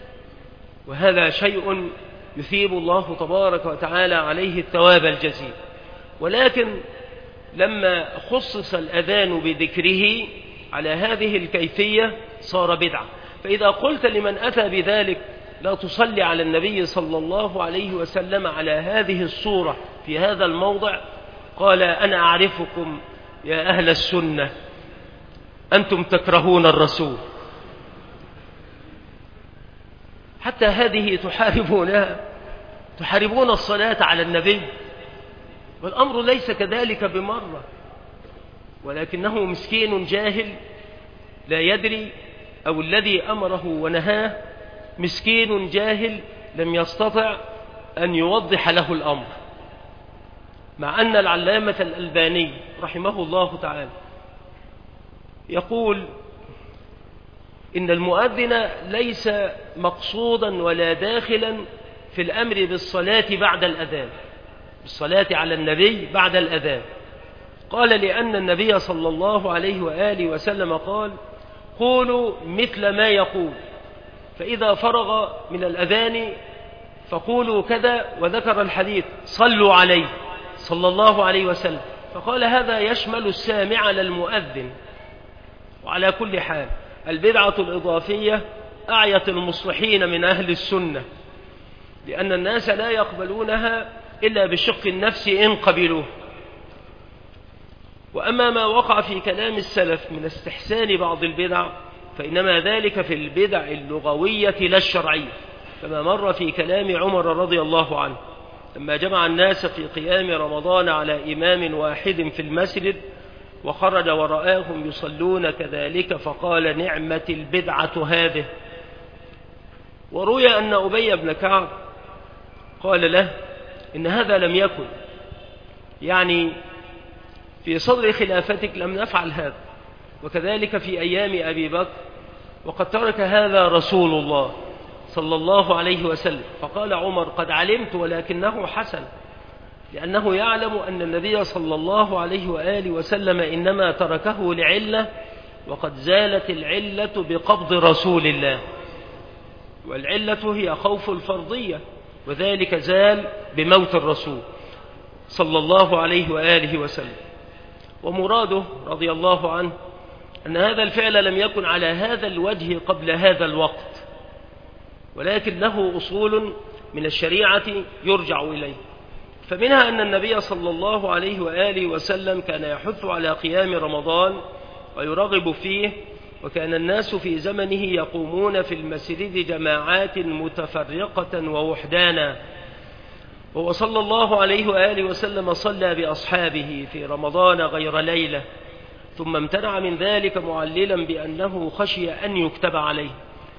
وهذا شيء يثيب الله تبارك وتعالى عليه الثواب الجزيل. ولكن لما خصص الأذان بذكره على هذه الكيفية صار بدعة. فإذا قلت لمن أتى بذلك لا تصلي على النبي صلى الله عليه وسلم على هذه الصورة في هذا الموضع، قال: أنا أعرفكم يا أهل السنة، أنتم تكرهون الرسول. حتى هذه تحاربون الصلاة على النبي، والأمر ليس كذلك بمرة، ولكنه مسكين جاهل لا يدري، أو الذي أمره ونهاه مسكين جاهل لم يستطع أن يوضح له الأمر. مع أن العلامة الألباني رحمه الله تعالى يقول إن المؤذن ليس مقصودا ولا داخلا في الأمر بالصلاة بعد الأذان، بالصلاة على النبي بعد الأذان. قال: لأن النبي صلى الله عليه وآله وسلم قال: قولوا مثل ما يقول، فإذا فرغ من الأذان فقولوا كذا، وذكر الحديث صلوا عليه صلى الله عليه وسلم، فقال: هذا يشمل السامع للمؤذن. وعلى كل حال البدعة الإضافية أعيت المصلحين من أهل السنة، لأن الناس لا يقبلونها إلا بشق النفس إن قبلوه. وأما ما وقع في كلام السلف من استحسان بعض البدع فإنما ذلك في البدع اللغوية لا الشرعية، كما مر في كلام عمر رضي الله عنه لما جمع الناس في قيام رمضان على إمام واحد في المسجد وخرج ورآهم يصلون كذلك فقال نعمة البدعة هذه. وروي أن أبي بن كعب قال له إن هذا لم يكن، يعني في صدر خلافتك لم نفعل هذا، وكذلك في أيام أبي بكر، وقد ترك هذا رسول الله صلى الله عليه وسلم. فقال عمر قد علمت ولكنه حسن، لأنه يعلم أن النبي صلى الله عليه وآله وسلم إنما تركه لعلة، وقد زالت العلة بقبض رسول الله، والعلة هي خوف الفرضية، وذلك زال بموت الرسول صلى الله عليه وآله وسلم. ومراده رضي الله عنه أن هذا الفعل لم يكن على هذا الوجه قبل هذا الوقت، ولكن له أصول من الشريعة يرجع إليه. فمنها أن النبي صلى الله عليه وآله وسلم كان يحث على قيام رمضان ويرغب فيه، وكان الناس في زمنه يقومون في المسجد جماعات متفرقة ووحدانا، وهو صلى الله عليه وآله وسلم صلى بأصحابه في رمضان غير ليلة، ثم امتنع من ذلك معللا بأنه خشي أن يكتب عليه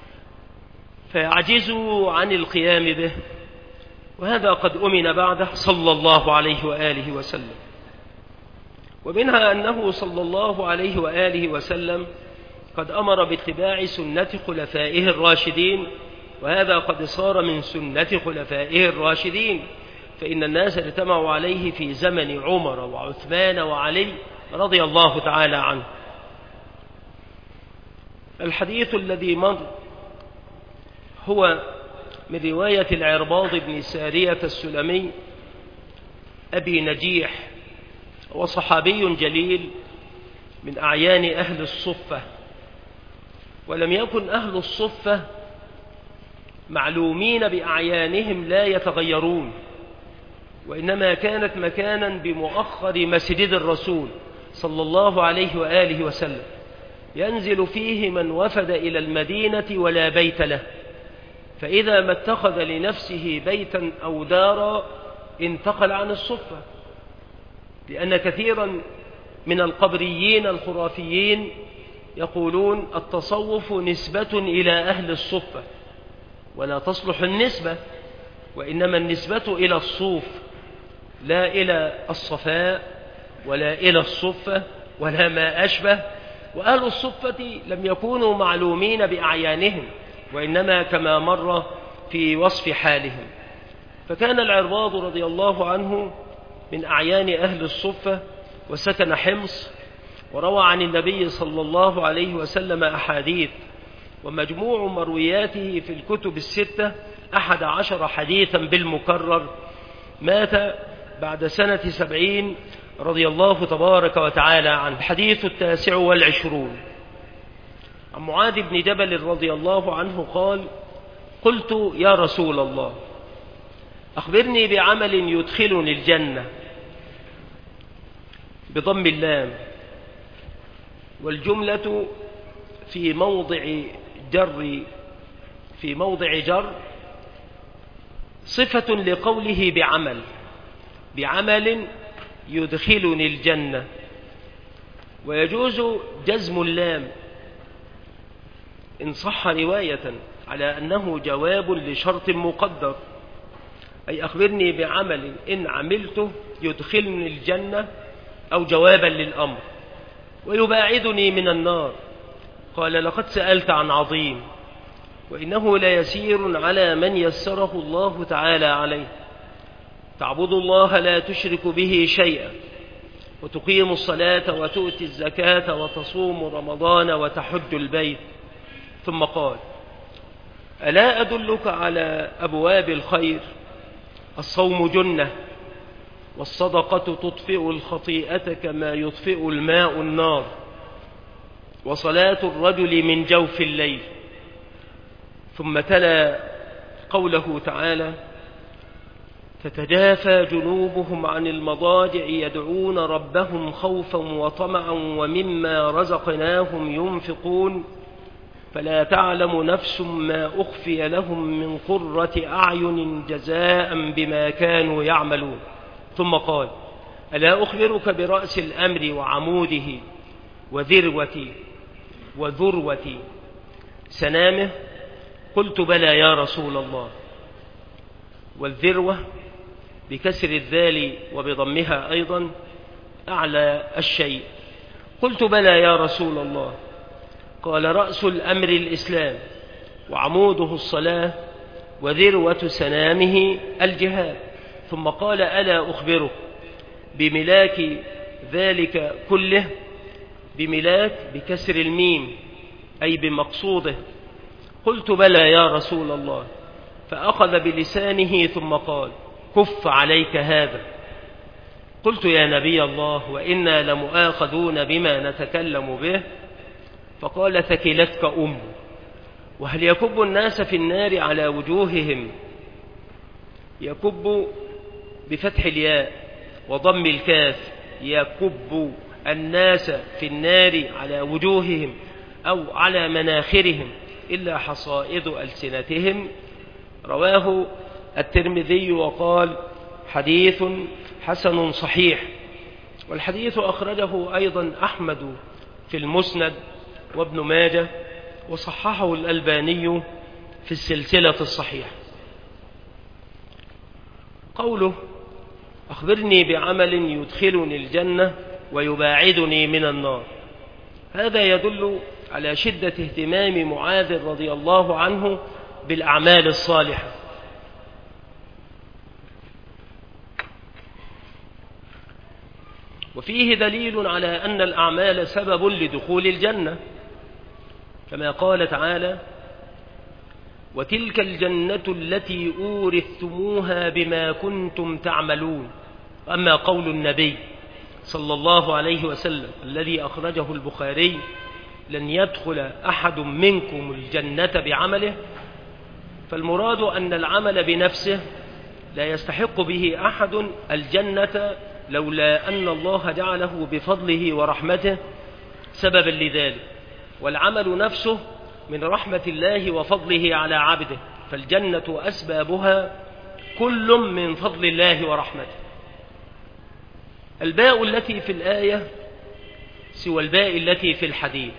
فيعجزوا عن القيام به، وهذا قد أمن بعده صلى الله عليه وآله وسلم. ومنها أنه صلى الله عليه وآله وسلم قد أمر باتباع سنة خلفائه الراشدين، وهذا قد صار من سنة خلفائه الراشدين، فإن الناس اجتمعوا عليه في زمن عمر وعثمان وعلي رضي الله تعالى عنه. الحديث الذي مر هو من رواية العرباض بن سارية السلمي أبي نجيح، وصحابي جليل من أعيان أهل الصفة، ولم يكن أهل الصفة معلومين بأعيانهم لا يتغيرون، وإنما كانت مكانا بمؤخر مسجد الرسول صلى الله عليه وآله وسلم ينزل فيه من وفد إلى المدينة ولا بيت له، فإذا ما اتخذ لنفسه بيتا أو دارا انتقل عن الصفة، لأن كثيرا من القبريين الخرافيين يقولون التصوف نسبة إلى أهل الصفة، ولا تصلح النسبة، وإنما النسبة إلى الصوف لا إلى الصفاء ولا إلى الصفة ولا ما أشبه. وأهل الصفة لم يكونوا معلومين بأعيانهم، وإنما كما مر في وصف حالهم. فكان العرباض رضي الله عنه من أعيان أهل الصفة، وسكن حمص، وروى عن النبي صلى الله عليه وسلم أحاديث، ومجموع مروياته في الكتب الستة 11 حديثا بالمكرر. مات بعد سنة 70 رضي الله تبارك وتعالى عنه. الحديث 29 عن معاذ بن جبل رضي الله عنه قال: قلت يا رسول الله أخبرني بعمل يدخلني الجنة، بضم اللام، والجملة في موضع جر صفة لقوله بعمل يدخلني الجنة، ويجوز جزم اللام إن صح رواية على أنه جواب لشرط مقدر، أي أخبرني بعمل إن عملته يدخلني الجنة، أو جوابا للأمر ويباعدني من النار. قال: لقد سألت عن عظيم، وإنه ليسير على من يسره الله تعالى عليه. تعبد الله لا تشرك به شيئا، وتقيم الصلاة وتؤتي الزكاة وتصوم رمضان وتحج البيت. ثم قال: ألا أدلك على أبواب الخير؟ الصوم جنة، والصدقة تطفئ الخطيئة كما يطفئ الماء النار، وصلاة الرجل من جوف الليل. ثم تلا قوله تعالى: تتجافى جنوبهم عن المضاجع يدعون ربهم خوفا وطمعا ومما رزقناهم ينفقون. فلا تعلم نفس ما أخفي لهم من قرة أعين جزاء بما كانوا يعملون. ثم قال: ألا أخبرك برأس الأمر وعموده وذروة سنامه؟ قلت: بلى يا رسول الله. والذروة بكسر الذال وبضمها أيضا أعلى الشيء. قلت: بلى يا رسول الله. قال: رأس الأمر الإسلام، وعموده الصلاة، وذروة سنامه الجهاد. ثم قال: ألا أخبرك بملاك ذلك كله؟ بملاك بكسر الميم أي بمقصوده. قلت: بلى يا رسول الله. فأخذ بلسانه ثم قال: كف عليك هذا. قلت: يا نبي الله، وإنا لمؤاخذون بما نتكلم به. فقال: ثكلتك أم. وهل يكب الناس في النار على وجوههم؟ يكب بفتح الياء وضم الكاف، يكب الناس في النار على وجوههم أو على مناخرهم إلا حصائد ألسنتهم. رواه الترمذي وقال: حديث حسن صحيح. والحديث أخرجه أيضا أحمد في المسند وابن ماجه، وصححه الألباني في السلسلة الصحيحة. قوله: أخبرني بعمل يدخلني الجنة ويباعدني من النار، هذا يدل على شدة اهتمام معاذ رضي الله عنه بالأعمال الصالحة. وفيه دليل على أن الأعمال سبب لدخول الجنة، كما قال تعالى: وتلك الجنة التي أورثتموها بما كنتم تعملون. أما قول النبي صلى الله عليه وسلم الذي أخرجه البخاري: لن يدخل أحد منكم الجنة بعمله، فالمراد أن العمل بنفسه لا يستحق به أحد الجنة لولا أن الله جعله بفضله ورحمته سببا لذلك، والعمل نفسه من رحمة الله وفضله على عبده، فالجنة أسبابها كل من فضل الله ورحمته. الباء التي في الآية سوى الباء التي في الحديث،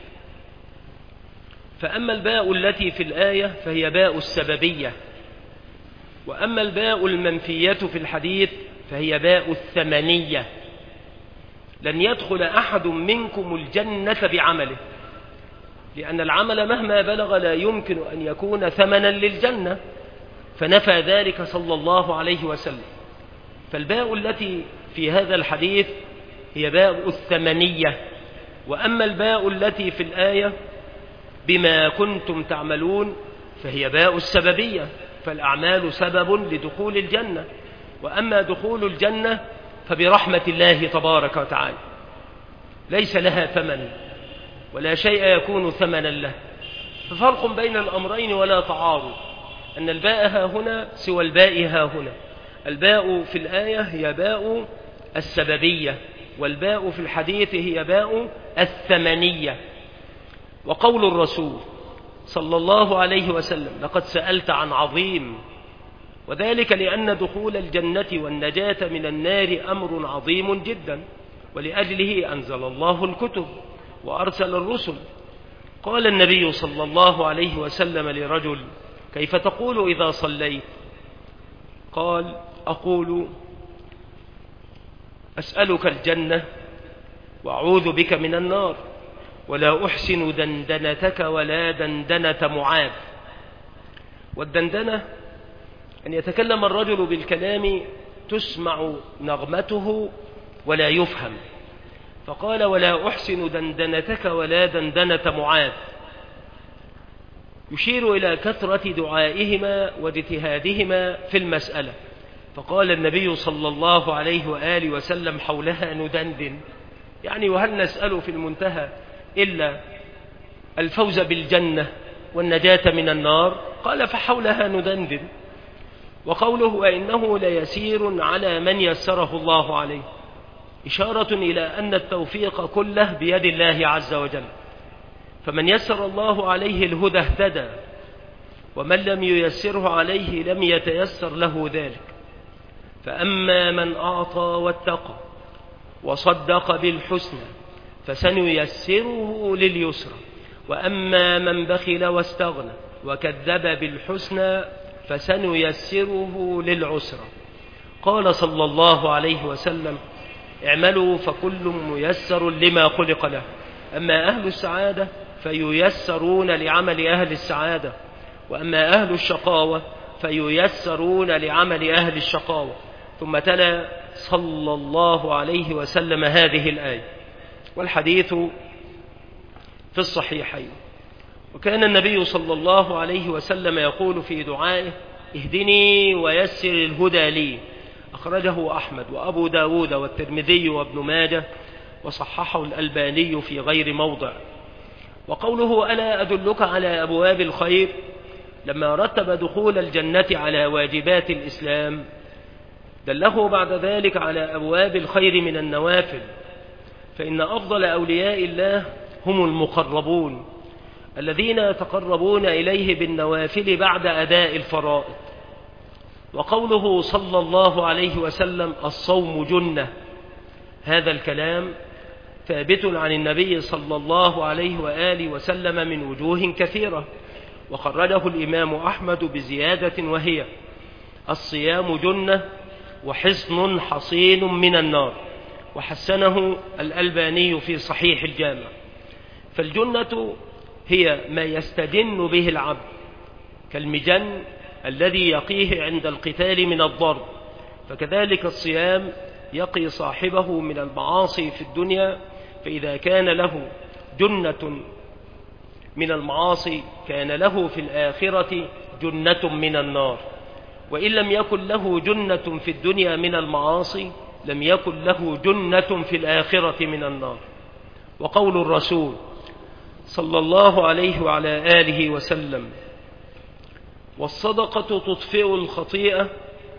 فأما الباء التي في الآية فهي باء السببية، وأما الباء المنفية في الحديث فهي باء الثمنية. لن يدخل أحد منكم الجنة بعمله، لأن العمل مهما بلغ لا يمكن أن يكون ثمنا للجنة، فنفى ذلك صلى الله عليه وسلم. فالباء التي في هذا الحديث هي باء الثمنية، وأما الباء التي في الآية بما كنتم تعملون فهي باء السببية، فالأعمال سبب لدخول الجنة، وأما دخول الجنة فبرحمة الله تبارك وتعالى، ليس لها ثمن ولا شيء يكون ثمنا له. ففرق بين الأمرين ولا تعارض، أن الباء ها هنا سوى الباء ها هنا. الباء في الآية هي باء السببية، والباء في الحديث هي باء الثمنية. وقول الرسول صلى الله عليه وسلم: لقد سألت عن عظيم، وذلك لأن دخول الجنة والنجاة من النار أمر عظيم جدا، ولأجله أنزل الله الكتب وأرسل الرسل. قال النبي صلى الله عليه وسلم لرجل: كيف تقول إذا صليت؟ قال: أقول: أسألك الجنة وأعوذ بك من النار، ولا أحسن دندنتك ولا دندنة معاذ. والدندنة أن يتكلم الرجل بالكلام تسمع نغمته ولا يفهم، فقال: ولا أحسن دندنتك ولا دندنة معاذ، يشير إلى كثرة دعائهما واجتهادهما في المسألة. فقال النبي صلى الله عليه وآله وسلم: حولها ندندن، يعني وهل نسأل في المنتهى إلا الفوز بالجنة والنجاة من النار؟ قال: فحولها ندندن. وقوله: وإنه ليسير على من يسره الله عليه، إشارة إلى أن التوفيق كله بيد الله عز وجل، فمن يسر الله عليه الهدى اهتدى، ومن لم ييسره عليه لم يتيسر له ذلك. فأما من أعطى واتقى وصدق بالحسنى فسنيسره لليسرى، وأما من بخل واستغنى وكذب بالحسنى فسنيسره للعسرى. قال صلى الله عليه وسلم: اعملوا فكل ميسر لما خلق له، أما أهل السعادة فييسرون لعمل أهل السعادة، وأما أهل الشقاوة فييسرون لعمل أهل الشقاوة. ثم تلا صلى الله عليه وسلم هذه الآية، والحديث في الصحيحين. وكان النبي صلى الله عليه وسلم يقول في دعائه: اهدني ويسر الهدى لي. أخرجه أحمد وأبو داود والترمذي وابن ماجه، وصححه الألباني في غير موضع. وقوله: ألا أدلك على أبواب الخير، لما رتب دخول الجنة على واجبات الإسلام دله بعد ذلك على أبواب الخير من النوافل، فإن أفضل أولياء الله هم المقربون الذين يتقربون إليه بالنوافل بعد أداء الفرائض. وقوله صلى الله عليه وسلم: الصوم جنة، هذا الكلام ثابت عن النبي صلى الله عليه وآله وسلم من وجوه كثيرة، وخرجه الإمام أحمد بزيادة وهي: الصيام جنة وحصن حصين من النار، وحسنه الألباني في صحيح الجامع. فالجنة هي ما يستجن به العبد كالمجن الذي يقيه عند القتال من الضرب، فكذلك الصيام يقي صاحبه من المعاصي في الدنيا، فإذا كان له جنة من المعاصي كان له في الآخرة جنة من النار، وإن لم يكن له جنة في الدنيا من المعاصي لم يكن له جنة في الآخرة من النار. وقول الرسول صلى الله عليه وعلى آله وسلم: والصدقة تطفئ الخطيئة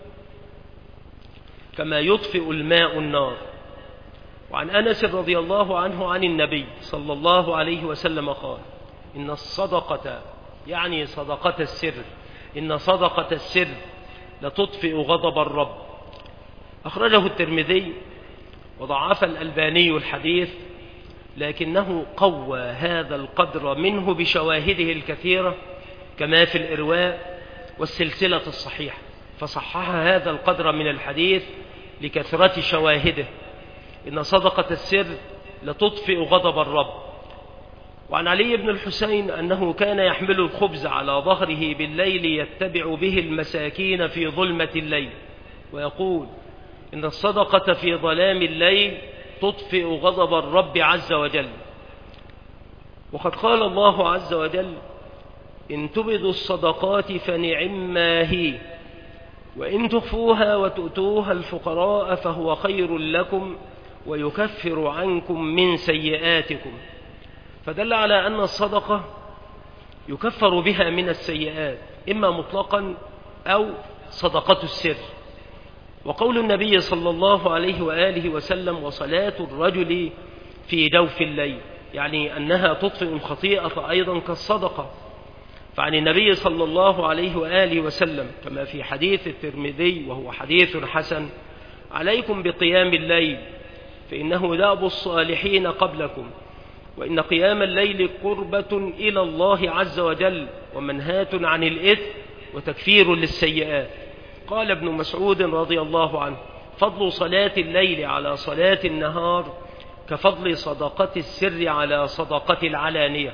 كما يطفئ الماء النار. وعن أنس رضي الله عنه عن النبي صلى الله عليه وسلم قال: إن الصدقة، يعني صدقة السر، إن صدقة السر لتطفئ غضب الرب. أخرجه الترمذي وضعف الألباني الحديث، لكنه قوى هذا القدر منه بشواهده الكثيرة كما في الإرواء والسلسلة الصحيحة، فصحح هذا القدر من الحديث لكثرة شواهده. إن صدقة السر لتطفئ غضب الرب. وعن علي بن الحسين أنه كان يحمل الخبز على ظهره بالليل يتبع به المساكين في ظلمة الليل، ويقول: إن الصدقة في ظلام الليل تطفئ غضب الرب عز وجل. وقد قال الله عز وجل: إن تبدوا الصدقات فنعما هي، وإن تخفوها وتؤتوها الفقراء فهو خير لكم ويكفر عنكم من سيئاتكم. فدل على أن الصدقة يكفر بها من السيئات، إما مطلقا أو صدقة السر. وقول النبي صلى الله عليه وآله وسلم: وصلاة الرجل في جوف الليل، يعني أنها تطفئ الخطيئة أيضا كالصدقة. فعن النبي صلى الله عليه وآله وسلم كما في حديث الترمذي وهو حديث حسن: عليكم بقيام الليل فإنه دأب الصالحين قبلكم، وإن قيام الليل قربة إلى الله عز وجل ومنهاة عن الإثم وتكفير للسيئات. قال ابن مسعود رضي الله عنه: فضل صلاة الليل على صلاة النهار كفضل صدقة السر على صدقة العلانية.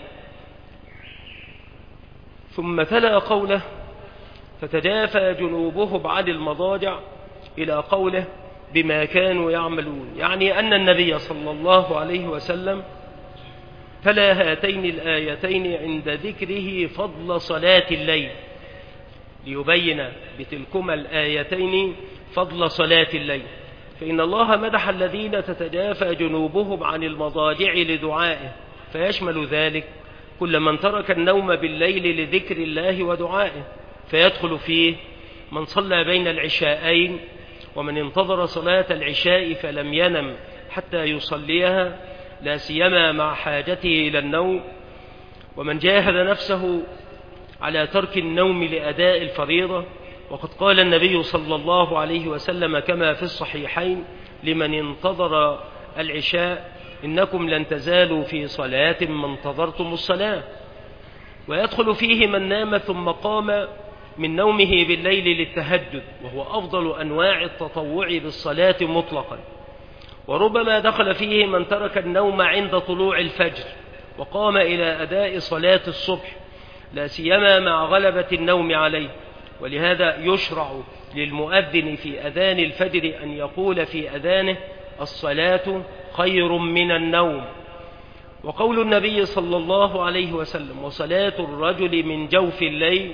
ثم تلا قوله: فتجافى جنوبهم عن المضاجع، إلى قوله: بما كانوا يعملون، يعني أن النبي صلى الله عليه وسلم تلا هاتين الآيتين عند ذكره فضل صلاة الليل، ليبين بتلكما الآيتين فضل صلاة الليل. فإن الله مدح الذين تتجافى جنوبهم عن المضاجع لدعائه، فيشمل ذلك كل من ترك النوم بالليل لذكر الله ودعائه، فيدخل فيه من صلى بين العشاءين، ومن انتظر صلاة العشاء فلم ينم حتى يصليها، لا سيما مع حاجته إلى النوم، ومن جاهد نفسه على ترك النوم لأداء الفريضة. وقد قال النبي صلى الله عليه وسلم كما في الصحيحين لمن انتظر العشاء: إنكم لن تزالوا في صلاة ما انتظرتم الصلاة. ويدخل فيه من نام ثم قام من نومه بالليل للتهجد، وهو أفضل أنواع التطوع بالصلاة مطلقا. وربما دخل فيه من ترك النوم عند طلوع الفجر وقام إلى أداء صلاة الصبح، لا سيما مع غلبة النوم عليه. ولهذا يشرع للمؤذن في أذان الفجر أن يقول في أذانه: الصلاة خير من النوم. وقول النبي صلى الله عليه وسلم: وصلاة الرجل من جوف الليل،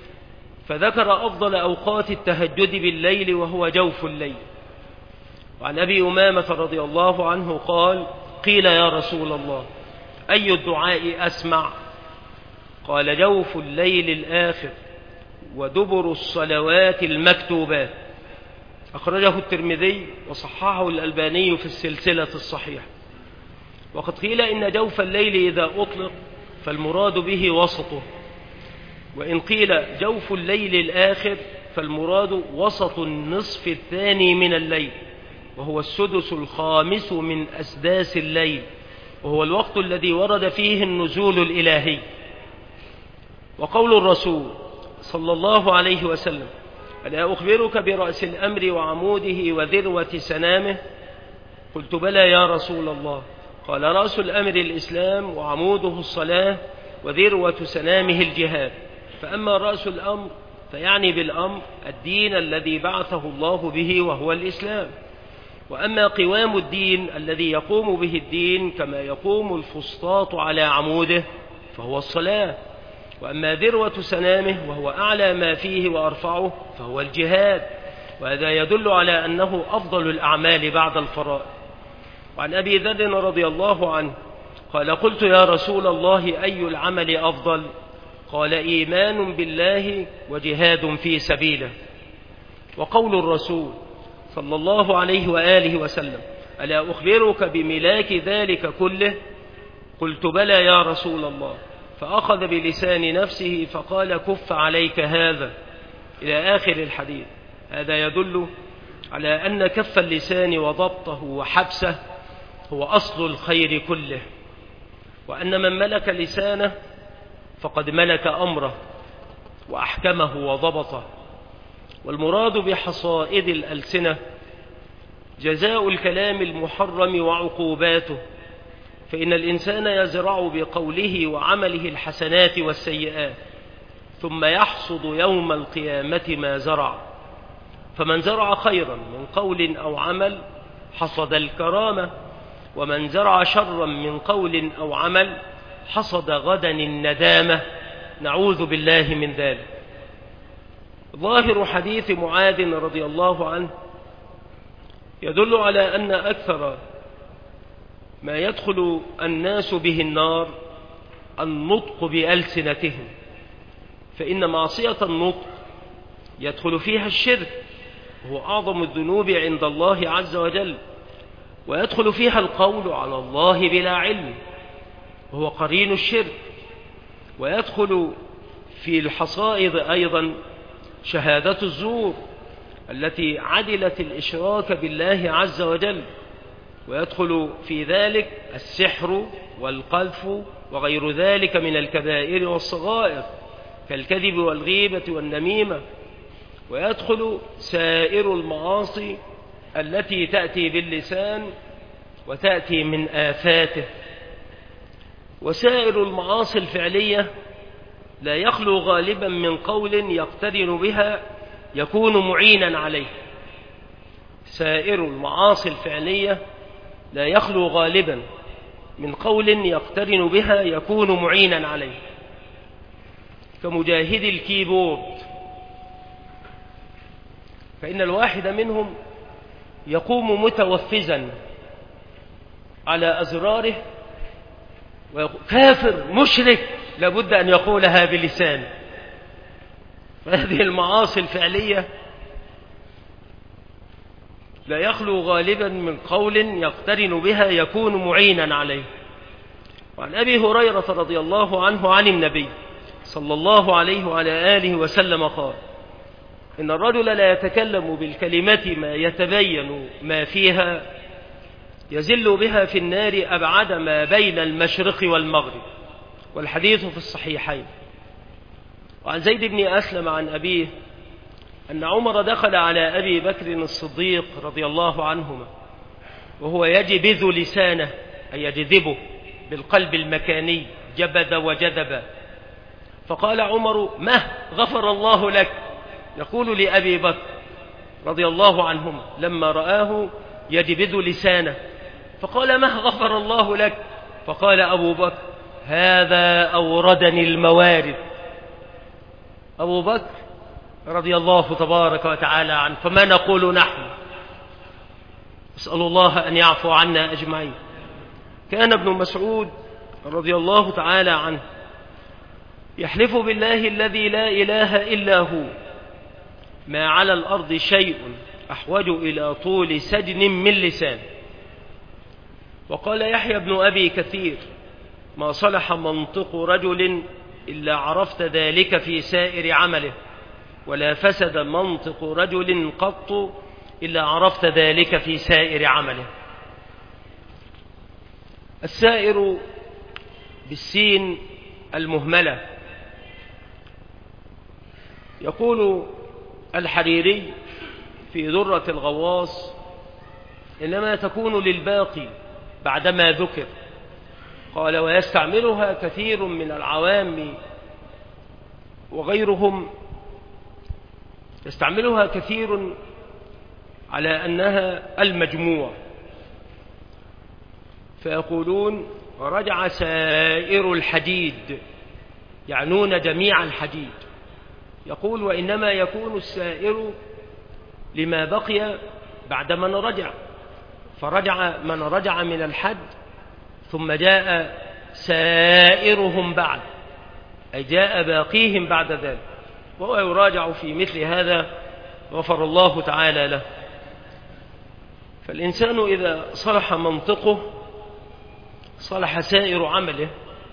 فذكر أفضل أوقات التهجد بالليل وهو جوف الليل. وعن أبي أمامة رضي الله عنه قال: قيل يا رسول الله أي الدعاء أسمع؟ قال: جوف الليل الآخر ودبر الصلوات المكتوبات. أخرجه الترمذي وصححه الألباني في السلسلة الصحيحة. وقد قيل إن جوف الليل إذا أطلق فالمراد به وسطه، وإن قيل جوف الليل الآخر فالمراد وسط النصف الثاني من الليل، وهو السدس الخامس من أسداس الليل، وهو الوقت الذي ورد فيه النزول الإلهي. وقول الرسول صلى الله عليه وسلم: ألا أخبرك برأس الأمر وعموده وذروة سنامه؟ قلت: بلى يا رسول الله. قال: رأس الأمر الإسلام، وعموده الصلاة، وذروة سنامه الجهاد. فأما رأس الأمر فيعني بالأمر الدين الذي بعثه الله به وهو الإسلام، وأما قوام الدين الذي يقوم به الدين كما يقوم الفسطاط على عموده فهو الصلاة، وأما ذروة سنامه وهو أعلى ما فيه وأرفعه فهو الجهاد. وهذا يدل على أنه أفضل الأعمال بعد الفرائض. وعن أبي ذر رضي الله عنه قال: قلت يا رسول الله أي العمل أفضل؟ قال: إيمان بالله وجهاد في سبيله. وقول الرسول صلى الله عليه وآله وسلم: ألا أخبرك بملاك ذلك كله؟ قلت: بلى يا رسول الله. فأخذ بلسان نفسه فقال: كف عليك هذا، إلى آخر الحديث. هذا يدل على أن كف اللسان وضبطه وحبسه هو أصل الخير كله، وأن من ملك لسانه فقد ملك أمره وأحكمه وضبطه. والمراد بحصائد الألسنة جزاء الكلام المحرم وعقوباته، فإن الإنسان يزرع بقوله وعمله الحسنات والسيئات، ثم يحصد يوم القيامة ما زرع. فمن زرع خيرا من قول أو عمل حصد الكرامة، ومن زرع شرا من قول أو عمل حصد غدا الندامة، نعوذ بالله من ذلك. ظاهر حديث معاذ رضي الله عنه يدل على أن أكثر ما يدخل الناس به النار النطق بألسنتهم، فإن معصية النطق يدخل فيها الشرك، وهو أعظم الذنوب عند الله عز وجل، ويدخل فيها القول على الله بلا علم، وهو قرين الشرك. ويدخل في الحصائد أيضا شهادة الزور التي عدلت الإشراك بالله عز وجل، ويدخل في ذلك السحر والقذف وغير ذلك من الكبائر والصغائر كالكذب والغيبة والنميمة. ويدخل سائر المعاصي التي تأتي باللسان وتأتي من آفاته. وسائر المعاصي الفعلية لا يخلو غالبا من قول يقترن بها يكون معينا عليه. سائر المعاصي الفعلية لا يخلو غالبا من قول يقترن بها يكون معينا عليه، كمجاهد الكيبورد، فإن الواحد منهم يقوم متوفزا على أزراره كافر مشرك، لابد أن يقولها بلسانه. فهذه المعاصي الفعلية لا يخلو غالبا من قول يقترن بها يكون معينا عليه. وعن أبي هريرة رضي الله عنه عن النبي صلى الله عليه وعلى آله وسلم قال: إن الرجل لا يتكلم بالكلمة ما يتبين ما فيها يزل بها في النار أبعد ما بين المشرق والمغرب. والحديث في الصحيحين. وعن زيد بن أسلم عن أبيه أن عمر دخل على أبي بكر الصديق رضي الله عنهما وهو يجبذ لسانه، أي يجذبه بالقلب المكاني، جبذ وجذب. فقال عمر: مه غفر الله لك، يقول لأبي بكر رضي الله عنهما لما رآه يجبذ لسانه، فقال: مه غفر الله لك. فقال أبو بكر: هذا أوردني الموارد. أبو بكر رضي الله تبارك وتعالى عنه. فما نقول نحن؟ أسأل الله أن يعفو عنا أجمعين. كان ابن مسعود رضي الله تعالى عنه يحلف بالله الذي لا إله إلا هو ما على الأرض شيء أحوج إلى طول سجن من لسان. وقال يحيى بن أبي كثير: ما صلح منطق رجل إلا عرفت ذلك في سائر عمله، ولا فسد منطق رجل قط إلا عرفت ذلك في سائر عمله. السائر بالسين المهملة. يقول الحريري في درة الغواص: إنما تكون للباقي بعدما ذكر. قال: ويستعملها كثير من العوام وغيرهم، يستعملها كثير على أنها المجموع، فيقولون: رجع سائر الحديد، يعنون جميع الحديد. يقول: وإنما يكون السائر لما بقي بعد من رجع، فرجع من رجع من الحد ثم جاء سائرهم بعد، أي جاء باقيهم بعد ذلك، وهو يراجع في مثل هذا غفر الله تعالى له. فالإنسان إذا صلح منطقه صلح سائر عمله،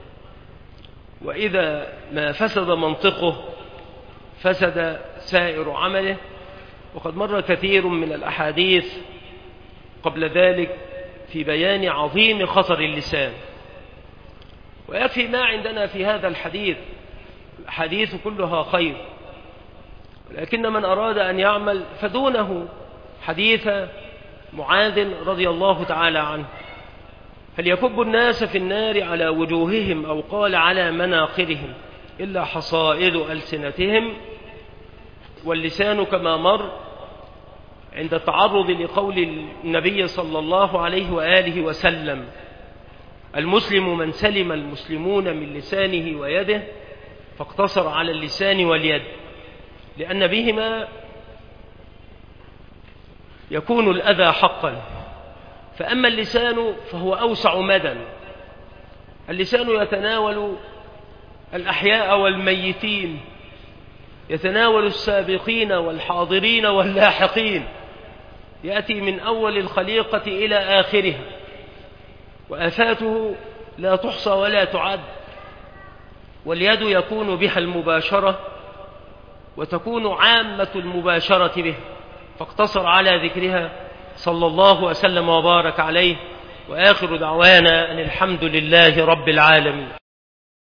وإذا ما فسد منطقه فسد سائر عمله. وقد مر كثير من الأحاديث قبل ذلك في بيان عظيم خطر اللسان، ويكفي ما عندنا في هذا الحديث. الحديث كلها خير، ولكن من أراد أن يعمل فدونه حديث معاذ رضي الله تعالى عنه: هل يكب الناس في النار على وجوههم أو قال على مناخرهم إلا حصائد ألسنتهم. واللسان كما مر عند التعرض لقول النبي صلى الله عليه وآله وسلم: المسلم من سلم المسلمون من لسانه ويده، فاقتصر على اللسان واليد، لأن بهما يكون الأذى حقا. فأما اللسان فهو أوسع مدى. اللسان يتناول الأحياء والميتين، يتناول السابقين والحاضرين واللاحقين، يأتي من أول الخليقة إلى آخرها، وآفاته لا تحصى ولا تعد. واليد يكون بها المباشرة، وتكون عامة المباشرة به، فاقتصر على ذكرها صلى الله وسلم وبارك عليه. وآخر دعوانا أن الحمد لله رب العالمين.